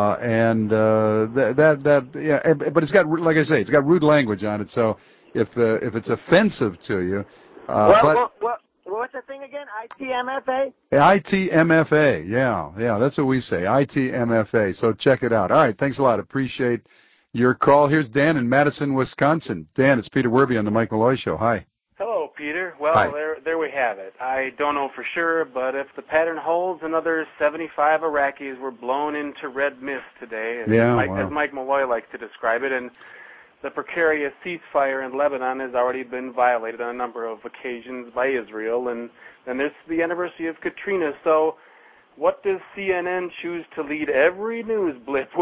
But it's got, like I say, it's got rude language on it. So if it's offensive to you, what's the thing again? ITMFA? ITMFA. Yeah. That's what we say. ITMFA. So check it out. All right. Thanks a lot. Appreciate your call. Here's Dan in Madison, Wisconsin. Dan, it's Peter Werby on the Mike Malloy Show. Hi. Hello, Peter. Well, Hi. There we have it. I don't know for sure, but if the pattern holds, another 75 Iraqis were blown into red mist today, as Mike Malloy likes to describe it, and the precarious ceasefire in Lebanon has already been violated on a number of occasions by Israel, and then there's the anniversary of Katrina. So what does CNN choose to lead every news blip with?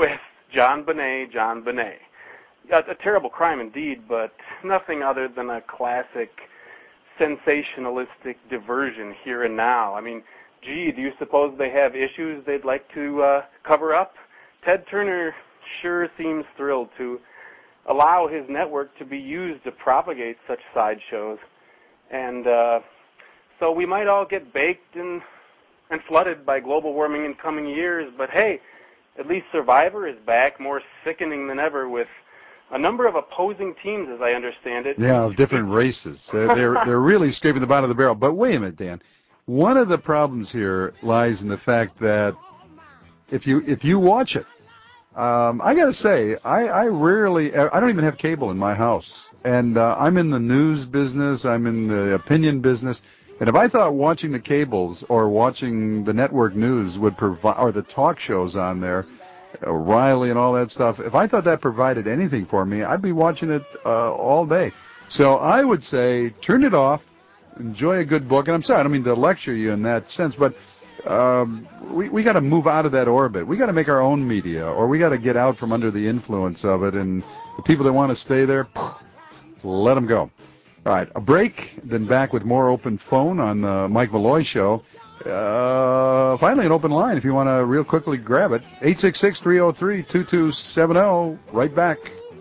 John Bonet, John Bonet. A terrible crime indeed, but nothing other than a classic sensationalistic diversion here and now. I mean, gee, do you suppose they have issues they'd like to cover up? Ted Turner sure seems thrilled to allow his network to be used to propagate such sideshows. And so we might all get baked and flooded by global warming in coming years, but hey, at least Survivor is back, more sickening than ever, with a number of opposing teams, as I understand it. Yeah, of different races. They're really scraping the bottom of the barrel. But wait a minute, Dan. One of the problems here lies in the fact that if you watch it, I got to say, I don't even have cable in my house. And I'm in the news business, I'm in the opinion business. And if I thought watching the cables or watching the network news would provide, or the talk shows on there, O'Reilly and all that stuff, if I thought that provided anything for me, I'd be watching it all day. So I would say turn it off, enjoy a good book. And I'm sorry, I don't mean to lecture you in that sense, but we got to move out of that orbit. We got to make our own media, or we got to get out from under the influence of it. And the people that want to stay there, let them go. All right, a break, then back with more open phone on the Mike Malloy Show. Finally, an open line if you want to real quickly grab it. 866-303-2270. Right back.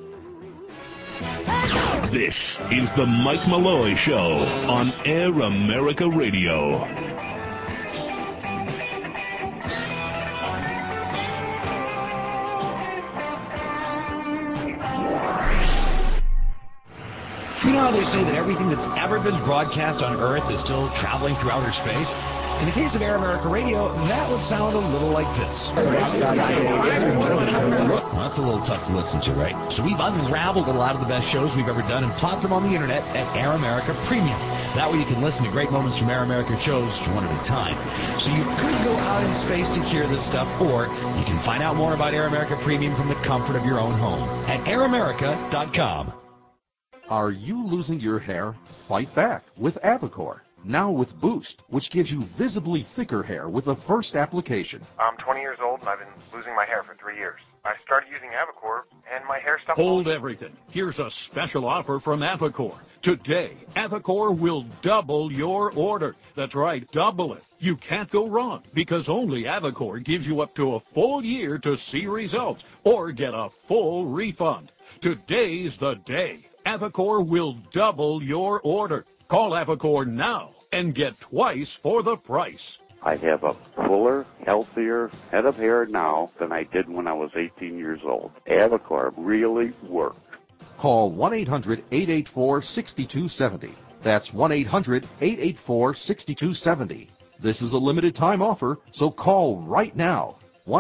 This is the Mike Malloy Show on Air America Radio. You know how they say that everything that's ever been broadcast on Earth is still traveling through outer space? In the case of Air America Radio, that would sound a little like this. Well, that's a little tough to listen to, right? So we've unraveled a lot of the best shows we've ever done and plopped them on the internet at Air America Premium. That way you can listen to great moments from Air America shows one at a time. So you could go out in space to hear this stuff, or you can find out more about Air America Premium from the comfort of your own home at airamerica.com. Are you losing your hair? Fight back with Avocor. Now with Boost, which gives you visibly thicker hair with the first application. I'm 20 years old and I've been losing my hair for 3 years. I started using Avocor and my hair stopped. Hold everything. Here's a special offer from Avocor. Today, Avocor will double your order. That's right, double it. You can't go wrong because only Avocor gives you up to a full year to see results or get a full refund. Today's the day. Avocor will double your order. Call Avocor now and get twice for the price. I have a fuller, healthier head of hair now than I did when I was 18 years old. Avocor really works. Call 1-800-884-6270. That's 1-800-884-6270. This is a limited time offer, so call right now.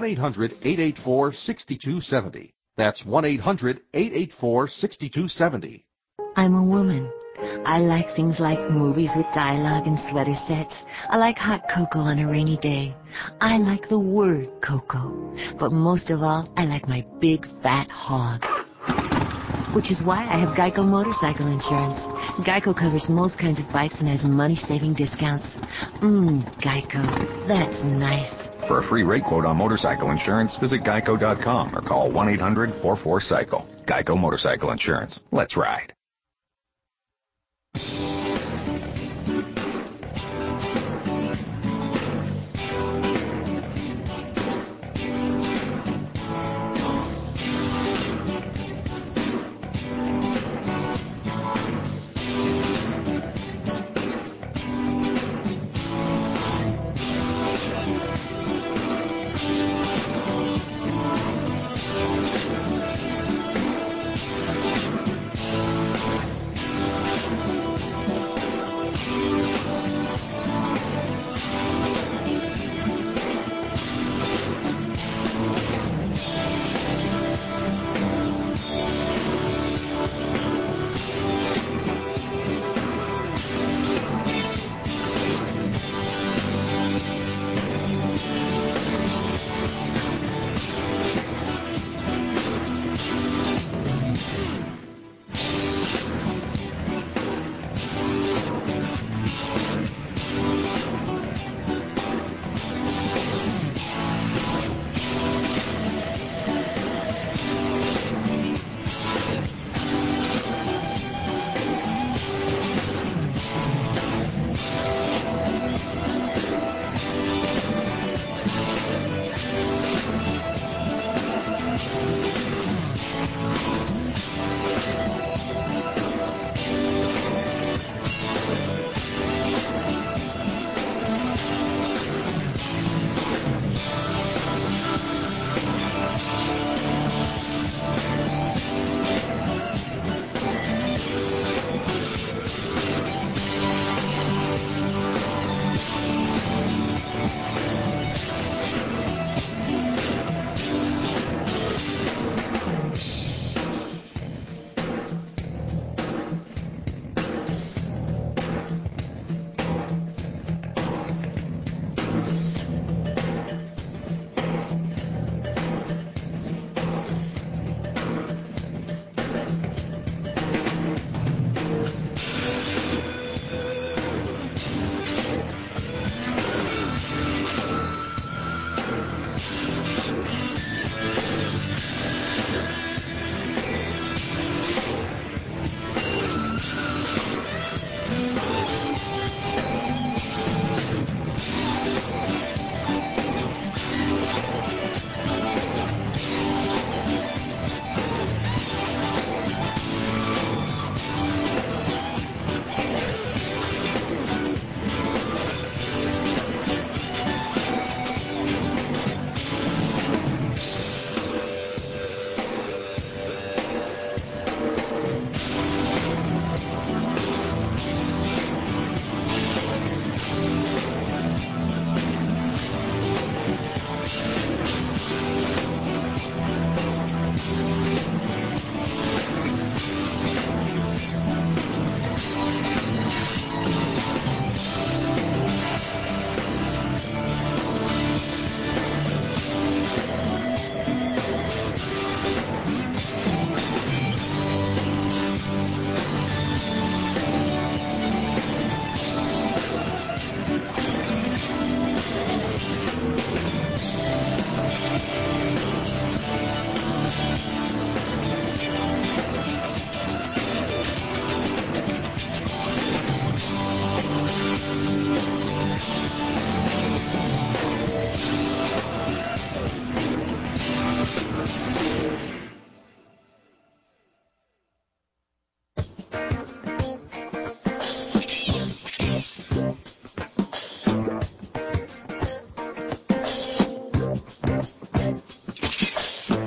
1-800-884-6270. That's 1-800-884-6270. I'm a woman. I like things like movies with dialogue and sweater sets. I like hot cocoa on a rainy day. I like the word cocoa. But most of all, I like my big fat hog. Which is why I have Geico Motorcycle Insurance. Geico covers most kinds of bikes and has money-saving discounts. Geico. That's nice. For a free rate quote on motorcycle insurance, visit geico.com or call 1-800-44-CYCLE. Geico Motorcycle Insurance. Let's ride.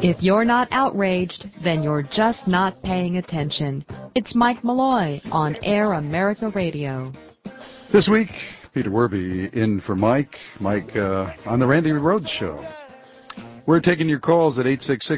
If you're not outraged, then you're just not paying attention. It's Mike Malloy on Air America Radio. This week, Peter Werby in for Mike. Mike on the Randy Rhoads Show. We're taking your calls at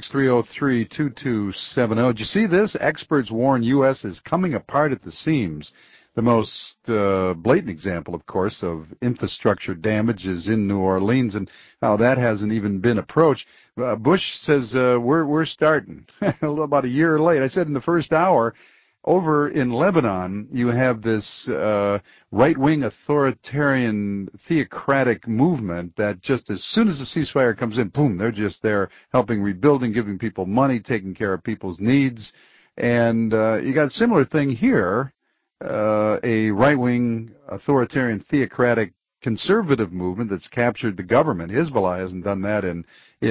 866-303-2270. Did you see this? Experts warn U.S. is coming apart at the seams. The most blatant example, of course, of infrastructure damage is in New Orleans and how that hasn't even been approached. Bush says we're starting about a year late. I said in the first hour, over in Lebanon, you have this right-wing authoritarian theocratic movement that just as soon as the ceasefire comes in, boom, they're just there helping rebuilding, giving people money, taking care of people's needs. And you got a similar thing here, a right-wing authoritarian theocratic conservative movement that's captured the government. Hezbollah hasn't done that in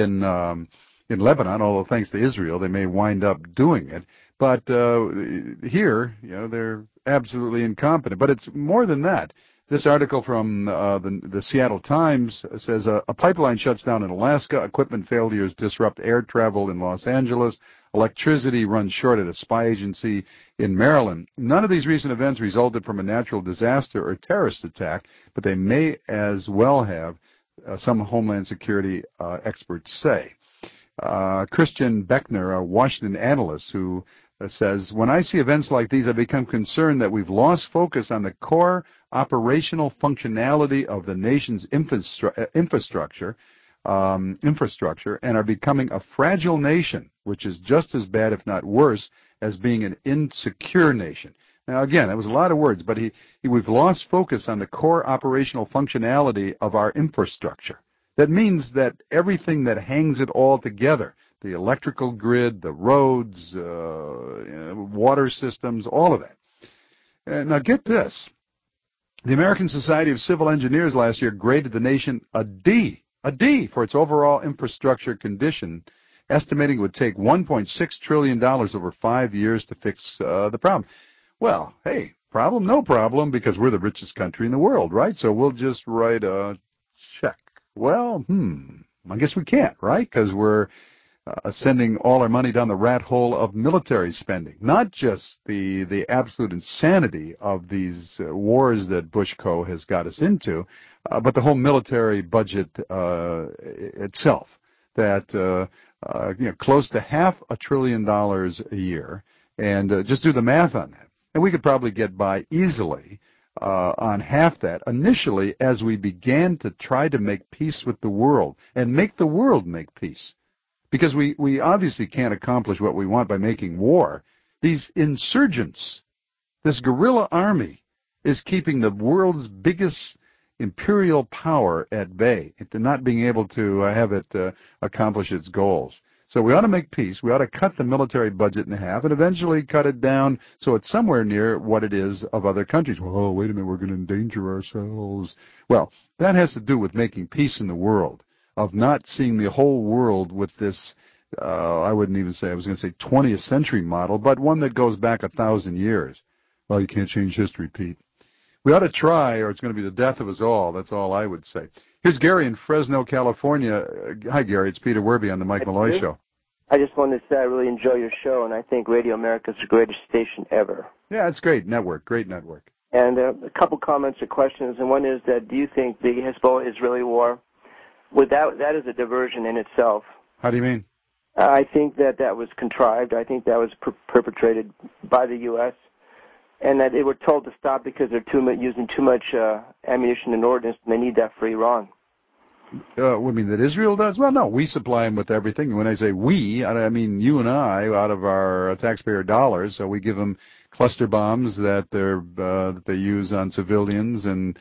Lebanon, although thanks to Israel, they may wind up doing it. But here, they're absolutely incompetent. But it's more than that. This article from the Seattle Times says a pipeline shuts down in Alaska, equipment failures disrupt air travel in Los Angeles, electricity runs short at a spy agency in Maryland. None of these recent events resulted from a natural disaster or terrorist attack, but they may as well have, some Homeland Security experts say. Christian Beckner, a Washington analyst who says, when I see events like these, I become concerned that we've lost focus on the core operational functionality of the nation's infrastructure and are becoming a fragile nation, which is just as bad, if not worse, as being an insecure nation. Now, again, that was a lot of words, but we've lost focus on the core operational functionality of our infrastructure. That means that everything that hangs it all together, the electrical grid, the roads, water systems, all of that. Now get this. The American Society of Civil Engineers last year graded the nation a D for its overall infrastructure condition, estimating it would take $1.6 trillion over 5 years to fix the problem. Well, hey, problem, no problem, because we're the richest country in the world, right? So we'll just write a check. Well, I guess we can't, right? Because we're sending all our money down the rat hole of military spending. Not just the absolute insanity of these wars that Bush-Co has got us into, but the whole military budget itself. That close to $500 billion a year, and just do the math on that. And we could probably get by easily on half that initially as we began to try to make peace with the world and make the world make peace. Because we obviously can't accomplish what we want by making war. These insurgents, this guerrilla army, is keeping the world's biggest imperial power at bay, into not being able to have it accomplish its goals. So we ought to make peace. We ought to cut the military budget in half and eventually cut it down so it's somewhere near what it is of other countries. Well, oh, wait a minute, we're going to endanger ourselves. Well, that has to do with making peace in the world, of not seeing the whole world with this, I wouldn't even say, I was going to say 20th century model, but one that goes back 1,000 years. Well, you can't change history, Pete. We ought to try, or it's going to be the death of us all. That's all I would say. Here's Gary in Fresno, California. Hi, Gary. It's Peter Werby on the Mike Malloy Show. I just wanted to say I really enjoy your show, and I think Radio America is the greatest station ever. Yeah, it's great network, great network. And a couple comments or questions, and one is that do you think the Hezbollah-Israeli war, that is a diversion in itself? How do you mean? I think that was contrived. I think that was perpetrated by the U.S., and that they were told to stop because they're using too much ammunition and ordnance, and they need that for Iran. We mean that Israel does? Well, no, we supply them with everything. And when I say we, I mean you and I, out of our taxpayer dollars. So we give them cluster bombs that they use on civilians and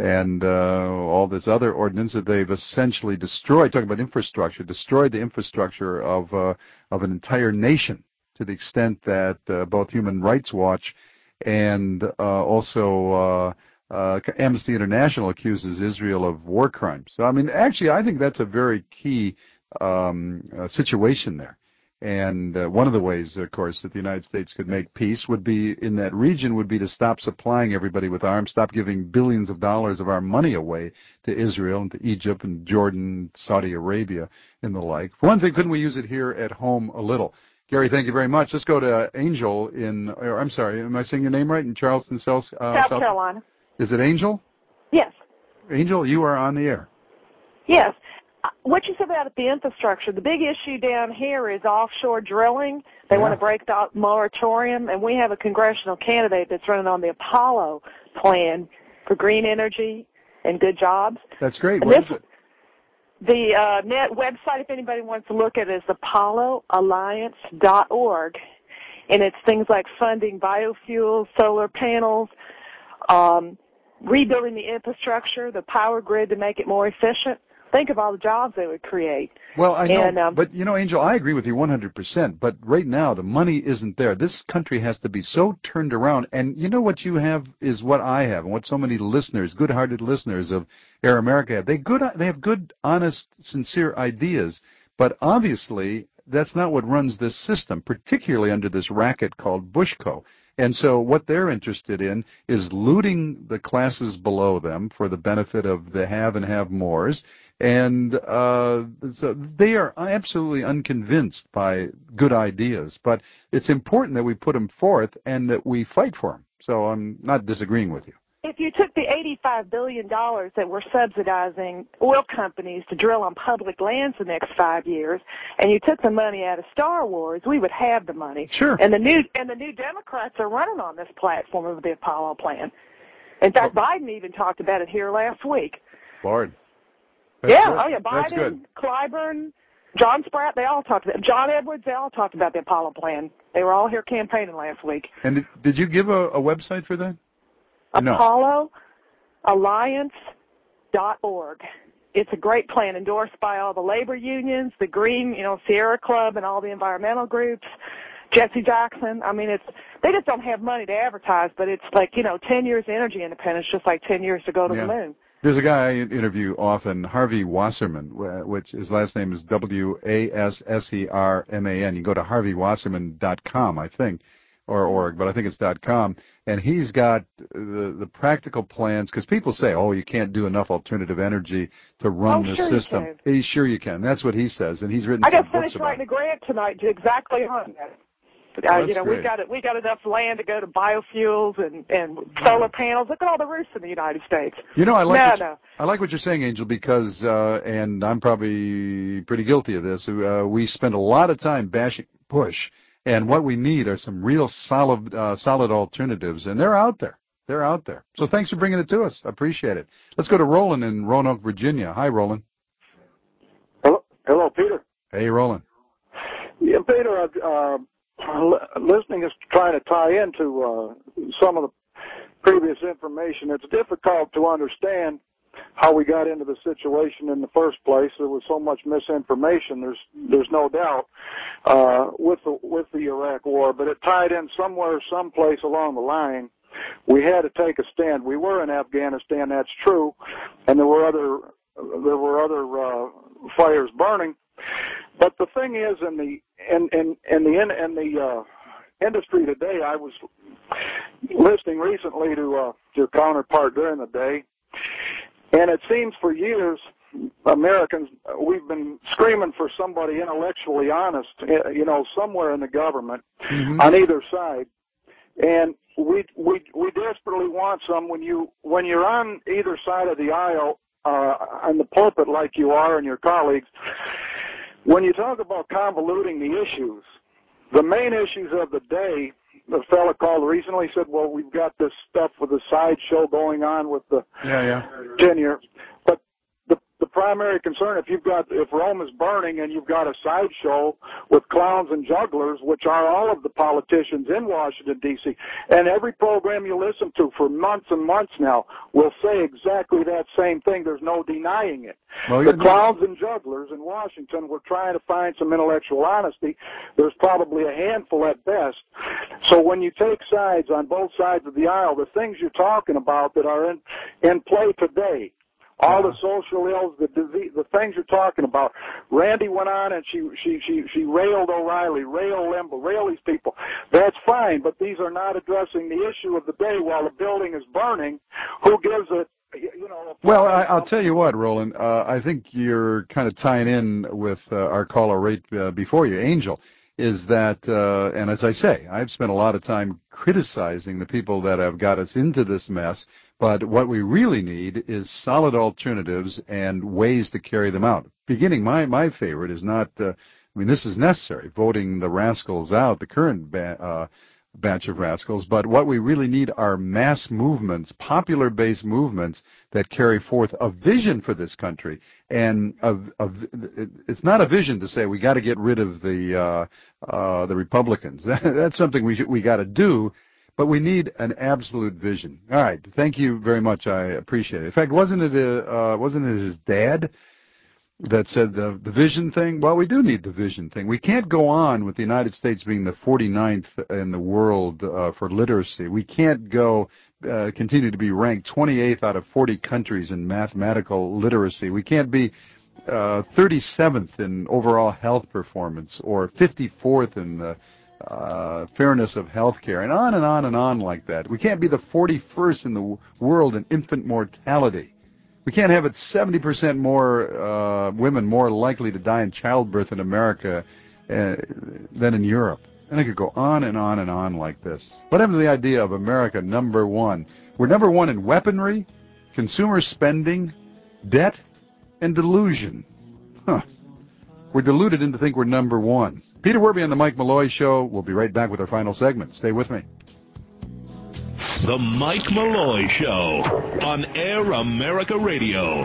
all this other ordnance that they've essentially destroyed. Talking about infrastructure, destroyed the infrastructure of an entire nation to the extent that both Human Rights Watch and also Amnesty International accuses Israel of war crimes. So, I mean, actually, I think that's a very key situation there. And one of the ways, of course, that the United States could make peace would be in that region would be to stop supplying everybody with arms, stop giving billions of dollars of our money away to Israel and to Egypt and Jordan, Saudi Arabia, and the like. For one thing, couldn't we use it here at home a little? Gary, thank you very much. Let's go to Angel I'm sorry, am I saying your name right? In Charleston, South Carolina. Is it Angel? Yes. Angel, you are on the air. Yes. What you said about the infrastructure, the big issue down here is offshore drilling. They want to break the moratorium, and we have a congressional candidate that's running on the Apollo plan for green energy and good jobs. That's great. What is it? The net website, if anybody wants to look at it, is ApolloAlliance.org, and it's things like funding biofuels, solar panels, rebuilding the infrastructure, the power grid to make it more efficient. Think of all the jobs they would create. Well, I know, but Angel, I agree with you 100%, but right now the money isn't there. This country has to be so turned around, and you know what you have is what I have, and what so many listeners, good-hearted listeners of Air America have. They have good, honest, sincere ideas, but obviously that's not what runs this system, particularly under this racket called Bushco. And so what they're interested in is looting the classes below them for the benefit of the have and have-mores. And so they are absolutely unconvinced by good ideas. But it's important that we put them forth and that we fight for them. So I'm not disagreeing with you. If you took the $85 billion that we're subsidizing oil companies to drill on public lands the next 5 years, and you took the money out of Star Wars, we would have the money. Sure. And the new Democrats are running on this platform of the Apollo plan. In fact, Biden even talked about it here last week. Lord. Biden, Clyburn, John Spratt, they all talked about it. John Edwards, they all talked about the Apollo plan. They were all here campaigning last week. And did you give a website for that? ApolloAlliance.org. It's a great plan endorsed by all the labor unions, the Green, Sierra Club, and all the environmental groups. Jesse Jackson. I mean, they just don't have money to advertise, but it's like 10 years energy independence, just like 10 years to go to the moon. There's a guy I interview often, Harvey Wasserman, which his last name is Wasserman. You go to harveywasserman.com, I think, or org, but I think it's .com, and he's got the practical plans, because people say, you can't do enough alternative energy to run the system. Sure you can. That's what he says, and he's written some books about it. I just finished writing a grant tonight exactly on that. We got enough land to go to biofuels and solar panels. Look at all the roofs in the United States. I like what you're saying, Angel, because and I'm probably pretty guilty of this. We spend a lot of time bashing Bush, and what we need are some real solid alternatives, and they're out there. They're out there. So thanks for bringing it to us. I appreciate it. Let's go to Roland in Roanoke, Virginia. Hi, Roland. Hello, Peter. Hey, Roland. Yeah, Peter. Listening is trying to tie into some of the previous information. It's difficult to understand how we got into the situation in the first place. There was so much misinformation. There's no doubt with the Iraq War, but it tied in someplace along the line. We had to take a stand. We were in Afghanistan, that's true, and there were other fires burning. But the thing is, in the industry today, I was listening recently to your counterpart during the day, and it seems for years, Americans, we've been screaming for somebody intellectually honest, somewhere in the government, on either side, and we desperately want some. When you're on either side of the aisle, on the pulpit like you are and your colleagues. When you talk about convoluting the issues, the main issues of the day, the fella called recently said, well, we've got this stuff with the sideshow going on with the tenure. But the primary concern, if Rome is burning and you've got a sideshow with clowns and jugglers, which are all of the politicians in Washington, D.C., and every program you listen to for months and months now will say exactly that same thing. There's no denying it. The clowns and jugglers in Washington were trying to find some intellectual honesty. There's probably a handful at best. So when you take sides on both sides of the aisle, the things you're talking about that are in play today, all the social ills, the disease, the things you're talking about. Randy went on and she railed O'Reilly, railed Limbaugh, railed these people. That's fine, but these are not addressing the issue of the day while the building is burning. Who gives it? Well, I'll tell you what, Roland. I think you're kind of tying in with our caller right before you, Angel. Is that, and as I say, I've spent a lot of time criticizing the people that have got us into this mess, but what we really need is solid alternatives and ways to carry them out. Beginning, my favorite is not, this is necessary, voting the rascals out, the current batch of rascals, but what we really need are mass movements, popular-based movements that carry forth a vision for this country. And it's not a vision to say we got to get rid of the Republicans. That's something we got to do, but we need an absolute vision. All right, thank you very much. I appreciate it. In fact, wasn't it his dad that said the vision thing? Well, we do need the vision thing. We can't go on with the United States being the 49th in the world for literacy. We can't continue to be ranked 28th out of 40 countries in mathematical literacy. We can't be 37th in overall health performance or 54th in the fairness of health care, and on and on and on like that. We can't be the 41st in the world in infant mortality. We can't have it 70% more women more likely to die in childbirth in America than in Europe. And I could go on and on and on like this. What happened to the idea of America number one? We're number one in weaponry, consumer spending, debt, and delusion. We're deluded into think we're number one. Peter Werby on the Mike Malloy Show. We'll be right back with our final segment. Stay with me. The Mike Malloy Show on Air America Radio.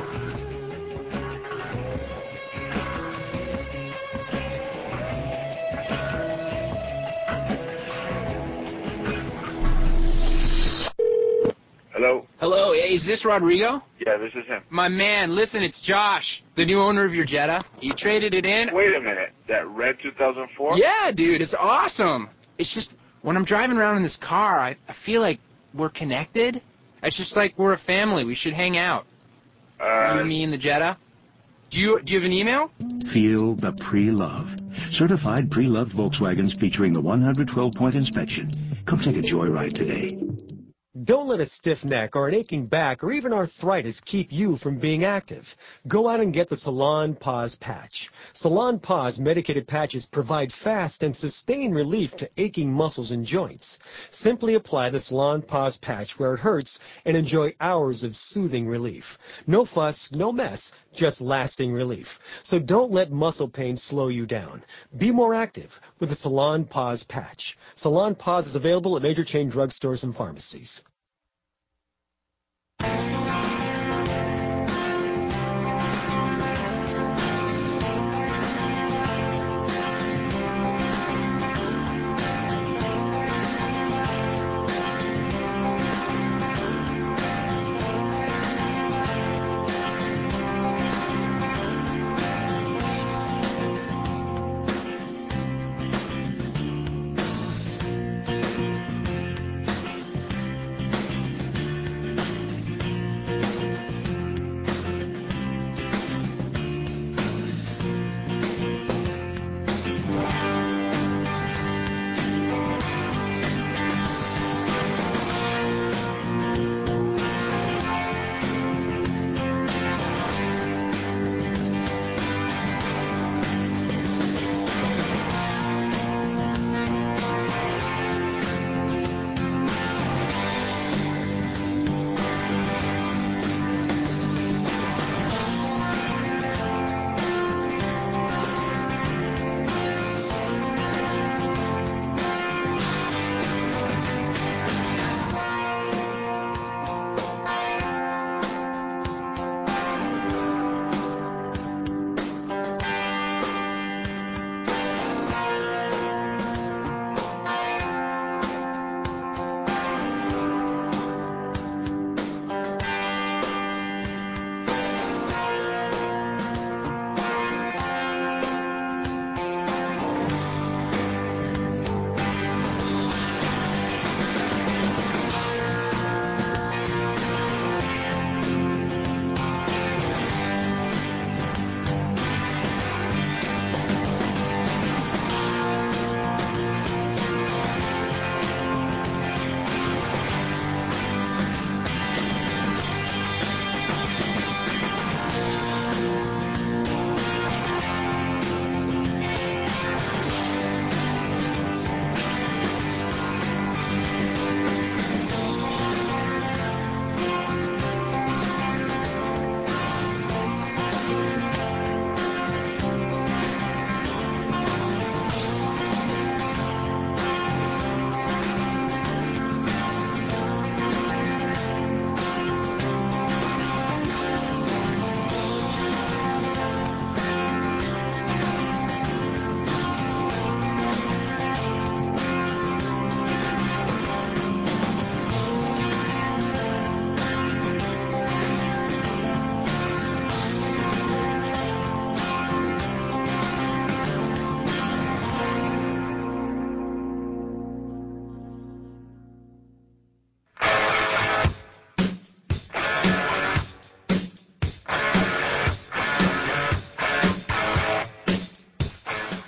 Hello? Hello, hey, is this Rodrigo? Yeah, this is him. My man, listen, it's Josh, the new owner of your Jetta. You traded it in. Wait a minute, that red 2004? Yeah, dude, it's awesome. It's just, when I'm driving around in this car, I feel like we're connected. It's just like we're a family. We should hang out. You, me, and the Jetta. Do you have an email? Feel the pre-love. Certified pre-loved Volkswagens featuring the 112-point inspection. Come take a joyride today. Don't let a stiff neck or an aching back or even arthritis keep you from being active. Go out and get the Salon Pause Patch. Salon Pause medicated patches provide fast and sustained relief to aching muscles and joints. Simply apply the Salon Pause Patch where it hurts and enjoy hours of soothing relief. No fuss, no mess, just lasting relief. So don't let muscle pain slow you down. Be more active with the Salon Pause Patch. Salon Pause is available at major chain drugstores and pharmacies.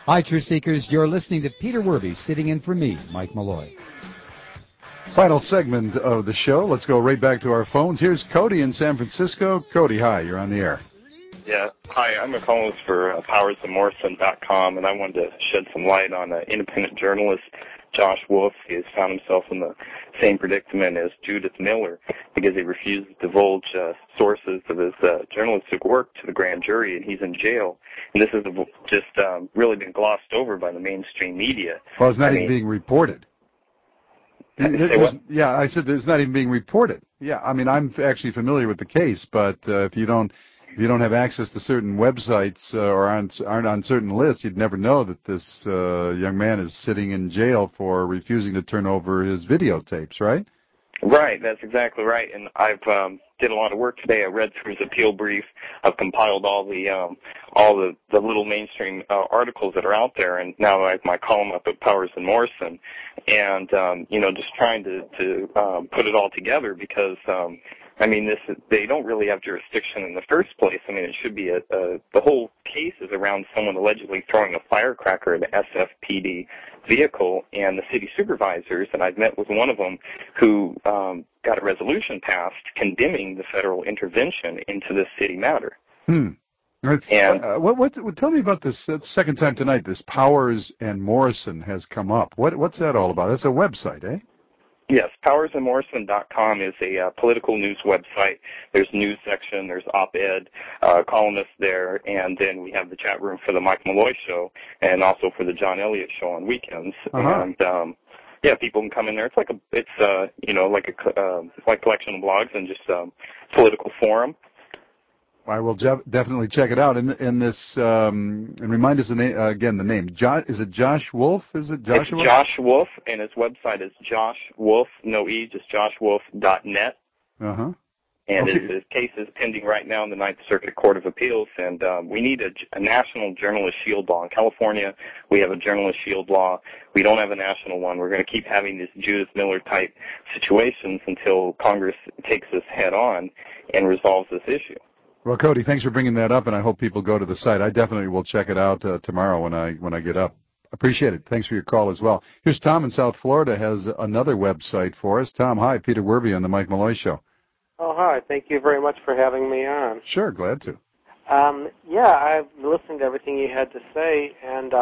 Hi, Truth Seekers. You're listening to Peter Werby, sitting in for me, Mike Malloy. Final segment of the show. Let's go right back to our phones. Here's Cody in San Francisco. Cody, hi. You're on the air. Yeah. Hi, I'm a columnist for PowersandMorrison.com, and I wanted to shed some light on independent journalist Josh Wolf. He has found himself in the same predicament as Judith Miller because he refused to divulge sources of his journalistic work to the grand jury, and he's in jail. And this has just really been glossed over by the mainstream media. Well, it's not even being reported. Yeah, I said it's not even being reported. Yeah, I mean, I'm actually familiar with the case, but if you don't have access to certain websites or aren't on certain lists, you'd never know that this young man is sitting in jail for refusing to turn over his videotapes, right? Right, that's exactly right. And I've did a lot of work today. I read through his appeal brief. I've compiled all the little mainstream articles that are out there, and now I have my column up at Powers and Morrison, and just trying to put it all together because I mean, they don't really have jurisdiction in the first place. I mean, it should be the whole case is around someone allegedly throwing a firecracker at an SFPD vehicle, and the city supervisors, and I've met with one of them who got a resolution passed condemning the federal intervention into this city matter. And tell me about this second time tonight. This Powers and Morrison has come up. What's that all about? That's a website, eh? Yes, PowersandMorrison.com is a political news website. There's news section, there's op-ed columnists there, and then we have the chat room for the Mike Malloy Show and also for the John Elliott Show on weekends. And people can come in there. It's like like collection of blogs and just political forum. I will definitely check it out. And this, and remind us again the name. Is it Josh Wolf? Is it Joshua? It's Josh Wolf, and his website is Josh Wolf, no E, just joshwolf.net. And his case is pending right now in the Ninth Circuit Court of Appeals, and we need a national journalist shield law. In California, we have a journalist shield law. We don't have a national one. We're going to keep having these Judith Miller-type situations until Congress takes this head on and resolves this issue. Well, Cody, thanks for bringing that up, and I hope people go to the site. I definitely will check it out tomorrow when I get up. Appreciate it. Thanks for your call as well. Here's Tom in South Florida has another website for us. Tom, hi, Peter Werby on the Mike Malloy Show. Oh, hi. Thank you very much for having me on. Sure, glad to. I've listened to everything you had to say, and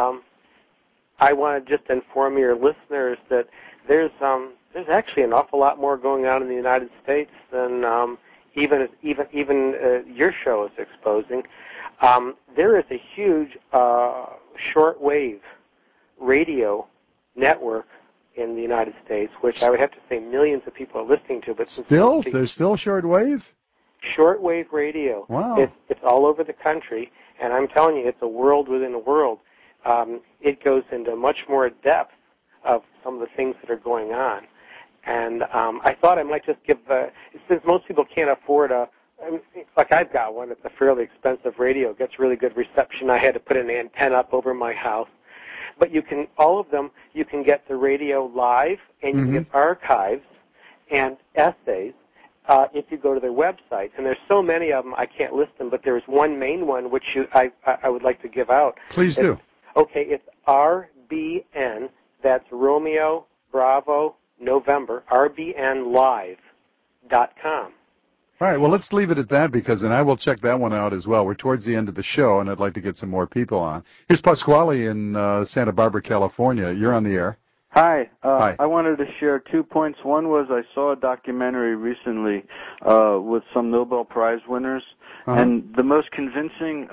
I want to just inform your listeners that there's actually an awful lot more going on in the United States than even your show is exposing. There is a huge shortwave radio network in the United States, which I would have to say millions of people are listening to. But there's still shortwave? Shortwave radio. Wow. It's all over the country, and I'm telling you, it's a world within a world. It goes into much more depth of some of the things that are going on. And I thought I might just give, since most people can't afford like I've got one, it's a fairly expensive radio. It gets really good reception. I had to put an antenna up over my house. But you can, all of them, you can get the radio live, and you can get archives and essays if you go to their website. And there's so many of them, I can't list them, but there's one main one which I would like to give out. Please do. Okay, it's RBN, that's Romeo Bravo November, rbnlive.com. All right, well, let's leave it at that and I will check that one out as well. We're towards the end of the show, and I'd like to get some more people on. Here's Pasquale in Santa Barbara, California. You're on the air. Hi. Hi. I wanted to share 2 points. One was I saw a documentary recently with some Nobel Prize winners, and the most convincing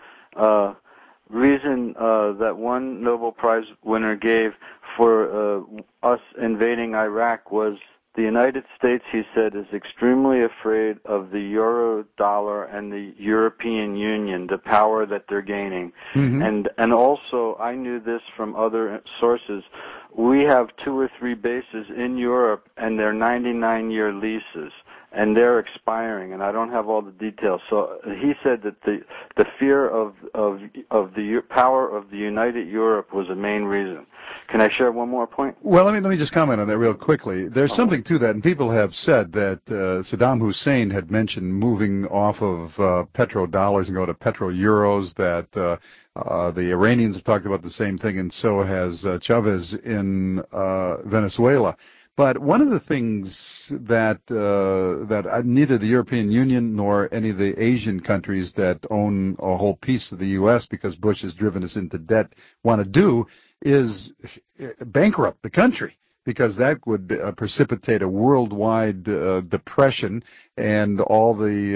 reason that one Nobel Prize winner gave for us invading Iraq was the United States, he said, is extremely afraid of the euro dollar and the European Union, the power that they're gaining. And also, I knew this from other sources, we have 2 or 3 bases in Europe, and they're 99-year leases, and they're expiring, and I don't have all the details. So he said that the fear of the power of the United Europe was the main reason. Can I share one more point? Well, let me just comment on that real quickly. There's something to that, and people have said that Saddam Hussein had mentioned moving off of petrodollars and go to petro-euros, that The Iranians have talked about the same thing, and so has Chavez in Venezuela. But one of the things that neither the European Union nor any of the Asian countries that own a whole piece of the U.S. because Bush has driven us into debt want to do is bankrupt the country, because that would precipitate a worldwide depression, and all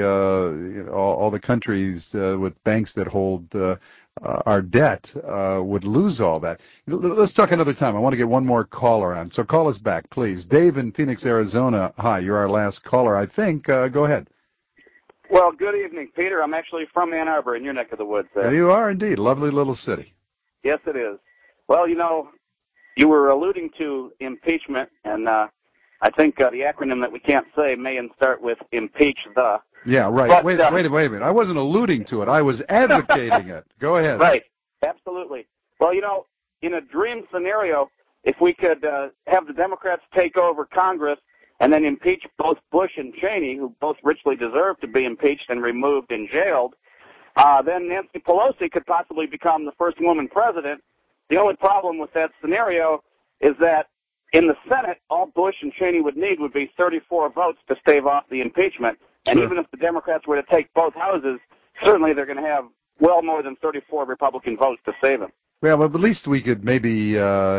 the countries with banks that hold our debt would lose all that. Let's talk another time. I want to get one more caller on, so call us back, please. Dave in Phoenix, Arizona. Hi, you're our last caller, I think. Go ahead. Well, good evening, Peter. I'm actually from Ann Arbor, in your neck of the woods there. There you are, indeed. Lovely little city. Yes, it is. Well, you were alluding to impeachment, and I think the acronym that we can't say may start with impeach the. Yeah, right. But, wait a minute. I wasn't alluding to it. I was advocating it. Go ahead. Right. Absolutely. Well, in a dream scenario, if we could have the Democrats take over Congress and then impeach both Bush and Cheney, who both richly deserve to be impeached and removed and jailed, then Nancy Pelosi could possibly become the first woman president. The only problem with that scenario is that in the Senate, all Bush and Cheney would need would be 34 votes to stave off the impeachment. And even if the Democrats were to take both houses, certainly they're going to have well more than 34 Republican votes to save him. Well, but at least we could maybe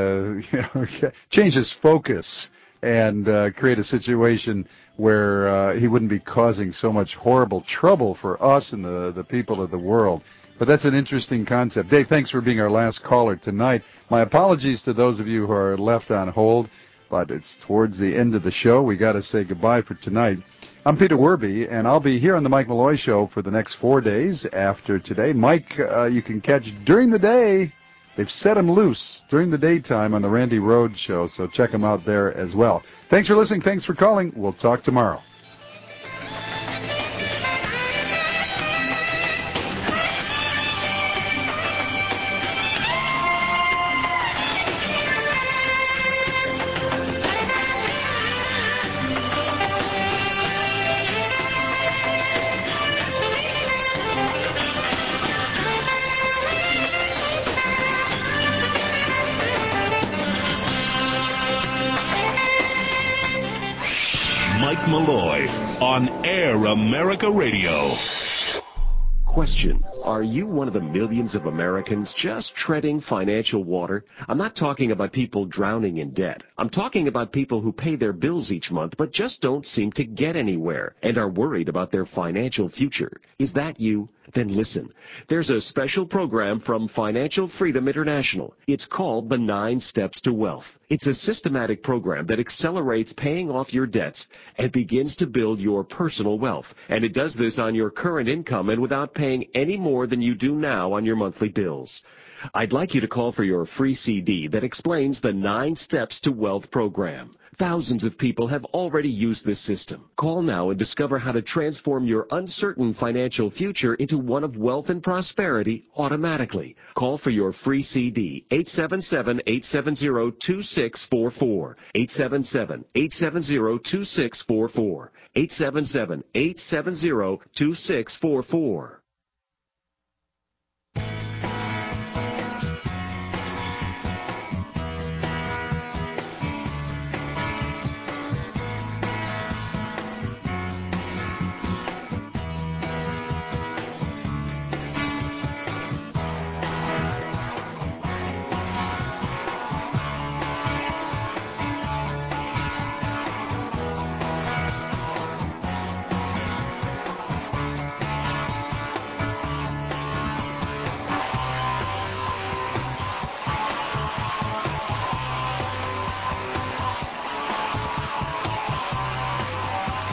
change his focus and create a situation where he wouldn't be causing so much horrible trouble for us and the people of the world. But that's an interesting concept. Dave, thanks for being our last caller tonight. My apologies to those of you who are left on hold, but it's towards the end of the show. We got to say goodbye for tonight. I'm Peter Werby, and I'll be here on the Mike Malloy Show for the next 4 days after today. Mike, you can catch during the day. They've set him loose during the daytime on the Randy Rhoads Show, so check him out there as well. Thanks for listening. Thanks for calling. We'll talk tomorrow. Mike Malloy on Air America Radio. Question: are you one of the millions of Americans just treading financial water? I'm not talking about people drowning in debt. I'm talking about people who pay their bills each month but just don't seem to get anywhere and are worried about their financial future. Is that you? Then listen. There's a special program from Financial Freedom International. It's called the 9 Steps to Wealth. It's a systematic program that accelerates paying off your debts and begins to build your personal wealth. And it does this on your current income and without paying any more than you do now on your monthly bills. I'd like you to call for your free CD that explains the 9 Steps to Wealth program. Thousands of people have already used this system. Call now and discover how to transform your uncertain financial future into one of wealth and prosperity automatically. Call for your free CD, 877-870-2644. 877-870-2644. 877-870-2644.